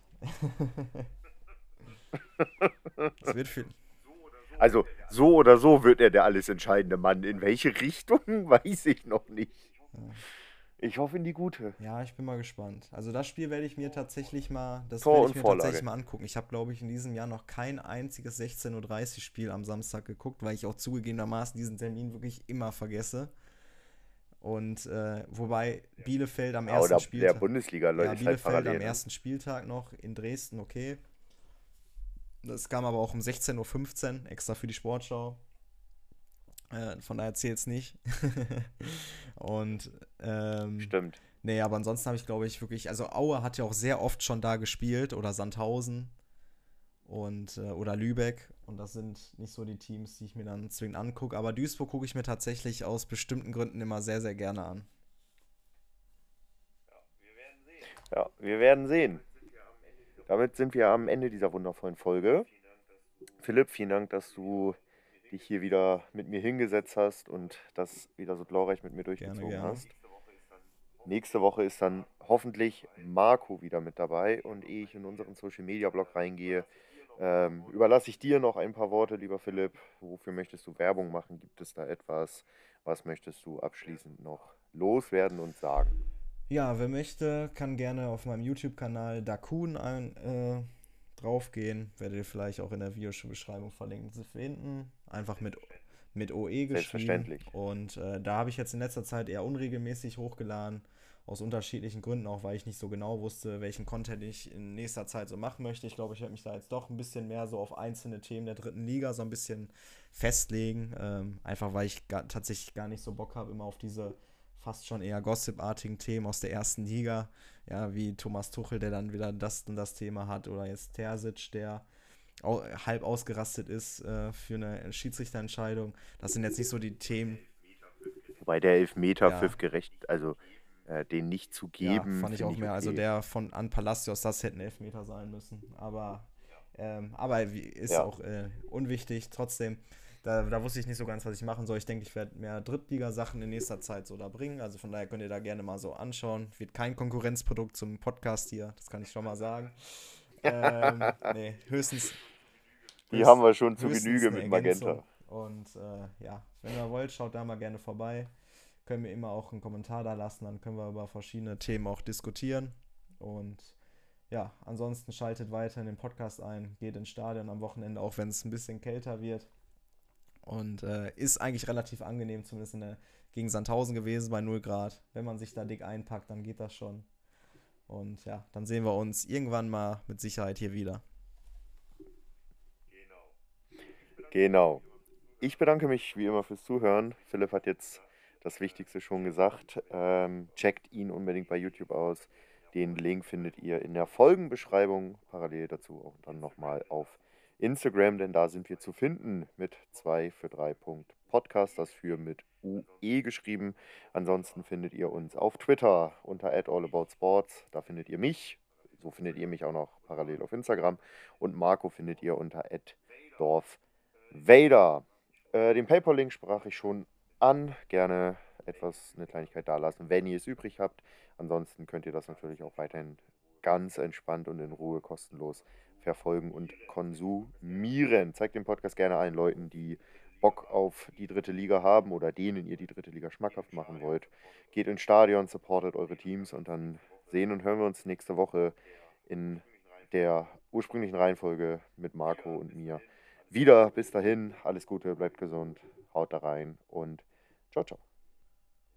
Das wird viel. Also so oder so wird er der alles entscheidende Mann. In welche Richtung, weiß ich noch nicht. Ich hoffe in die gute. Ja, ich bin mal gespannt. Also das Spiel werde ich mir tatsächlich mal, das Tor werde und ich mir Vorlage. tatsächlich mal angucken. Ich habe, glaube ich, in diesem Jahr noch kein einziges sechzehn Uhr dreißig Spiel am Samstag geguckt, weil ich auch zugegebenermaßen diesen Termin wirklich immer vergesse. Und äh, wobei Bielefeld am Ja, ersten oder Spieltag. der Bundesliga, Leute, Ja, ist halt Bielefeld parallel. am ne? ersten Spieltag noch in Dresden, okay. Das kam aber auch um sechzehn Uhr fünfzehn, extra für die Sportschau. Äh, von daher zählt es nicht. Und ähm, Stimmt. nee, aber ansonsten habe ich, glaube ich, wirklich, also Aue hat ja auch sehr oft schon da gespielt oder Sandhausen und äh, oder Lübeck und das sind nicht so die Teams, die ich mir dann zwingend angucke, aber Duisburg gucke ich mir tatsächlich aus bestimmten Gründen immer sehr, sehr gerne an. Ja, wir werden sehen. Damit sind wir am Ende dieser wundervollen Folge. Philipp, vielen Dank, dass du dich hier wieder mit mir hingesetzt hast und das wieder so glorreich mit mir durchgezogen Gerne, gerne. hast. Nächste Woche ist dann hoffentlich Marco wieder mit dabei und ehe ich in unseren Social Media Blog reingehe, ähm, überlasse ich dir noch ein paar Worte, lieber Philipp. Wofür möchtest du Werbung machen? Gibt es da etwas? Was möchtest du abschließend noch loswerden und sagen? Ja, wer möchte, kann gerne auf meinem YouTube-Kanal Dakun ein, äh, draufgehen. Werdet ihr vielleicht auch in der Videobeschreibung verlinkt zu finden. Einfach mit, mit O E geschrieben. Selbstverständlich. Und äh, da habe ich jetzt in letzter Zeit eher unregelmäßig hochgeladen. Aus unterschiedlichen Gründen, auch weil ich nicht so genau wusste, welchen Content ich in nächster Zeit so machen möchte. Ich glaube, ich werde mich da jetzt doch ein bisschen mehr so auf einzelne Themen der dritten Liga so ein bisschen festlegen. Ähm, einfach weil ich gar, tatsächlich gar nicht so Bock habe, immer auf diese fast schon eher gossipartigen Themen aus der ersten Liga, ja, wie Thomas Tuchel, der dann wieder das und das Thema hat, oder jetzt Terzic, der au- halb ausgerastet ist äh, für eine Schiedsrichterentscheidung. Das sind jetzt nicht so die Themen. Wobei der Elfmeter-Pfiff Ja. gerecht, also äh, den nicht zu Ja, geben, fand ich finde auch mehr. Also okay. der von An Palacios, das hätten Elfmeter sein müssen. Aber, ähm, aber wie- ist Ja. auch äh, unwichtig. Trotzdem, da, da wusste ich nicht so ganz, was ich machen soll. Ich denke, ich werde mehr Drittligasachen in nächster Zeit so da bringen. Also von daher könnt ihr da gerne mal so anschauen. Wird kein Konkurrenzprodukt zum Podcast hier, das kann ich schon mal sagen. ähm, nee, höchstens. Die höchst- haben wir schon zu höchstens Genüge eine mit Magenta. Ergänzung. Und äh, ja, wenn ihr wollt, schaut da mal gerne vorbei. Können wir immer auch einen Kommentar da lassen, dann können wir über verschiedene Themen auch diskutieren. Und ja, ansonsten schaltet weiter in den Podcast ein, geht ins Stadion am Wochenende, auch wenn es ein bisschen kälter wird. Und äh, ist eigentlich relativ angenehm, zumindest in der, gegen Sandhausen gewesen bei null Grad. Wenn man sich da dick einpackt, dann geht das schon. Und ja, dann sehen wir uns irgendwann mal mit Sicherheit hier wieder. Genau. Ich bedanke mich wie immer fürs Zuhören. Philipp hat jetzt das Wichtigste schon gesagt. Ähm, checkt ihn unbedingt bei YouTube aus. Den Link findet ihr in der Folgenbeschreibung. Parallel dazu auch dann nochmal auf Instagram, denn da sind wir zu finden mit zwei für drei Punkt Podcast, das für mit U E geschrieben. Ansonsten findet ihr uns auf Twitter unter at allaboutsports. Da findet ihr mich. So findet ihr mich auch noch parallel auf Instagram. Und Marco findet ihr unter at dorfvader. Äh, den PayPal-Link sprach ich schon an. Gerne etwas, eine Kleinigkeit da lassen, wenn ihr es übrig habt. Ansonsten könnt ihr das natürlich auch weiterhin ganz entspannt und in Ruhe kostenlos verfolgen und konsumieren. Zeigt den Podcast gerne allen Leuten, die Bock auf die dritte Liga haben oder denen ihr die dritte Liga schmackhaft machen wollt. Geht ins Stadion, supportet eure Teams und dann sehen und hören wir uns nächste Woche in der ursprünglichen Reihenfolge mit Marco und mir wieder. Bis dahin, alles Gute, bleibt gesund, haut da rein und ciao, ciao.